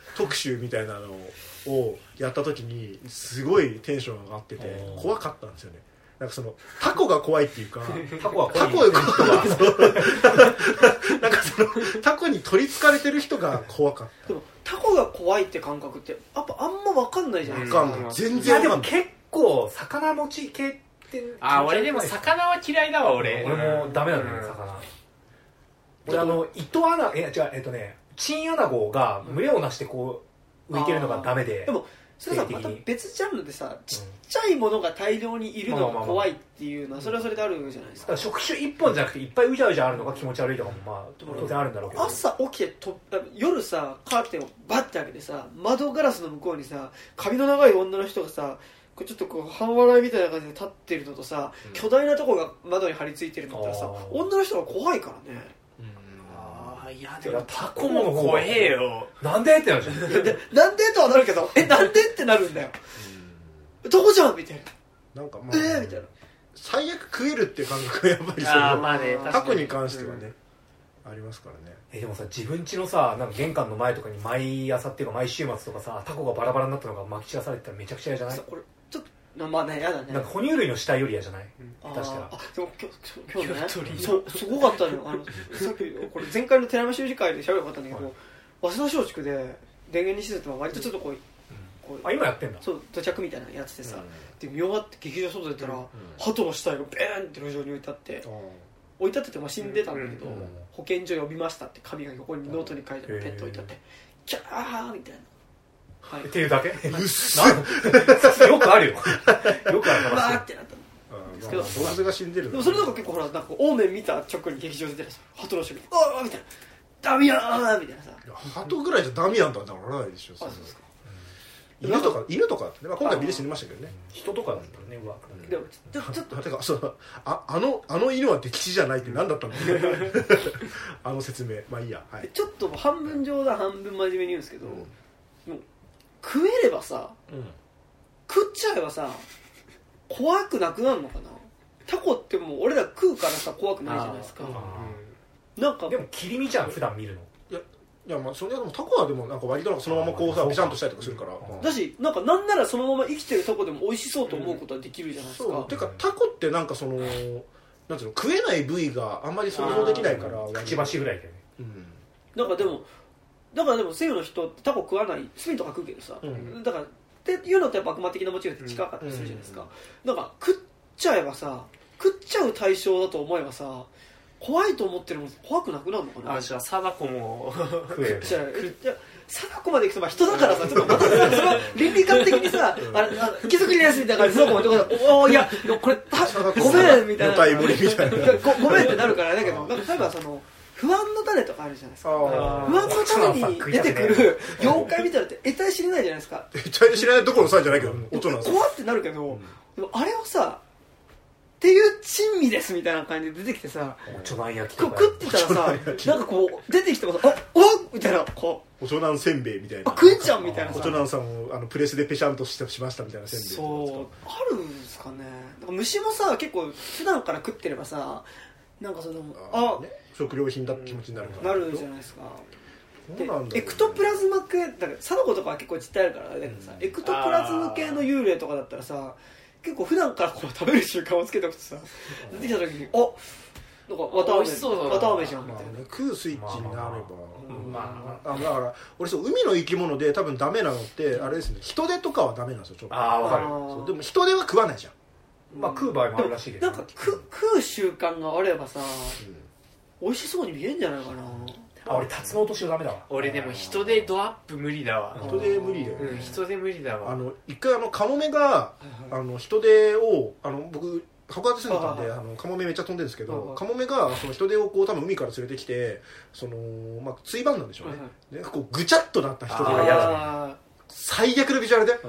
特集みたいなのをやった時にすごいテンション上がってて怖かったんですよね。なんかそのタコが怖いっていうかタコは怖いタコの人がなんかそのタコに取りつかれてる人が怖かった。 でもタコが怖いって感覚ってやっぱあんま分かんないじゃないですか。 分かんない全いや然分かんない。 でも結構魚持ち系ってあ俺でも魚は嫌いだわ俺。 俺もダメなんだよね、 うん魚。俺あの糸穴え違うえっとねチンアナゴが群れをなしてこう浮いてるのがダメで。 でもそれさまた別ジャンルでさちっちゃいものが大量にいるのが怖いっていうのはそれはそれであるじゃないですか。 だから触手一本じゃなくていっぱいうじゃうじゃあるのが気持ち悪いとかもまあ当然あるんだろうけど、 朝起きてと夜さカーテンをバッて開けてさ窓ガラスの向こうにさ髪の長い女の人がさこうちょっとこう半笑いみたいな感じで立ってるのとさ、うん、巨大なとこが窓に張り付いてるのってさ女の人が怖いからね。 いやでもタコも怖えよ。 なんでってなるじゃん。 なんでとはなるけどえなんでってなるんだよ。どこじゃんみたいな。なんかまあ、 えー、みたいな。 最悪食えるっていう感覚がやっぱりそあ、まあね、 タコに関してはね、うん、ありますからね。 えでもさ自分家のさなんか玄関の前とかに毎朝っていうか毎週末とかさタコがバラバラになったのが撒き散らされてたらめちゃくちゃ嫌じゃない？ これちょっとまあね嫌だね。 なんか哺乳類の死体より嫌じゃない？ うん、 確かあでも今日今日ねそうすごかったのよ。あのさっきこれ前回の寺山修司会で喋るかったんだけど、はい、早稲田松竹で電源にしてたのは割とちょっとこう、うん、こうあ今やってんだ。 そう土着みたいなやつでさ、うん、で見終わって劇場外出たら、うん、鳩の死体がベーンって路上に置いてあって、うん、置いてあってて、まあ、死んでたんだけど、うん、保健所呼びましたって紙が横にノートに書いてペット置いてあってキャーみたいな。 はい、っていうだけ？うっすよくあるよ。よくあるわーってなったんですけど、 動物が死んでる。 でもそれなんか結構ほらなんかオーメン見た直後に劇場で出てる鳩の人があーみたいなダミアーみたいなさ。 鳩ぐらいじゃダミアンとはならないでしょ。 あそうですか。 犬とか犬とかって、まあ、今回ビデ死にましたけどね。 人とかだったらねうわ。 でもちょちょっとてかそうああのあの犬は敵地じゃないって何だったんだあの説明まあいいや、はい、 ちょっと半分冗談半分真面目に言うんですけど、うん、もう食えればさ、うん、食っちゃえばさ怖くなくなるのかな。タコってもう俺ら食うからさ怖くないじゃないですか。なんかでも切り身じゃん普段見るの。 いやいやまあそれでもタコはでもなんか割とそのままこうさビシャンとしたりとかするから、 だしなんかなんならそのまま生きてるタコでも美味しそうと思うことはできるじゃないですか。 そうてかタコってなんかそのなんていうの食えない部位があんまり想像できないからくちばしぐらいだよね。 うん、だからでもだからでも西洋の人ってタコ食わないスピンとか食うけどさ、うん、だからっていうのってやっぱ悪魔的なモチーフって近かったりするじゃないですか。だから食っちゃえばさ食っちゃう対象だと思えばさ怖いと思ってるもん怖くなくなるのかな。 あじゃあ貞子も食える。じゃあ貞子まで行くとまあ人だからさちょっとまたその倫理観的にさあれ貴族にですみたいな感じで貞子もおおいやこれごめんみたいなごめんってなるからだけどなんか例えばその不安の種とかあるじゃないですか。不安の種に出てくる妖怪みたいなって得体知れないじゃないですか。 得体知れないどころの際じゃないけど音なんですよ。 怖ってなるけど、うん、でもあれをさっていう珍味ですみたいな感じで出てきてさおちょなん焼きとか食ってたらさなんかこう出てきてもさあおっみたいなこうおちょなんせんべいみたいなあ食えちゃうみたいなさおちょなんさんをあのプレスでペシャンとしてしましたみたいなせんべいそうあるんですかね。なんか虫もさ結構普段から食ってればさなんかそのあ、 ね、食料品だって気持ちになるから、 うん、なるじゃないですか。 でエクトプラズマ系だから貞子とかは結構実体あるからだけどさ、うん、エクトプラズム系の幽霊とかだったらさ結構普段からこう食べる習慣をつけておくとさ出てきた時にあなんか綿あめ綿あめじゃんみたいな、まあね、 食うスイッチになれば、まあまあ、あだから俺そう海の生き物で多分ダメなのってあれですね人手とかはダメなんですよちょっと。 ああ分かる。 そうでも人手は食わないじゃん。 まあ食う場合もあるらしいけど、 なんか食う習慣があればさ、うん、美味しそうに見えるんじゃないかな。 あ俺タツノオトシゴダメだわ。 俺でも人でドアップ無理だわ。 人で無理だよね、 うん、人で無理だわ。 あの一回あのカモメがあの人手をあの僕函館住んでたんであのカモメめっちゃ飛んでるんですけどカモメがその人手をこう多分海から連れてきてそのまあついばんなんでしょうね。でこうぐちゃっとなった人手が嫌だ。最悪のビジュアルで。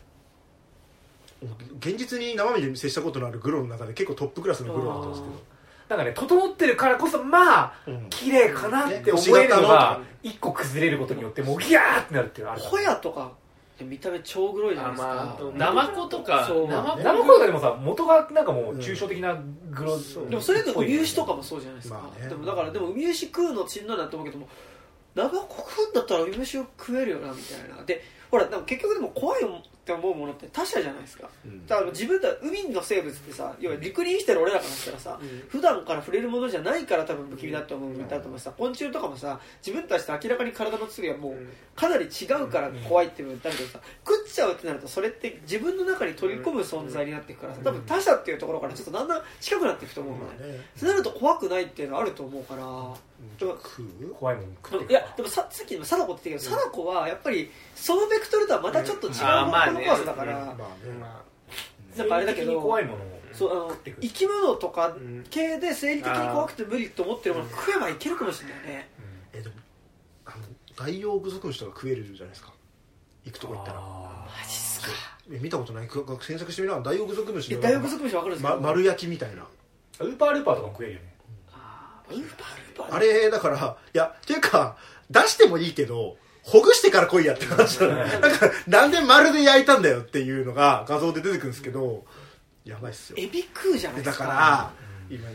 現実に生身で接したことのあるグロの中で結構トップクラスのグロだったんですけどなんかね整ってるからこそまあ、うん、綺麗かなって思えるのが一個崩れることによってもうギャーってなるっていうのある。 ホヤとか見た目超グロいじゃないですか。 まあ、ナマコとかナマコとかでもさ元がなんかもう抽象的なグロ、うん、 でもそれでウミウシとかもそうじゃないですか、まあね、でもだからでもウミウシ食うのしんどいなって思うけどもナマコ食うんだったら海飯を食えるよなみたいな。でほらなんか結局でも怖いって思うものって他者じゃないですか、うん、だから自分だ海の生物ってさ、要は陸に生きてる俺らからしたらさ、うん、普段から触れるものじゃないから多分不気味だと思うんだと思うしさ、昆虫とかもさ自分たちと明らかに体の作りはもうかなり違うから怖いっていう部分だけどさ、食っちゃうってなるとそれって自分の中に取り込む存在になっていくからさ、多分他者っていうところからちょっとだんだん近くなっていくと思うのね、うん、そうなると怖くないっていうのはあると思うから、 でも食う怖いもの食ってくいやでも さ, さっきの貞子って言ったけど、貞子はやっぱりそのベクトルとはまたちょっと違う方向の怖さだから、まあねまあね、なんかあれだけど怖いものをそうあの生き物とか系で生理的に怖くて無理と思ってるものを食えばいけるかもしれないね、 うん、えでもあのダイオウグソクムシとか食えるじゃないですか、行くとこ行ったら。 マジっすか。 見たことない、検索してみな。ダイオウグソクムシのダイオウグソクムシ分かるんですか、 ま、丸焼きみたいな。 ウーパールーパーとかも食えるよね。 あウーパールーパーあれだからいやっていうか出してもいいけどほぐしてから来いやって話だねなんかなんで丸で焼いたんだよっていうのが画像で出てくるんですけど、やばいっすよ。 エビ食うじゃないですか。 だから、うん、今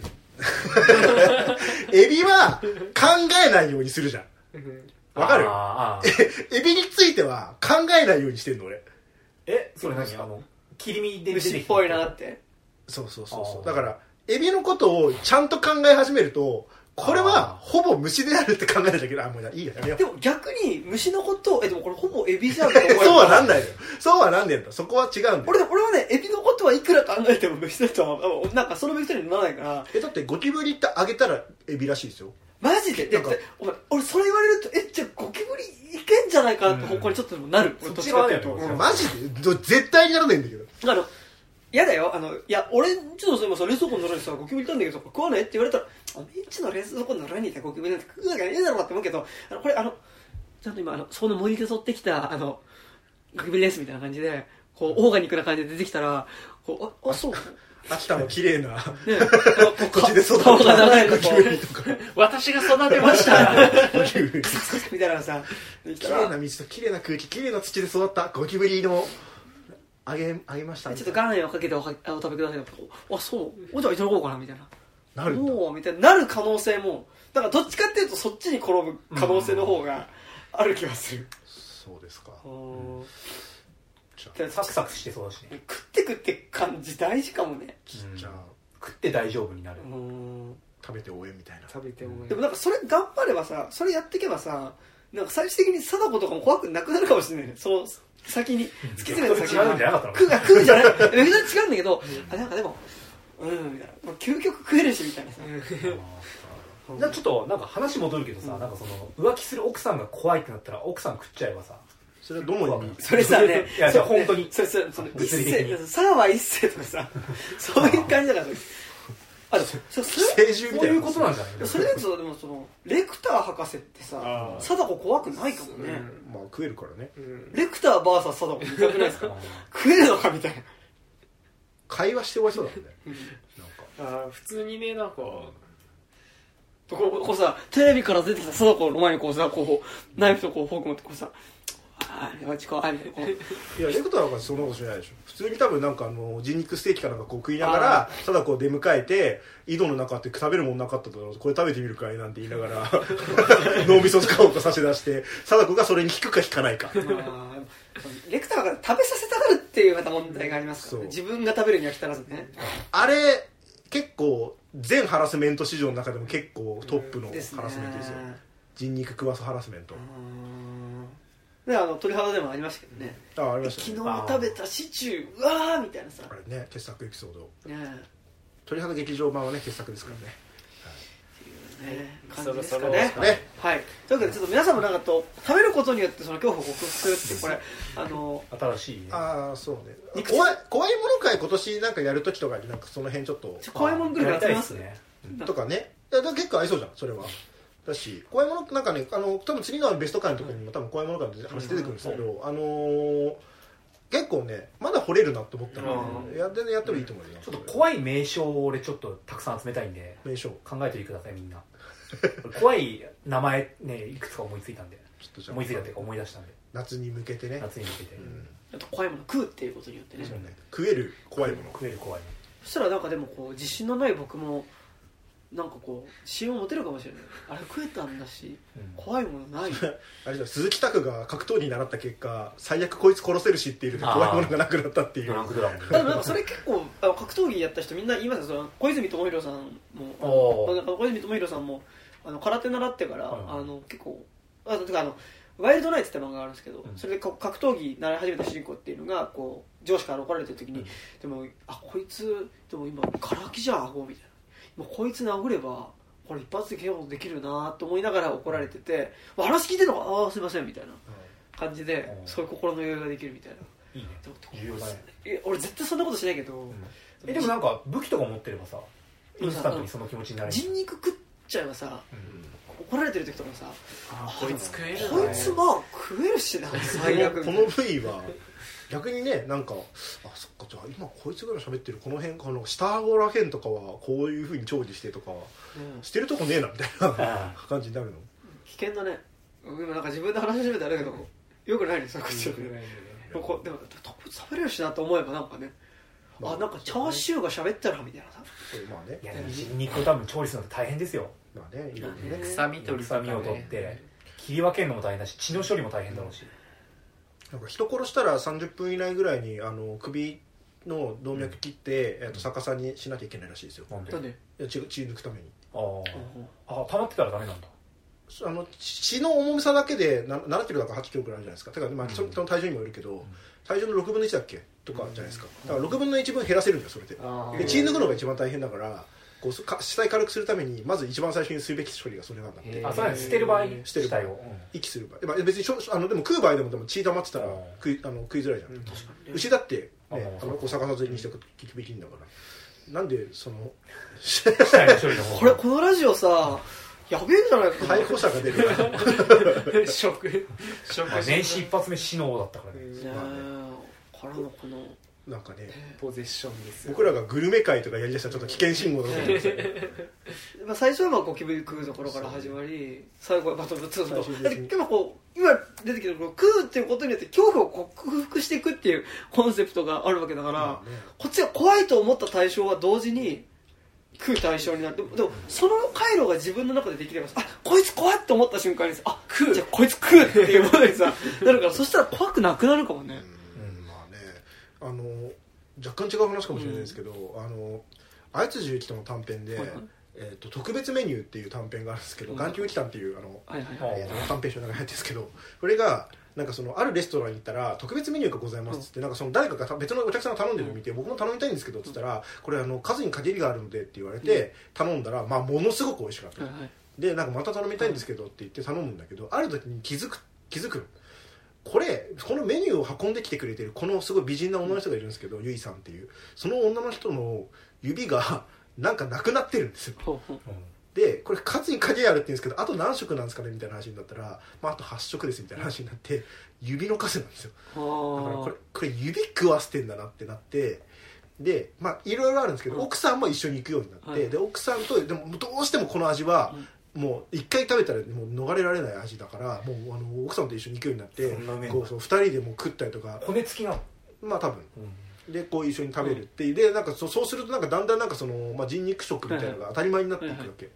エビは考えないようにするじゃん。わかる？あエビについては考えないようにしてんの俺。 えそれ何あの切り身で出てき虫っぽいなって。 そうそうそうそう。だからエビのことをちゃんと考え始めるとこれはほぼ虫であるって考えなきゃいけない。あもういいややめよう。 でも逆に虫のことをえでもこれほぼエビじゃんって思うそうはなんないよ。そうはなんねえんだ。そこは違うんだよ。 俺俺はねエビのことはいくら考えても虫だとはなんかそのベクトルにならないから。 えだってゴキブリってあげたらエビらしいですよ。 マジででお前俺それ言われるとえじゃあゴキブリいけんじゃないかなって方向にちょっとなる、 うん、そっち側だよね、 うん、マジで絶対にならないんだけど。 あの嫌だよあのいや俺んちの今さ冷蔵庫の中にさゴキブリいたんだけど食わないって言われたらおめんちの冷蔵庫の中にいたゴキブリなんて食うわけねえだろうって思うけど、あのこれあのちゃんと今あのその森で取ってきたあのゴキブリですみたいな感じでこうオーガニックな感じで出てきたらこうああそう秋田の綺麗な、ね、 こっちで育ったゴキブリとか私が育てましたゴキブリみたいなさ綺麗な水と綺麗な空気綺麗な土で育ったゴキブリのあげあげましたちょっと岩塩をかけてお食べください。あそうおじゃあいただこうかなみたいななるんだおみたいななる可能性もだからどっちかっていうとそっちに転ぶ可能性の方がある気がする、うん、 そうですか、 うん、 サクサクしてそうだしね。 食ってくって感じ大事かもね、 うん、じゃあ食って大丈夫になる、 うん、 食べて応援みたいな。 食べて応援でもなんかそれ頑張ればさそれやっていけばさなんか最終的に貞子とかも怖くなくなるかもしれないね。そう先に突き詰めた先に違うんじゃなかったの食う食うじゃないめちゃ違うんだけど、うん、あなんかでもうんみたいな究極食えるしみたいなさじゃあちょっとなんか話戻るけどさ、うん、なんかその浮気する奥さんが怖いってなったら奥さん食っちゃえばさそれはどの意味それさねいやそれ本当にそれそれその一世さらば一世とかさそういう感じだからあそそれそういうことなんじゃないそれででもそのレクター博士ってさ貞子怖くないかもね、 うん、まあ食えるからね、 うん、レクター ブイエス 貞子見たくないですか食えるのかみたいな会話して終わりそうだもんね、 うん、なんかあ普通にねなんかこうこうさテレビから出てきた貞子の前にこうさこうナイフとこうフォーク持ってこうさああっちこうあみたいなこういやレクターなんかそんなことしないでしょ。普通に多分なんかあの人肉ステーキかなんかこう食いながら貞子を出迎えて井戸の中って食べるもんなかっただろうこれ食べてみるかいなんて言いながら脳みそ使おうと差し出して貞子がそれに引くか引かないかレクターが食べさせたがるっていうまた問題がありますからね。自分が食べるには来たらずねあれ結構全ハラスメント市場の中でも結構トップのハラスメントですよ。人肉食わすハラスメントであの鳥肌でもありましたけどね。 あありましたね。 昨日食べたシチューうわーみたいなさあれね傑作エピソード、 ね、 鳥肌劇場版はね傑作ですからね、 はい、ね感じですかね。 そろそろねはい。というわけでちょっと皆さんもなんかと食べることによってその恐怖を克服するってこれあの新しい、ね、 ああそうね怖い怖いもの会今年なんかやるときとかになんかその辺ちょっと怖いものグルメ集めますねとかねいや結構合いそうじゃんそれは。だし怖いものなんかねあの多分次のベスト回の時にも多分怖いものから話出てくるんですけど、うん、あのー、結構ねまだ掘れるなと思ったら、うん、や全然やってもいいと思うよ。 ちょっと怖い名称を俺ちょっとたくさん集めたいんで名称考えておいてくださいみんな怖い名前ねいくつか思いついたんでちょっとじゃ思いついたっていうか思い出したんで夏に向けてね夏に向けて、うん、 あと怖いもの食うっていうことによってね、 ね食える怖いもの食える怖いものそしたらなんかでもこう自信のない僕もなんかこう信用持てるかもしれない。あれ食えたんだし、 うん怖いものないあれだ鈴木拓が格闘技に習った結果最悪こいつ殺せるしっていうので怖いものがなくなったっていうドランクドラゴンでもなんかそれ結構あの格闘技やった人みんな言いますよ。その小泉智弘さんもおーなんか小泉智弘さんもあの空手習ってから、 はいはいあの結構あてかあのワイルドナイツって漫画があるんですけど、 うんそれで格闘技習い始めた主人公っていうのがこう上司から怒られてる時に、 うんでもあこいつでも今空きじゃん顎みたいな、もうこいつ殴ればこれ一発で ケーオー できるなと思いながら怒られてて、うん、話聞いてんのかああすいませんみたいな感じで、うん、そういう心の余裕ができるみたいな。 いいねでも重要だね。 え俺絶対そんなことしないけど、 うん、えでもなんか武器とか持ってればさインスタントにその気持ちになる。 人肉食っちゃえばさ、うん、怒られてる時とかさあこいつ食えるな、 こいつまあ食えるしな最悪この部位は逆にねなんかあそっかじゃあ今こいつぐらい喋ってるこの辺この下顎らへんとかはこういう風に調理してとか、うん、してるとこねえなみたいな感じになるの。 危険だね。今なんか自分で話し始めたらあれだけどよくないねそういうことでもでも食べれるしなと思えばなんかね、まあ、あなんかチャーシューが喋ったらみたいなさ。 まあね、 いや人肉を多分調理するのって大変ですよ。 まあねいろいろね臭み取りとかね、 臭みを取って切り分けるのも大変だし血の処理も大変だろうし、 なんか人殺したらさんじゅっぷん以内ぐらいにあの首の動脈切って、うんえー、と逆さにしなきゃいけないらしいですよ。 なんで？ なんで？ いや血血抜くために。 ああ溜まってたらダメなんだ。 あの血の重さだけでなななキロだかはちキロぐらいあるじゃないですか。だから、まあ、その体重にもよるけど、うん、体重のろくぶんのいちだっけとかじゃないですか。だからろくぶんのいちぶん減らせるんだよそれで。で血抜くのが一番大変だからこうか死体軽くするためにまず一番最初にするべき処理がそれなんだって。 あそうなんです。捨てる場合捨てる場合を、うん、 息する場合、まあ、別にしょあのでも食う場合でもでも血溜まってたら食いあの食いづらいじゃん、うん、牛だって、ね、あのこう逆さずにして聞くべきんだからなんでその死体の処理の方これこのラジオさやべえじゃないか逮捕者が出る食食年始一発目死の王だったからね。 まあねからのこのなんかねポゼッションですよ。 僕らがグルメ会とかやりだしたらちょっと危険信号だと思うんですよまあ最初はまあゴキブリ食うところから始まり最後はバトルブツーとだって今こう今出てきたこの食うっていうことによって恐怖を克服していくっていうコンセプトがあるわけだから、まあね、こっちが怖いと思った対象は同時に食う対象になってでもその回路が自分の中でできればあこいつ怖いって思った瞬間にあ食うじゃあこいつ食うっていうものにさなるからそしたら怖くなくなるかもね。 あの若干違う話かもしれないですけど、うん、あのあつじゆきとの短編で、はいはいえーと、特別メニューっていう短編があるんですけど、うん、眼球期間っていうあの、はいはいえー、短編集の中に入ってるんですけどこれがなんかそのあるレストランに行ったら特別メニューがございますっつって、うん、なんかその誰かが別のお客さんが頼んでるのを見て、うん、僕も頼みたいんですけどっつったらこれあの数に限りがあるのでって言われて、うん、頼んだら、まあ、ものすごく美味しかった、はいはい、でなんかまた頼みたいんですけどって言って頼むんだけどある時に気づく気づくのこれこのメニューを運んできてくれてるこのすごい美人な女の人がいるんですけど、うん、ゆいさんっていうその女の人の指がなんかなくなってるんですよ、うん、でこれ数に限りあるって言うんですけどあと何色なんですかねみたいな話になったら、まあ、あとはち色ですみたいな話になって指の数なんですよ。だからこれこれ指食わせてんだなってなってでまあいろいろあるんですけど、うん、奥さんも一緒に行くようになって、はい、で奥さんとでもどうしてもこの味は、うんもう一回食べたらもう逃れられない味だからもうあの奥さんと一緒に行くようになってこうそうふたりでもう食ったりとか骨付きなのまあ多分、うん、でこう一緒に食べるっていう、うん、でなんかそそうするとなんかだんだんなんかその、まあ、人肉食みたいなのが当たり前になっていくわけ、はいはい、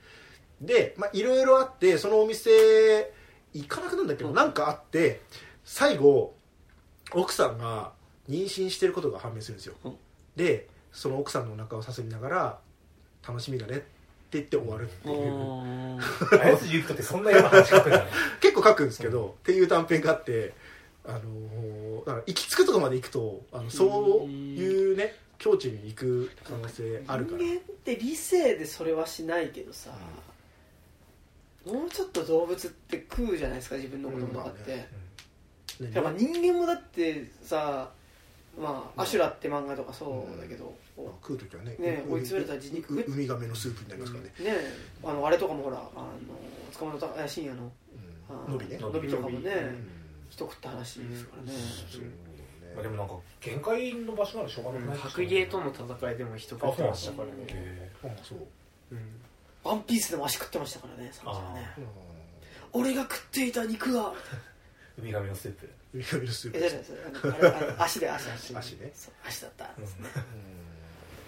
でまあいろいろあってそのお店行かなくなるんだけど、うん、なんかあって最後奥さんが妊娠してることが判明するんですよ、うん、でその奥さんのお腹をさすりながら楽しみだねって言って終わるっていう綾辻ゆきとってそんな嫌な話書くんだね結構書くんですけど、うん、っていう短編があってあのー、だから行き着くとこまで行くとあのそういうね境地に行く可能性あるから人間って理性でそれはしないけどさ、うん、もうちょっと動物って食うじゃないですか自分の子供とかって、うんまあね、やっぱ人間もだってさまあ、アシュラって漫画とかそうだけど、 うんまあ、食うときはねね追い詰められたら人肉ウミガメのスープになりますからね、 うん、ねあのあれとかもほらあの捕まえた深夜の、 うん、のびねのびとかもね、うん、人食った話ですからね、 うんうんまあ、でもなんか限界の場所ならしょうがない、 うん、白芸との戦いでも人食ってましたからねあそう、 うん、ワンピースでも足食ってましたからねさんちゃんね俺が食っていた肉はウミガメのスープウミガメのスープえあれあれ足で足足足ね足だったんですね、 う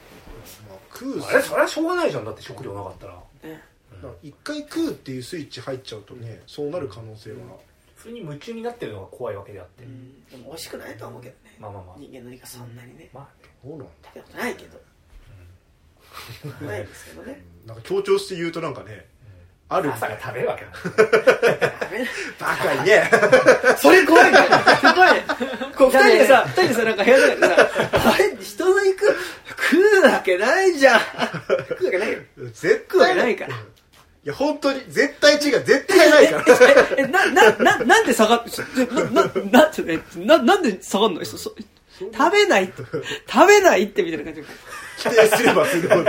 まあ食うあれそれはしょうがないじゃんだって食料なかったらね一回食うっていうスイッチ入っちゃうとねそうなる可能性は、 普通に夢中になってるのが怖いわけであって、 うん、でも美味しくないとは思うけどね、 まあまあまあ人間の肉そんなにね、 まあそうなんだ食べたことないけど、うん、ないですけどねなんか強調して言うとなんかね、うん、ある朝が食べるわけだバカにねそれ怖いねすごいねこう二人でさ二人でさなんか部屋の中でさあれ人の肉食うわけないじゃん食うわけないよ絶食うわけないからいや本当に絶対違う絶対ないからえななななんで下がっなななちょななんで下がるのそそ食べないって食べないってみたいな感じで否定すればするほど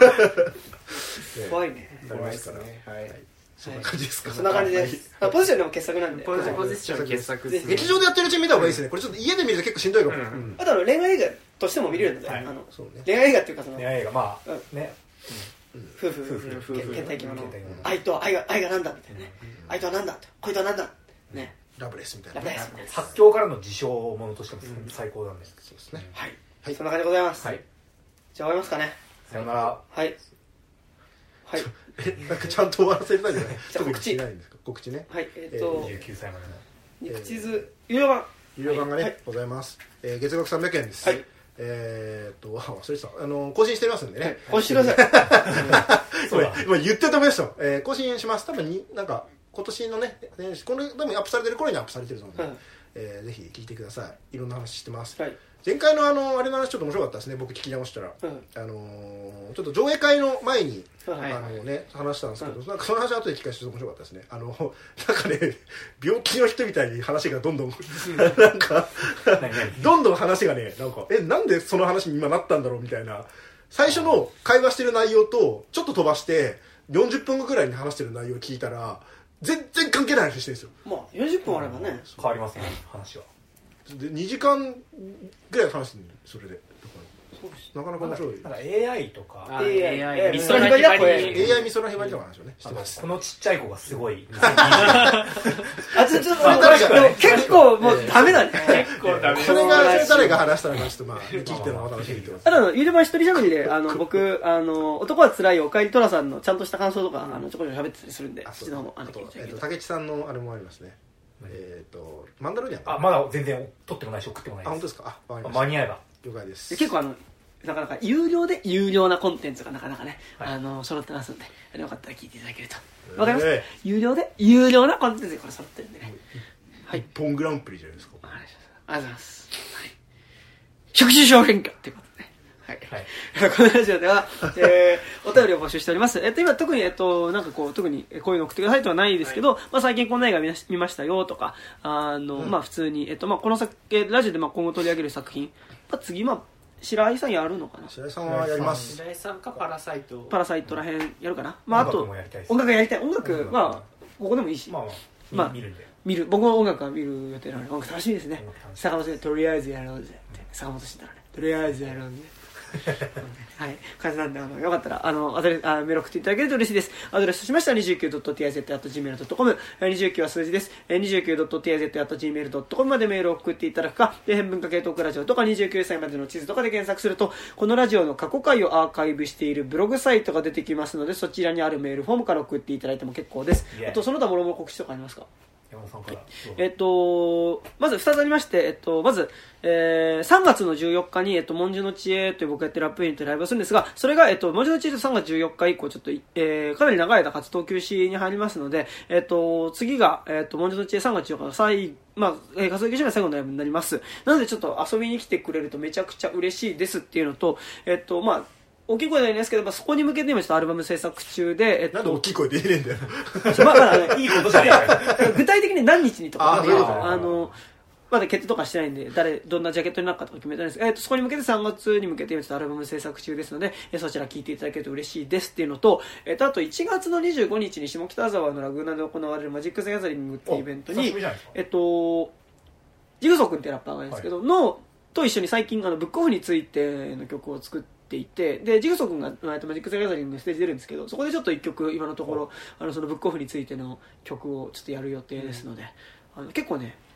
怖いね怖いですからねはい、はい、 そんな感じですか、 そんな感じです、はい、ポジションでも傑作なんでポジポジション傑作ですね劇場でやってるうちに見た方がいいですねこれちょっと家で見ると結構しんどいかも、うんうん、 あとあの恋愛映画としても見れるので、はい、あのそうね、恋愛映画っていうかその恋愛映画まあ、うん、ね夫婦夫婦倦怠期の愛とは愛が愛がなんだみたいなね、愛とはなんだ恋とはなんだね、 ラブレスみたいな発狂からの自称ものとしても最高なんで、 そうですね、 はい、そんな感じでございます。はい、じゃあ終わりますかね。 さよなら。 はいはい。 えなんかちゃんと終わらせたいんじゃないじゃあ告知ないんですか告知ね。 はい、えっとにじゅうきゅうさいまでの肉地図有料版有料版がねございます。え月額さんびゃくえんです。はい。えー、っと忘れてたあの更新してますんでね、 更新してくださいそうだ今言ってためでした、えー、更新します多分になんか今年のねこの多分アップされてる頃にアップされてると思うので、うんえー、ぜひ聞いてくださいいろんな話してます、はい、前回のあのあれの話ちょっと面白かったですね僕聞き直したら、うん、あのー、ちょっと上映会の前に、はい、あのね話したんですけど、うん、なんかその話後で聞かせて面白かったですねあのなんかね病気の人みたいに話がどんどんなんかどんどん話がねなんかえなんでその話に今なったんだろうみたいな最初の会話してる内容とちょっと飛ばしてよんじゅっぷんごくらいに話してる内容を聞いたら全然関係ない話してるんですよまあよんじゅっぷんあればね変わりますね話はでにじかんぐらい話してるそれでなかなか面白いなんか エーアイ とかエーアイ美空ひばりだエーアイ 美空ひばりの話をねしてますこのちっちゃい子がすごいあちょっと結構もうダメだね結構ダメそれが誰が話したのかちょっとまあ聞いてるのを楽しみにしてますあとゆるば一人喋りであの僕あの男はつらいよおかえりトラさんのちゃんとした感想とかあのちょこちょこ喋ってたりするんでそっちの方もあの竹内さんのあれもありますねえっとマンダロニアンあまだ全然撮ってもないし送ってもないですあ本当ですかあ間に合えば了解です結構あのなかなか有料で有料なコンテンツがなかなかね、はい、あの揃ってますんでよかったら聞いていただけるとわかります、えー、有料で有料なコンテンツがこれ揃ってるんでね、 はい、一本グランプリじゃないですかありがとうございます、はい、食事商品化っていうことでねはい、はい、このラジオでは、えー、お便りを募集しております。えっと、今特に、えっと、なんかこう、特にこういうの送ってくださいとはないですけど、はい、まあ最近こんな映画見ま見ましたよとか、あの、うん、まあ普通に、えっと、まあこの作、ラジオでまあ今後取り上げる作品、まあ次、まあ、白井さんやるのかな白井さんはやります。 白井さんかパラサイト。 パラサイトらへんやるかなまああと、 音楽やりたい。音楽、まあ、ここでもいいし。 まあ、 まあ、 見るんで。 見る。僕も音楽は見る予定なので、音楽楽しみですね。坂本先生、とりあえずやろうぜって。坂本慎太郎ね。とりあえずやろうぜ。はい、感じなんで、あの、よかったら、あの、アドレス、あメール送っていただけると嬉しいです。アドレスとしましては にじゅうきゅうドットティーアイゼットアットジーメールドットコム、にじゅうきゅうは数字です。にじゅうきゅうドットティーアイゼットアットジーメールドットコム までメールを送っていただくか、で、変文化系トークラジオとかにじゅうきゅうさいまでの地図とかで検索すると、このラジオの過去回をアーカイブしているブログサイトが出てきますので、そちらにあるメールフォームから送っていただいても結構です。あと、その他もろもろ告知とかありますか？ 山田さんからえっと、まずふたつありまして、えっと、まず、えー、さんがつのじゅうよっかに、えっと、文殊の知恵という僕がやってるラップユニットでライブをするんですが、それが、えっと、文殊の知恵とさんがつじゅうよっか以降、ちょっと、えー、かなり長い間活動休止に入りますので、えっと、次が、えっと、文殊の知恵さんがつじゅうよっかの最、まあ、えー、活動休止が最後のライブになります。なので、ちょっと遊びに来てくれるとめちゃくちゃ嬉しいですっていうのと、えっと、まあ、大きい声ではないんですけど、そこに向けて今ちょっとアルバム制作中で、えっと、 なんで大きい声で言えねえんだよ。 まあ、まあ、 いいことじゃないか。 具体的に何日にとか、 ああ、 あの、まだ決定とかしてないんで、誰、どんなジャケットになるかとか決めてないんですけど、えっと、そこに向けてさんがつに向けて今ちょっとアルバム制作中ですので、そちら聞いていただけると嬉しいですっていうのと、えっと、あといちがつのにじゅうごにちに下北沢のラグーナで行われるマジック・ザ・ギャザリングっていうイベントに、えっと、ジグソー君っていうラッパーがいるんですけど、はい、の、と一緒に最近、あの、ブックオフについての曲を作って、いてでジグソー君がマジック・ザ・ギャザリングのステージ出るんですけどそこでちょっといっきょく今のところあのそのブックオフについての曲をちょっとやる予定ですので、うん、あの結構ね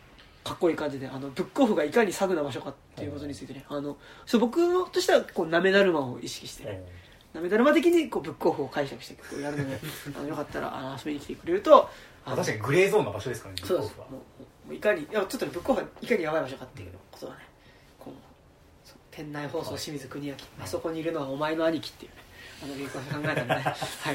かっこいい感じで、あのブックオフがいかにサグな場所かっていうことについてね、あのそう僕としてはこうなめだるまを意識してね、なめだるま的にこうブックオフを解釈してこうやるのであのよかったらあの遊びに来てくれると、 確かにグレーゾーンな場所ですからね。 そうです。もういかにいやちょっと、ね、ブックオフはいかにやばい場所かっていうことがね、こう店内放送清水国明、はい、あそこにいるのはお前の兄貴っていうね、あの原稿考えたんで、はい、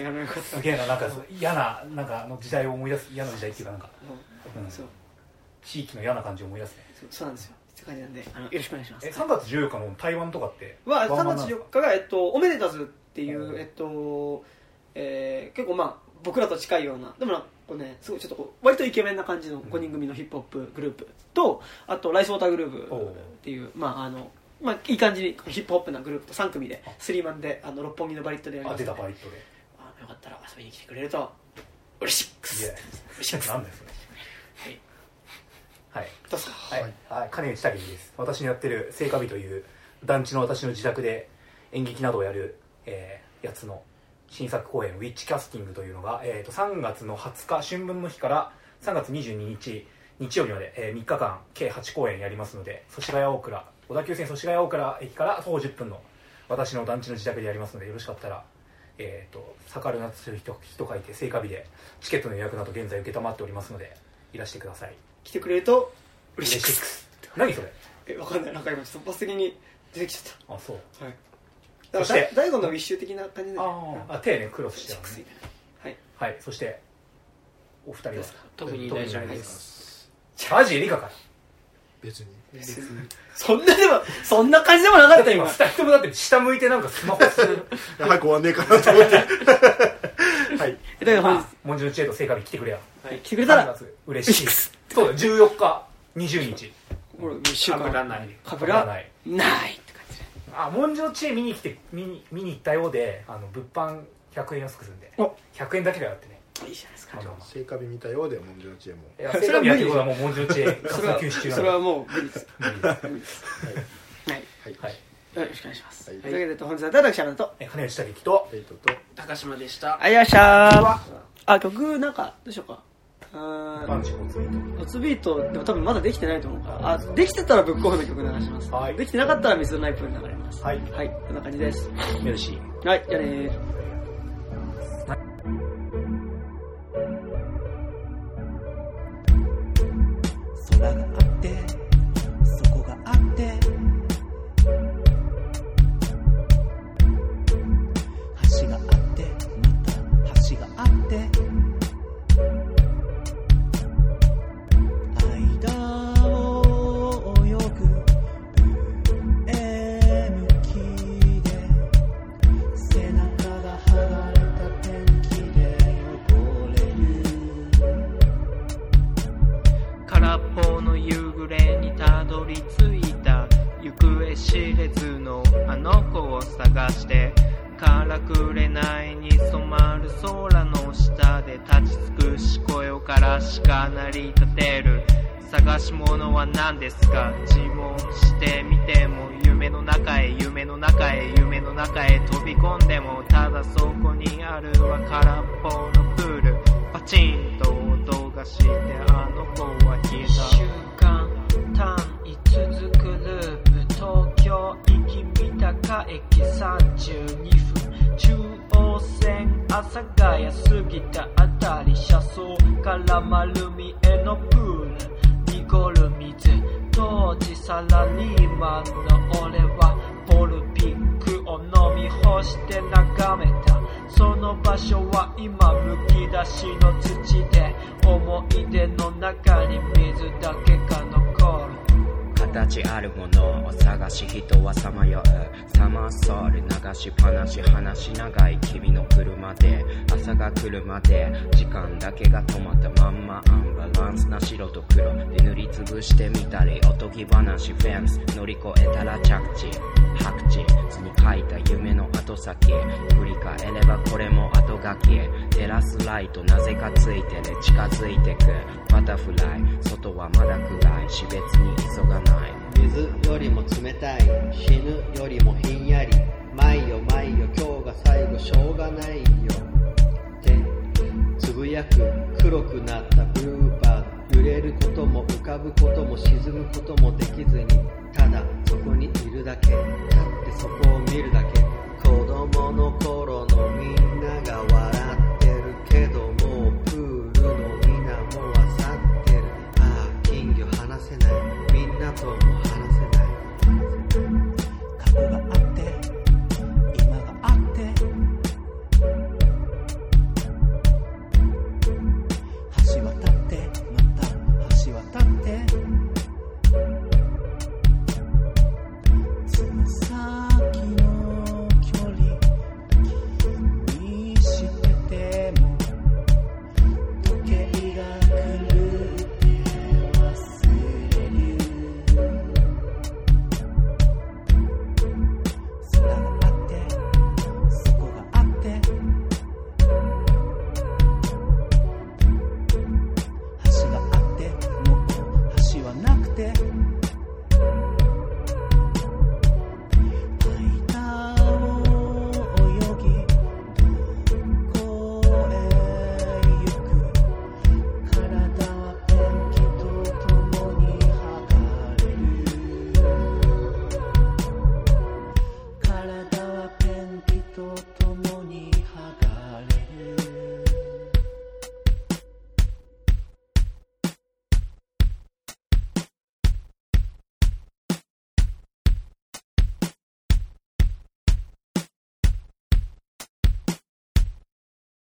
あのよかった。 すげえな、なんか嫌ななんかあの時代を思い出す、嫌な時代っていうかなんか、うん、そう地域の嫌な感じを思い出すね。 そう、そうなんですよ。って感じなんで、あのよろしくお願いします。 え、さんがつじゅうよっかの台湾とかってはさんがつじゅうよっかがえっとおめでたずっていう、えっと、えー、結構まあ僕らと近いような、でもなんかこうね、すごいちょっとこう割とイケメンな感じのごにん組のヒップホップグループと、あとライスウォーターグループっていう、まああのまあいい感じにヒップホップなグループとさん組でスリーマンであの六本木のバリットでやります、ね。 あ、出たバリットで。 あ、よかったら遊びに来てくれると嬉しいっす。嬉しいっす。 なんだよそれ。はい。 どうぞ。 はい。はい。金内武です。私のやってる聖火日という団地の私の自宅で演劇などをやる、えー、やつの新作公演ウィッチキャスティングというのが、えー、とさんがつのはつか春分の日からさんがつにじゅうににち日曜日まで、えー、みっかかん計はちこうえんやりますので、祖師ヶ谷大倉小田急線祖師ヶ谷大倉駅から徒歩じゅっぷんの私の団地の自宅でやりますので、よろしかったら、えー、と盛るなとする人と書いて聖火日でチケットの予約など現在受けたまっておりますのでいらしてください。 来てくれると嬉しいです。 何それ。 え、わかんない、なんか今突発的に出てきちゃった。 あ、そう。 はい。そして大悟のウィッシュ的な感じで、ね、 ああ、手ねクロスしてますね。 はいはい。そしてお二人は特に大丈夫です。 マジエリカか。 別に別にそんなでもそんな感じでもなかった今。 二人ともだって下向いてなんかスマホする。 早く終わんねえかなと思って。はい。 だから本日文字の知恵と聖火日来てくれや。 はい。来てくれたら嬉しい。そうだ、じゅうよっかにじゅうにち。 これいっしゅうかんかぶらない。 かぶらないないって感じで。 あ、文字の知恵見に来て見に見に行ったようで、あの物販ひゃくえん安くするんで。ひゃくえんだけがやってね。 いいじゃないですか。 聖火日見たようで文字の知恵も。 いや、聖火日やってることはもう文字の知恵活動休止中なんで。 それはもう無理です。無理です。無理です。はいはいはい。 よろしくお願いします。というわけで本日は私原と金内武とエイトと高島でした。 ありがとうございました。あ、曲なんかどうしようか。 パンチホツビート。ホツビートでも多分まだできてないと思うから。あ、できてたらブックオフの曲流します。はい。できてなかったら水のナイプに流れます。 はい。 はい。こんな感じです。 メルシー。 はい。じゃあねー。 空があってそこがあって橋があってまた橋があって間を泳ぐ上向きで背中が剥がれた天気で汚れる空っぽの夕暮れにたどり着いた行方知れずのあの子を探してからくれないに染まる空の下で立ち尽くし声をからしか鳴り立てる探し物は何ですか自問してみても夢の中へ夢の中へ夢の中へ飛び込んでもただそこにあるは空っぽのプールパチンと音がしてあの子は消えた週間単位続くループ東京行き三鷹駅さんじゅうにふん中央線阿佐ヶ谷過ぎたあたり車窓から丸見えのプール濁る水当時サラリーマンの俺はポルピックを飲み干して眺めたその場所は今むき出しの土で思い出の中に水だけが残る形あるものを探し人はさまようサマーソウル流しっぱなし話長い君の車で朝が来るまで時間だけが止まったまんまアンバランスな白と黒で塗りつぶしてみたりおとぎ話フェンス乗り越えたら着地白地図に書いた夢の後先振り返ればこれも後書き照らすライトなぜかついてで近づいてくバタフライ外はまだ暗い死別に急がない水よりも冷たい死ぬよりもひんやり毎よ毎よ今日が最後しょうがないよってつぶやく黒くなったブルーバード揺れることも浮かぶことも知だけ、立ってそこを見るだけ。子供の頃